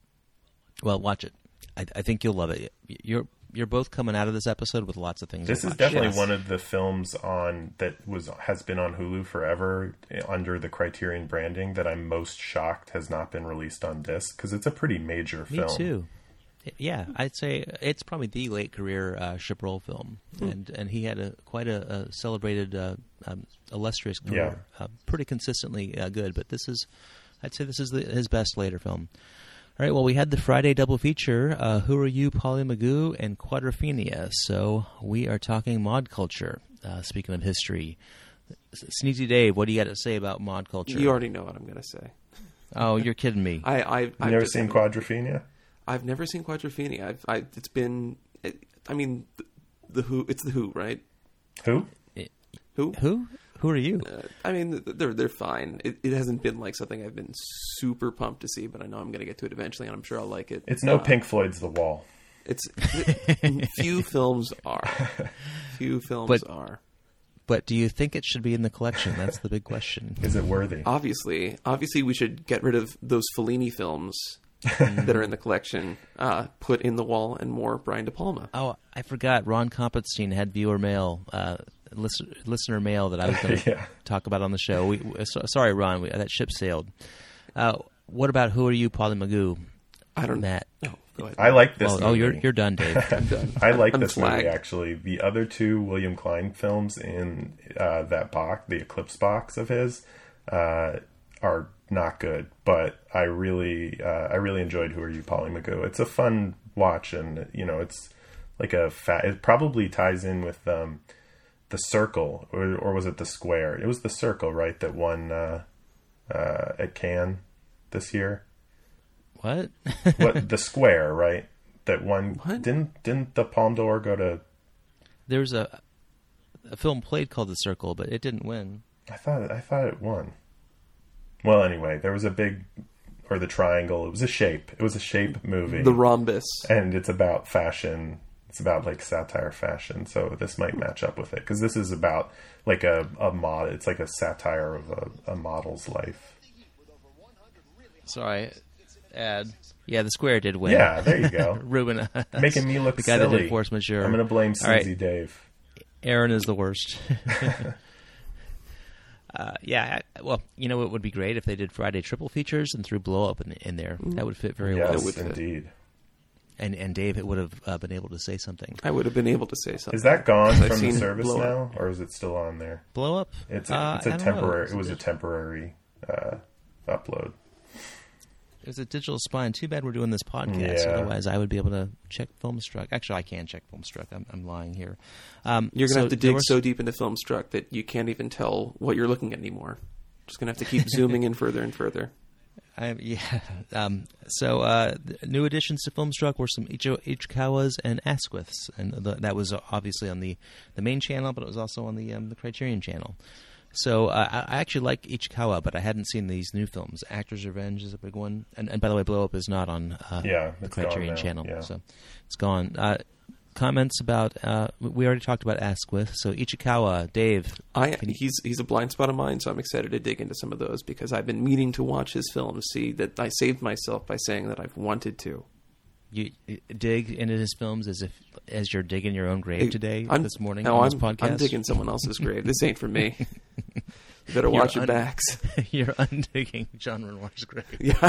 S1: Well, watch it. I, I think you'll love it. You're you're both coming out of this episode with lots of things.
S3: This
S1: to
S3: is
S1: watch.
S3: definitely
S2: Yes.
S3: one of the films on that was has been on Hulu forever under the Criterion branding that I'm most shocked has not been released on disc because it's a pretty major
S1: Me
S3: film.
S1: too. Yeah, I'd say it's probably the late career uh, Chibrol film,
S3: Hmm.
S1: and and he had a quite a, a celebrated, uh, um, illustrious career. Uh, pretty consistently uh, good, but this is, I'd say, this is the, his best later film. All right, well, we had the Friday double feature, uh, Who Are You, Polly Magoo, and Quadrophenia. So we are talking mod culture. Uh, speaking of history, Sneezy Dave, what do you got to say about mod culture?
S2: you already know what I'm going to say.
S1: Oh, you're kidding me.
S2: I, I,
S3: You
S2: I've
S3: never
S2: just
S3: seen
S2: haven't-
S3: Quadrophenia?
S2: I've never seen Quadrophenia. I've, I, it's been, it, I mean, the, the Who, it's the Who, right?
S3: Who?
S2: Who?
S1: Who? Who are you?
S2: Uh, I mean, they're they're fine. It, it hasn't been like something I've been super pumped to see, but I know I'm going to get to it eventually, and I'm sure I'll like it.
S3: It's no
S2: Uh,
S3: Pink Floyd's The Wall.
S2: It's it, few films are. Few films
S1: But-
S2: are.
S1: But do you think it should be in the collection? That's the big question.
S3: Is it worthy?
S2: Obviously, obviously, we should get rid of those Fellini films that are in the collection. Uh, put in The Wall and more Brian De Palma.
S1: Oh, I forgot. Ron Kompenstein had viewer mail, uh, listen, listener mail that I was going to
S3: Yeah.
S1: talk about on the show. We, we- so, sorry, Ron, we, that ship sailed. Uh, what about Who Are You, Polly Magoo?
S2: I don't know.
S1: Matt.
S2: No, go ahead.
S3: I like this
S1: Oh,
S3: movie.
S1: oh, you're you're done, Dave.
S2: I'm done.
S3: I like
S2: I'm
S3: this
S2: flagged.
S3: movie, actually. The other two William Klein films in uh, that box, the Eclipse box of his, uh, are not good. But I really, uh, I really enjoyed Who Are You, Polly Magoo. It's a fun watch, and you know, it's like a fat. It probably ties in with um, The Circle, or, or was it The Square? It was The Circle, right? That won uh, uh, at Cannes this year.
S1: What?
S3: What The Square, right? That one
S2: What?
S3: didn't didn't the Palme d'Or go to?
S1: There was a a film played called The Circle, but it didn't win.
S3: I thought I thought it won. Well, anyway, there was a big, or the triangle. It was a shape. It was a shape movie,
S2: The Rhombus.
S3: and it's about fashion It's about like satire fashion, so this might match up with it because this is about like a, a mod. It's like a satire of a, a model's life.
S1: Sorry, ad. Yeah, the Square did win.
S3: Yeah, there you go.
S1: Ruben,
S3: making me look
S1: the guy
S3: silly.
S1: that did force majeure.
S3: I'm going to blame Susie
S1: right.
S3: Dave.
S1: Aaron is the worst. uh, yeah, I, well, you know, it would be great if they did Friday triple features and threw Blow Up in, in there. That would fit very
S3: yes,
S1: well.
S3: Yes, indeed.
S1: And and Dave would have uh, been able to say something.
S2: I would have been able to say something.
S3: Is that gone
S2: I've
S3: from the
S2: seen
S3: service
S2: Blow
S3: now,
S2: Up.
S3: or is it still on there?
S1: Blow Up?
S3: It's a,
S1: uh,
S3: it's a
S1: I don't
S3: temporary.
S1: know.
S3: It was a temporary uh, upload.
S1: It was a digital spine. Too bad we're doing this podcast.
S3: Yeah.
S1: Otherwise, I would be able to check Filmstruck. Actually, I can check Filmstruck. I'm, I'm lying here. Um,
S2: You're going to
S1: so
S2: have to
S1: there
S2: dig
S1: was-
S2: so deep into Filmstruck that you can't even tell what you're looking at anymore. Just going to have to keep zooming in further and further.
S1: I, yeah. Um, so uh, the new additions to Filmstruck were some Ichi- Ichikawas and Asquiths, and the, that was obviously on the, the main channel, but it was also on the um, the Criterion channel. So uh, I, I actually like Ichikawa, but I hadn't seen these new films. Actors' Revenge is a big one, and, and by the way, Blow Up is not on uh,
S3: Yeah,
S1: the
S3: it's gone
S1: Criterion
S3: now,
S1: channel,
S3: yeah.
S1: so it's gone. Uh, comments about uh, we already talked about Asquith, so Ichikawa, Dave.
S2: I
S1: Can you-
S2: he's he's a blind spot of mine, so I'm excited to dig into some of those because I've been meaning to watch his films. See that I saved myself by saying that I've wanted to.
S1: You, you dig into his films as if as you're digging your own grave today,
S2: I'm,
S1: this morning
S2: no,
S1: on
S2: I'm,
S1: this podcast.
S2: I'm digging someone else's grave. This ain't for me. You better
S1: You're
S2: watch your
S1: un-
S2: backs.
S1: You're undigging John Renoir's grave.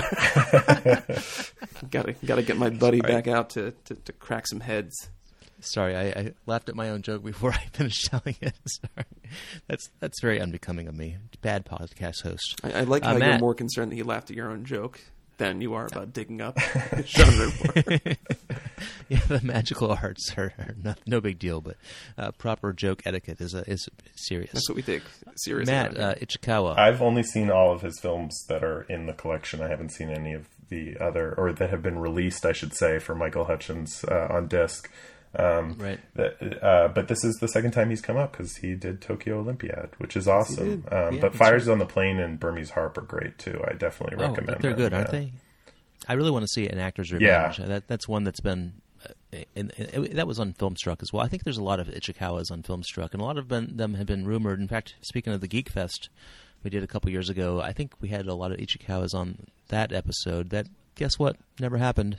S2: Yeah, gotta gotta get my buddy
S1: Sorry.
S2: back out to, to, to crack some heads.
S1: Sorry, I, I laughed at my own joke before I finished telling it. Sorry, that's that's very unbecoming of me. Bad podcast host.
S2: I, I like
S1: Uh,
S2: how
S1: Matt.
S2: you're more concerned that you laughed at your own joke than you are about digging up Jean Renoir.
S1: Yeah, the magical arts are, are not, no big deal, but uh, proper joke etiquette is a, is serious.
S2: That's what we take seriously.
S1: Matt
S2: around
S1: uh,
S2: here.
S1: Ichikawa.
S3: I've only seen all of his films that are in the collection. I haven't seen any of the other, or that have been released, I should say, for Michael Hutchins uh, on disc. Um,
S1: Right.
S3: that- uh, but this is the second time he's come up because he did Tokyo Olympiad, which is awesome.
S2: did.
S3: Um,
S1: Yeah,
S3: but
S1: that's
S3: Fires on the Plane and Burmese Harp are great too. I definitely
S1: Oh,
S3: recommend.
S1: they're
S3: them,
S1: good, aren't
S3: yeah.
S1: they? I really want to see an Actor's
S3: Yeah.
S1: Revenge. That that's one that's been. Uh, in, in, that was on Filmstruck as well. I think there's a lot of Ichikawas on Filmstruck, and a lot of been, them have been rumored. In fact, speaking of the Geek Fest we did a couple years ago, I think we had a lot of Ichikawas on that episode. That, guess what, never happened.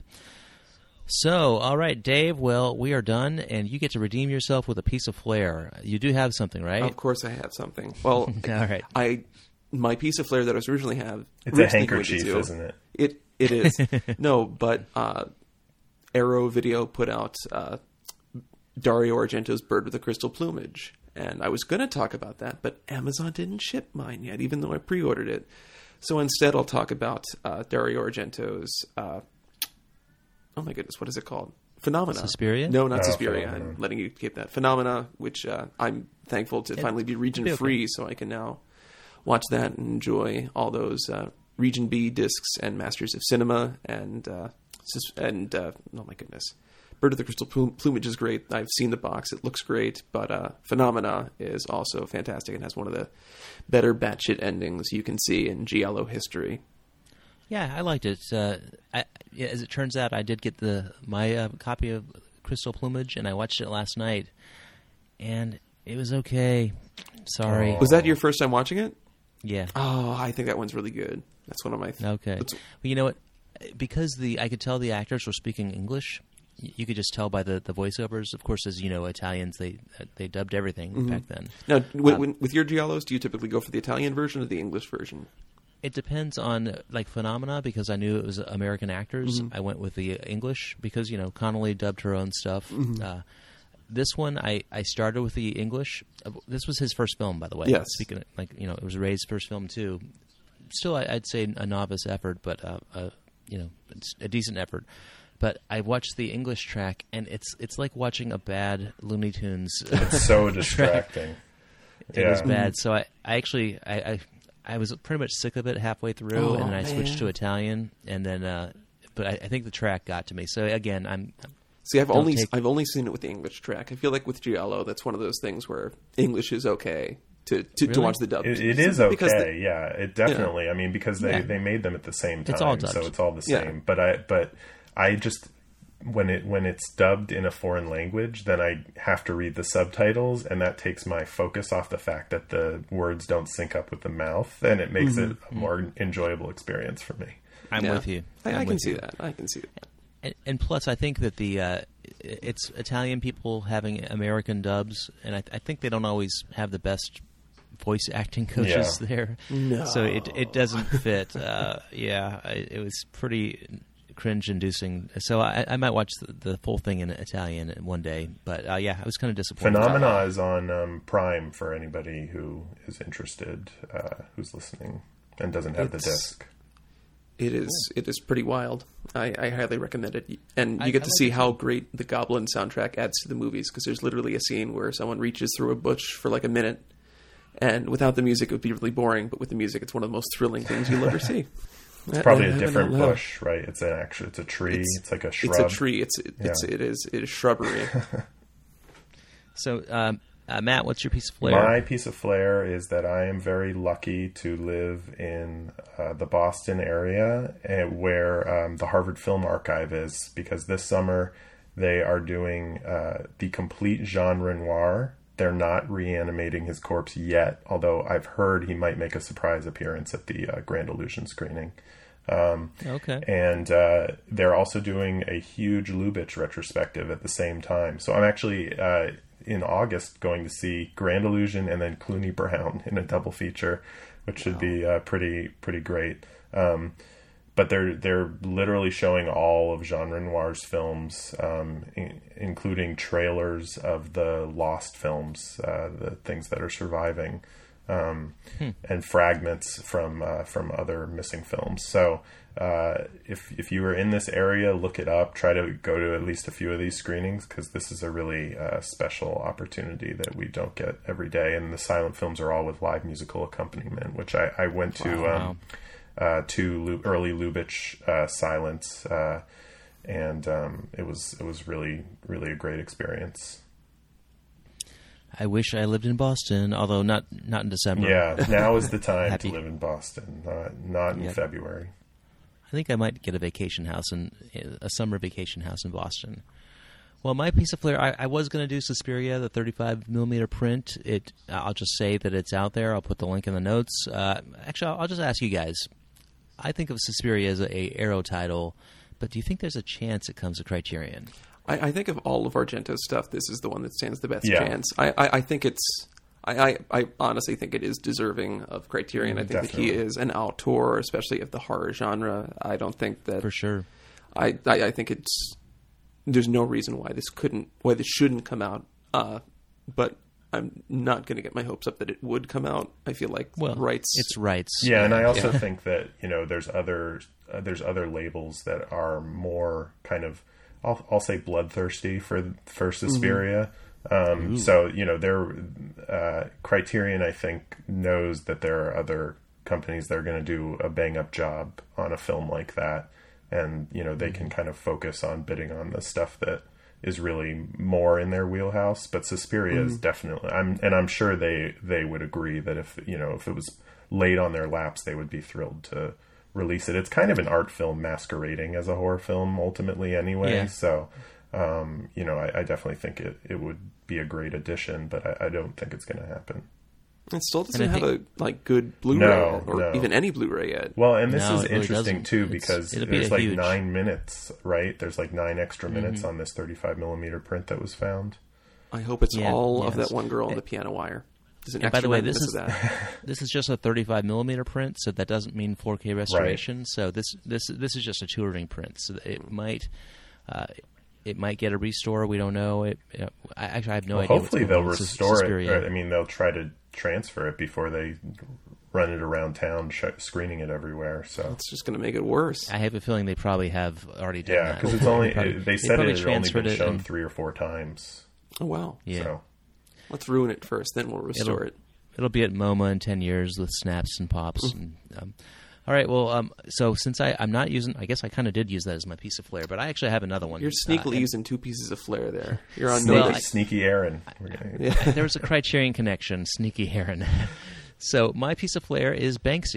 S1: So, all right, Dave, well, we are done, and you get to redeem yourself with a piece of flair. You do have something, right?
S2: Of course, I have something. Well,
S1: All right.
S2: I my piece of flair that I was originally have.
S3: It's a
S2: originally going to
S3: handkerchief,
S2: do-
S3: isn't it?
S2: It it is. No, but uh, Arrow Video put out uh, Dario Argento's Bird with a Crystal Plumage, and I was going to talk about that, but Amazon didn't ship mine yet, even though I pre-ordered it. So instead, I'll talk about uh, Dario Argento's. Uh, oh my goodness, what is it called? Phenomena.
S1: Suspiria?
S2: No, not
S3: Oh,
S2: Suspiria.
S3: Phenomena.
S2: I'm letting you keep that. Phenomena, which uh, I'm thankful to finally be region
S1: it'll be okay.
S2: free, so I can now watch that and enjoy all those uh, Region B discs and Masters of Cinema and uh, sus- and uh, oh my goodness, Bird of the Crystal Plum- Plumage is great. I've seen the box; it looks great. But uh, Phenomena is also fantastic and has one of the better batshit endings you can see in Giallo history.
S1: Yeah, I liked it. Uh, I, yeah, as it turns out, I did get the my uh, copy of Crystal Plumage, and I watched it last night, and it was okay. Sorry.
S3: Oh.
S2: Was that your first time watching it?
S1: Yeah.
S2: Oh, I think that one's really good. That's one of my. Th-
S1: Okay.
S2: that's-
S1: Well, you know what? Because the I could tell the actors were speaking English. y- You could just tell by the, the voiceovers. Of course, as you know, Italians they they dubbed everything back then.
S2: Now, w-
S1: Um,
S2: when, with your Giallos, do you typically go for the Italian version or the English version?
S1: It depends on uh, like Phenomena because I knew it was American actors.
S2: Mm-hmm.
S1: I went with the English because you know Connolly dubbed her own stuff.
S2: Mm-hmm.
S1: Uh, this one I, I started with the English. Uh, This was his first film, by the way.
S2: Yes.
S1: Speaking of, like you know, it was Ray's first film too. Still, I, I'd say a novice effort, but uh, uh, you know, it's a decent effort. But I watched the English track, and it's it's like watching a bad Looney Tunes. uh,
S3: It's so distracting.
S1: It was
S3: Yeah.
S1: bad. So I, I actually I, I I was pretty much sick of it halfway through,
S2: Oh,
S1: and then I switched
S2: man.
S1: to Italian, and then uh, but I, I think the track got to me. So again, I'm
S2: See, I've
S1: Don't
S2: only
S1: take-
S2: I've only seen it with the English track. I feel like with Giallo, that's one of those things where English is okay to to, to
S1: Really?
S2: watch the dub.
S3: It, it is okay,
S2: Because the-
S3: yeah. It definitely. I mean, because they,
S1: Yeah.
S3: they made them at the same time,
S1: It's all dubbed.
S3: so it's all the
S2: Yeah.
S3: same. But I but I just when it when it's dubbed in a foreign language, then I have to read the subtitles, and that takes my focus off the fact that the words don't sync up with the mouth, and it makes mm-hmm. it a more enjoyable experience for me.
S1: I'm
S2: yeah.
S1: with you.
S2: I, I can see
S1: you.
S2: that. I can see that.
S1: And, and plus, I think that the uh, it's Italian people having American dubs, and I, I think they don't always have the best voice acting coaches
S3: yeah.
S1: there.
S2: No.
S1: So it it doesn't fit. Uh, yeah, I, it was pretty cringe-inducing. So I, I might watch the, the full thing in Italian one day. But uh, yeah, I was kind of disappointed.
S3: Phenomena is on um, Prime for anybody who is interested, uh, who's listening and doesn't have it's, the disc.
S2: It is it is pretty wild. I, I highly recommend it. And you
S1: I,
S2: get
S1: I
S2: to
S1: like
S2: see
S1: it.
S2: how great the Goblin soundtrack adds to the movies, because there's literally a scene where someone reaches through a bush for like a minute, and without the music it would be really boring, but with the music it's one of the most thrilling things you'll ever see.
S3: It's probably a different bush, right? It's an actual, it's a tree. It's, it's like a shrub.
S2: It's a tree. It's it,
S3: yeah.
S2: it's it is it is shrubbery.
S1: So, um, uh, Matt, what's your piece of flair?
S3: My piece of flair is that I am very lucky to live in uh, the Boston area, uh, where um, the Harvard Film Archive is, because this summer they are doing uh, the complete genre noir. They're not reanimating his corpse yet, although I've heard he might make a surprise appearance at the uh, Grand Illusion screening. Um,
S1: okay.
S3: And uh, they're also doing a huge Lubitsch retrospective at the same time. So I'm actually, uh, in August, going to see Grand Illusion and then Clooney Brown in a double feature, which should wow. be uh, pretty pretty great. Um, but they're they're literally showing all of genre noir's films, um, in, including trailers of the lost films, uh, the things that are surviving, um, hmm. and fragments from uh, from other missing films. So uh, if if you are in this area, look it up. Try to go to at least a few of these screenings, because this is a really uh, special opportunity that we don't get every day. And the silent films are all with live musical accompaniment, which I, I went to.
S1: Wow.
S3: Um, Uh, to Lu- early Lubitsch uh, silence, uh, and um, it was it was really really a great experience.
S1: I wish I lived in Boston, although not not in December.
S3: Yeah, now is the time
S1: Happy.
S3: to live in Boston, not not in
S1: yep.
S3: February.
S1: I think I might get a vacation house in a summer vacation house in Boston. Well, my piece of flair, I, I was going to do Suspiria, the thirty-five millimeter print. It, I'll just say that it's out there. I'll put the link in the notes. Uh, actually, I'll, I'll just ask you guys. I think of Suspiria as a, a Arrow title, but do you think there's a chance it comes to Criterion?
S2: I, I think of all of Argento's stuff, this is the one that stands the best
S3: yeah.
S2: chance. I, I, I think it's. I, I, I honestly think it is deserving of Criterion.
S3: Mm,
S2: I think
S3: definitely.
S2: that he is an auteur, especially of the horror genre. I don't think that
S1: For sure.
S2: I, I, I think it's. There's no reason why this couldn't, why this shouldn't come out. Uh, but I'm not going to get my hopes up that it would come out. I feel like
S1: well,
S2: rights.
S1: It's rights.
S3: Yeah, and I also
S2: Yeah.
S3: think that, you know, there's other uh, there's other labels that are more kind of, I'll, I'll say bloodthirsty for for Suspiria. Mm-hmm. Um, so, you know, they're uh, Criterion, I think, knows that there are other companies that are going to do a bang up job on a film like that, and you know they mm-hmm. can kind of focus on bidding on the stuff that is really more in their wheelhouse. But Suspiria mm-hmm. is definitely, I'm, and I'm sure they, they would agree that if, you know, if it was laid on their laps, they would be thrilled to release it. It's kind of an art film masquerading as a horror film ultimately anyway.
S1: Yeah.
S3: So, um, you know, I, I definitely think it, it would be a great addition, but I, I don't think it's going to happen.
S2: It still doesn't
S1: And I
S2: have
S1: think-
S2: a like good Blu-ray
S3: No,
S2: yet, or
S3: no.
S2: even any Blu-ray yet.
S3: Well, and this
S1: No,
S3: is
S1: it really
S3: interesting
S1: doesn't.
S3: too,
S1: It's-
S3: because
S1: it'll be
S3: there's
S1: a
S3: like
S1: huge-
S3: nine minutes, right? There's like nine extra minutes
S1: Mm-hmm.
S3: on this thirty-five millimeter print that was found.
S2: I hope it's
S1: Yeah,
S2: all of
S1: yes.
S2: that one girl on the piano wire. There's an
S1: And by
S2: extra
S1: the way,
S2: nine
S1: this
S2: minutes
S1: is
S2: of that.
S1: this is just a thirty-five millimeter print, so that doesn't mean four K restoration. So this this this is just a touring print. So it might uh, it might get a restore. We don't know. It. Uh, I actually I have no
S3: Well,
S1: idea.
S3: hopefully
S1: what's
S3: they'll
S1: going on with
S3: restore
S1: Suspiria.
S3: it. Or, I mean, they'll try to transfer it before they run it around town, sh- screening it everywhere. So
S2: It's just going to make it worse.
S1: I have a feeling they probably have already done
S3: yeah,
S1: that.
S3: because it's only
S1: They probably-
S3: it, they
S1: they
S3: said
S1: probably
S3: it had only
S1: transferred
S3: been
S1: it
S3: shown
S1: and-
S3: three or four times.
S2: Oh wow!
S1: Yeah.
S3: So
S2: Let's ruin it first, then we'll restore
S1: It'll-
S2: it.
S1: It'll be at MoMA in ten years with snaps and pops. And, um, all right, well, um, so since I, I'm not using, I guess I kind of did use that as my piece of flair, but I actually have another one.
S2: You're sneakily
S1: Uh, and
S2: using two pieces of flair there. You're on
S3: sneaky,
S1: Well,
S2: notice.
S1: I-
S3: sneaky Aaron. We're gonna-
S2: Yeah.
S1: there was a Criterion connection, sneaky Heron. So my piece of flair is Banksy.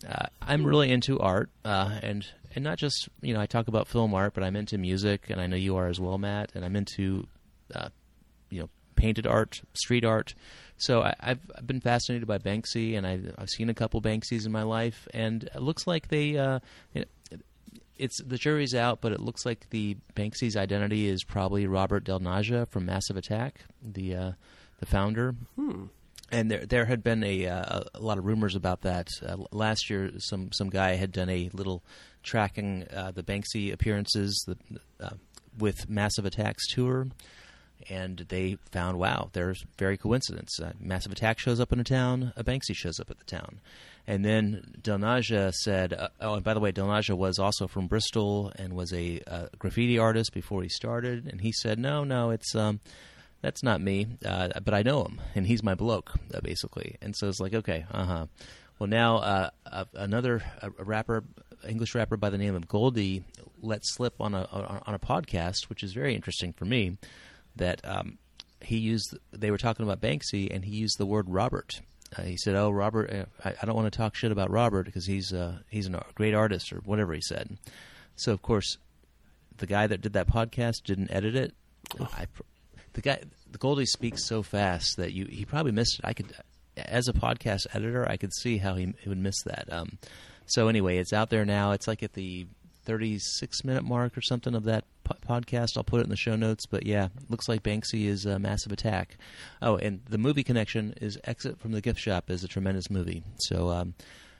S1: uh, I'm really into art, uh, and and not just, you know, I talk about film art, but I'm into music, and I know you are as well, Matt. And I'm into, uh, you know, painted art, street art. So I, I've, I've been fascinated by Banksy, and I've, I've seen a couple Banksys in my life, and it looks like they. Uh, it, it's the jury's out, but it looks like the Banksy's identity is probably Robert Del Naja from Massive Attack, the uh, the founder.
S2: Hmm.
S1: And there, there had been a, uh, a lot of rumors about that. Uh, last year, some some guy had done a little tracking uh, the Banksy appearances the, uh, with Massive Attack's tour, and they found, wow, there's very coincidence. Uh, Massive Attack shows up in a town, a Banksy shows up at the town. And then Del Naja said, uh, oh, and by the way, Del Naja was also from Bristol and was a uh, graffiti artist before he started, and he said, no, no, it's... Um, That's not me, uh, but I know him, and he's my bloke, uh, basically. And so it's like, okay, uh-huh. Well, now uh, uh, another a rapper, English rapper by the name of Goldie, let slip on a on a podcast, which is very interesting for me, that um, he used. They were talking about Banksy, and he used the word Robert. Uh, he said, "Oh, Robert, uh, I, I don't want to talk shit about Robert because he's uh, he's a great artist," or whatever he said. So, of course, the guy that did that podcast didn't edit it. Oh. I. The guy, the Goldie speaks so fast that you he probably missed it. I could, as a podcast editor, I could see how he, he would miss that. Um, so anyway, it's out there now. It's like at the thirty-six minute mark or something of that po- podcast. I'll put it in the show notes. But yeah, looks like Banksy is a Massive Attack. Oh, and the movie connection is Exit from the Gift Shop is a tremendous movie. So um,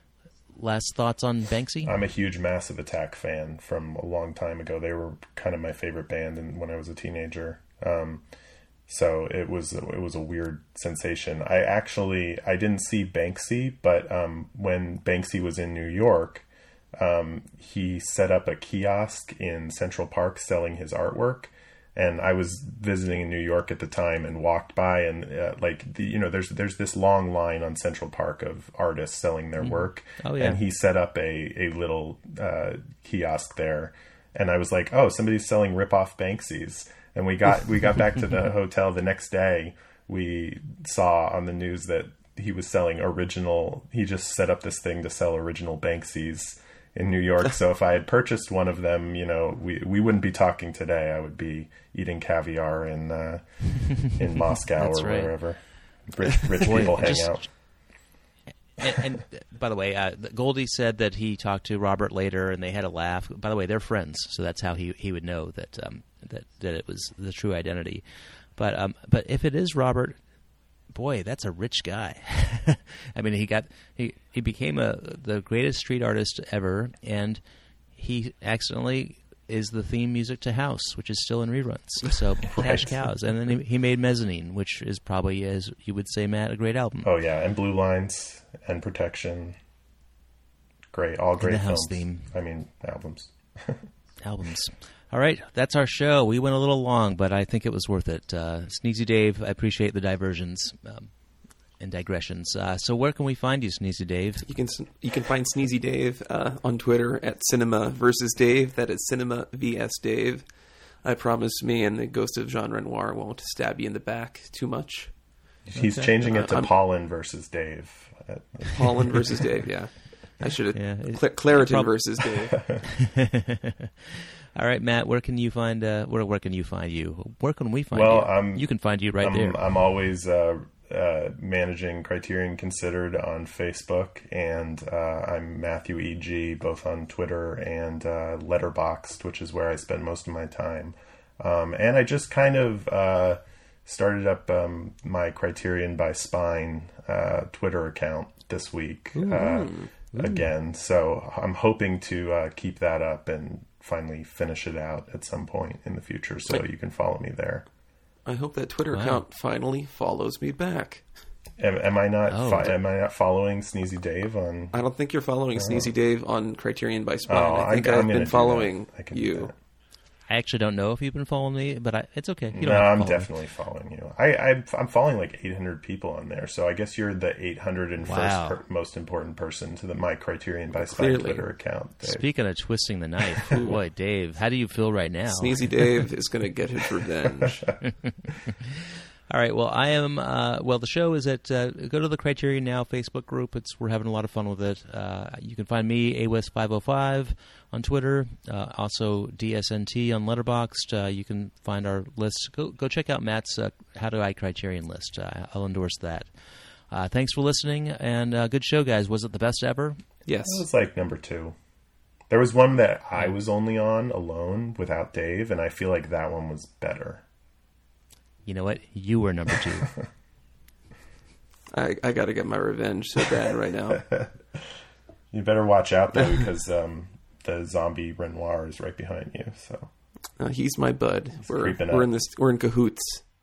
S1: last thoughts on Banksy?
S3: I'm a huge Massive Attack fan from a long time ago. They were kind of my favorite band in, when I was a teenager. Um, So it was it was a weird sensation. I actually I didn't see Banksy, but um, when Banksy was in New York, um, he set up a kiosk in Central Park selling his artwork. And I was visiting in New York at the time and walked by, and uh, like the, you know, there's there's this long line on Central Park of artists selling their mm. work,
S1: oh, yeah.
S3: and he set up a a little uh, kiosk there, and I was like, oh, somebody's selling rip-off Banksys. And we got we got back to the hotel the next day. We saw on the news that he was selling original. He just set up this thing to sell original Banksys in New York. So if I had purchased one of them, you know, we we wouldn't be talking today. I would be eating caviar in uh, in Moscow or
S1: right.
S3: wherever rich, rich
S1: Boy,
S3: people hang
S1: just,
S3: out.
S1: And, and by the way, uh, Goldie said that he talked to Robert later, and they had a laugh. By the way, they're friends, so that's how he he would know that um, that that it was the true identity. But um, but if it is Robert, boy, that's a rich guy. I mean, he got he he became a the greatest street artist ever, and he accidentally is the theme music to House, which is still in reruns. So cash cows. And then he, he made Mezzanine, which is probably, as you would say, Matt, a great album.
S3: Oh yeah, and Blue Lines and Protection. Great, all great
S1: and the
S3: films.
S1: House theme.
S3: I mean, albums.
S1: Albums. All right, that's our show. We went a little long, but I think it was worth it. Uh, Sneezy Dave, I appreciate the diversions um, and digressions. Uh, so where can we find you, Sneezy Dave?
S2: You can you can find Sneezy Dave uh, on Twitter at Cinema versus Dave. That is Cinema vs Dave. I promise me and the Ghost of Jean Renoir won't stab you in the back too much.
S3: He's
S1: okay.
S3: changing it to
S2: uh,
S3: Pollen versus Dave.
S2: Pollen versus Dave, yeah. I should have
S1: yeah,
S2: Cl- Claritin
S1: prob-
S2: versus Dave.
S1: All right, Matt. Where can you find? Uh, where where can you find you? Where can we find
S3: well,
S1: you?
S3: I'm,
S1: you can find you right
S3: I'm,
S1: there.
S3: I'm always uh, uh, managing Criterion Considered on Facebook, and uh, I'm Matthew E G both on Twitter and uh, Letterboxd, which is where I spend most of my time. Um, and I just kind of uh, started up um, my Criterion by Spine uh, Twitter account this week uh, again. So I'm hoping to uh, keep that up and finally finish it out at some point in the future, so you can follow me there.
S2: I hope that Twitter
S1: wow.
S2: account finally follows me back.
S3: Am, am I not?
S1: Oh,
S3: fi- am I not following Sneezy Dave on?
S2: I don't think you're following oh. Sneezy Dave on Criterion by Spine.
S3: Oh,
S2: I think
S3: I'm,
S2: I've
S3: I'm
S2: been following you.
S1: I actually don't know if you've been following me, but I, it's okay. You don't
S3: no,
S1: have to
S3: I'm
S1: follow
S3: definitely
S1: me.
S3: following you. I, I, I'm following like eight hundred people on there, so I guess you're the eight hundred first
S1: wow.
S3: per- most important person to the My Criterion by Spine
S2: Clearly.
S3: Twitter account. Dave.
S1: Speaking of twisting the knife, boy, Dave, how do you feel right now?
S2: Sneezy Dave is going to get his revenge.
S1: All right. Well, I am. Uh, well, the show is at. Uh, go to the Criterion Now Facebook group. It's we're having a lot of fun with it. Uh, you can find me A West five oh five on Twitter. Uh, also D S N T on Letterboxd. Uh, you can find our list. Go go check out Matt's uh, How Do I Criterion list. Uh, I'll endorse that. Uh, thanks for listening, and uh, good show, guys. Was it the best ever?
S2: Yes.
S3: It was like number two. There was one that I was only on alone without Dave, and I feel like that one was better.
S1: You know what? You were number two.
S2: I, I got to get my revenge so bad right now.
S3: You better watch out, though, because um, the zombie Renoir is right behind you. So
S2: uh, he's my bud.
S3: He's
S2: we're
S3: creeping
S2: we're
S3: up.
S2: in this. We're in cahoots.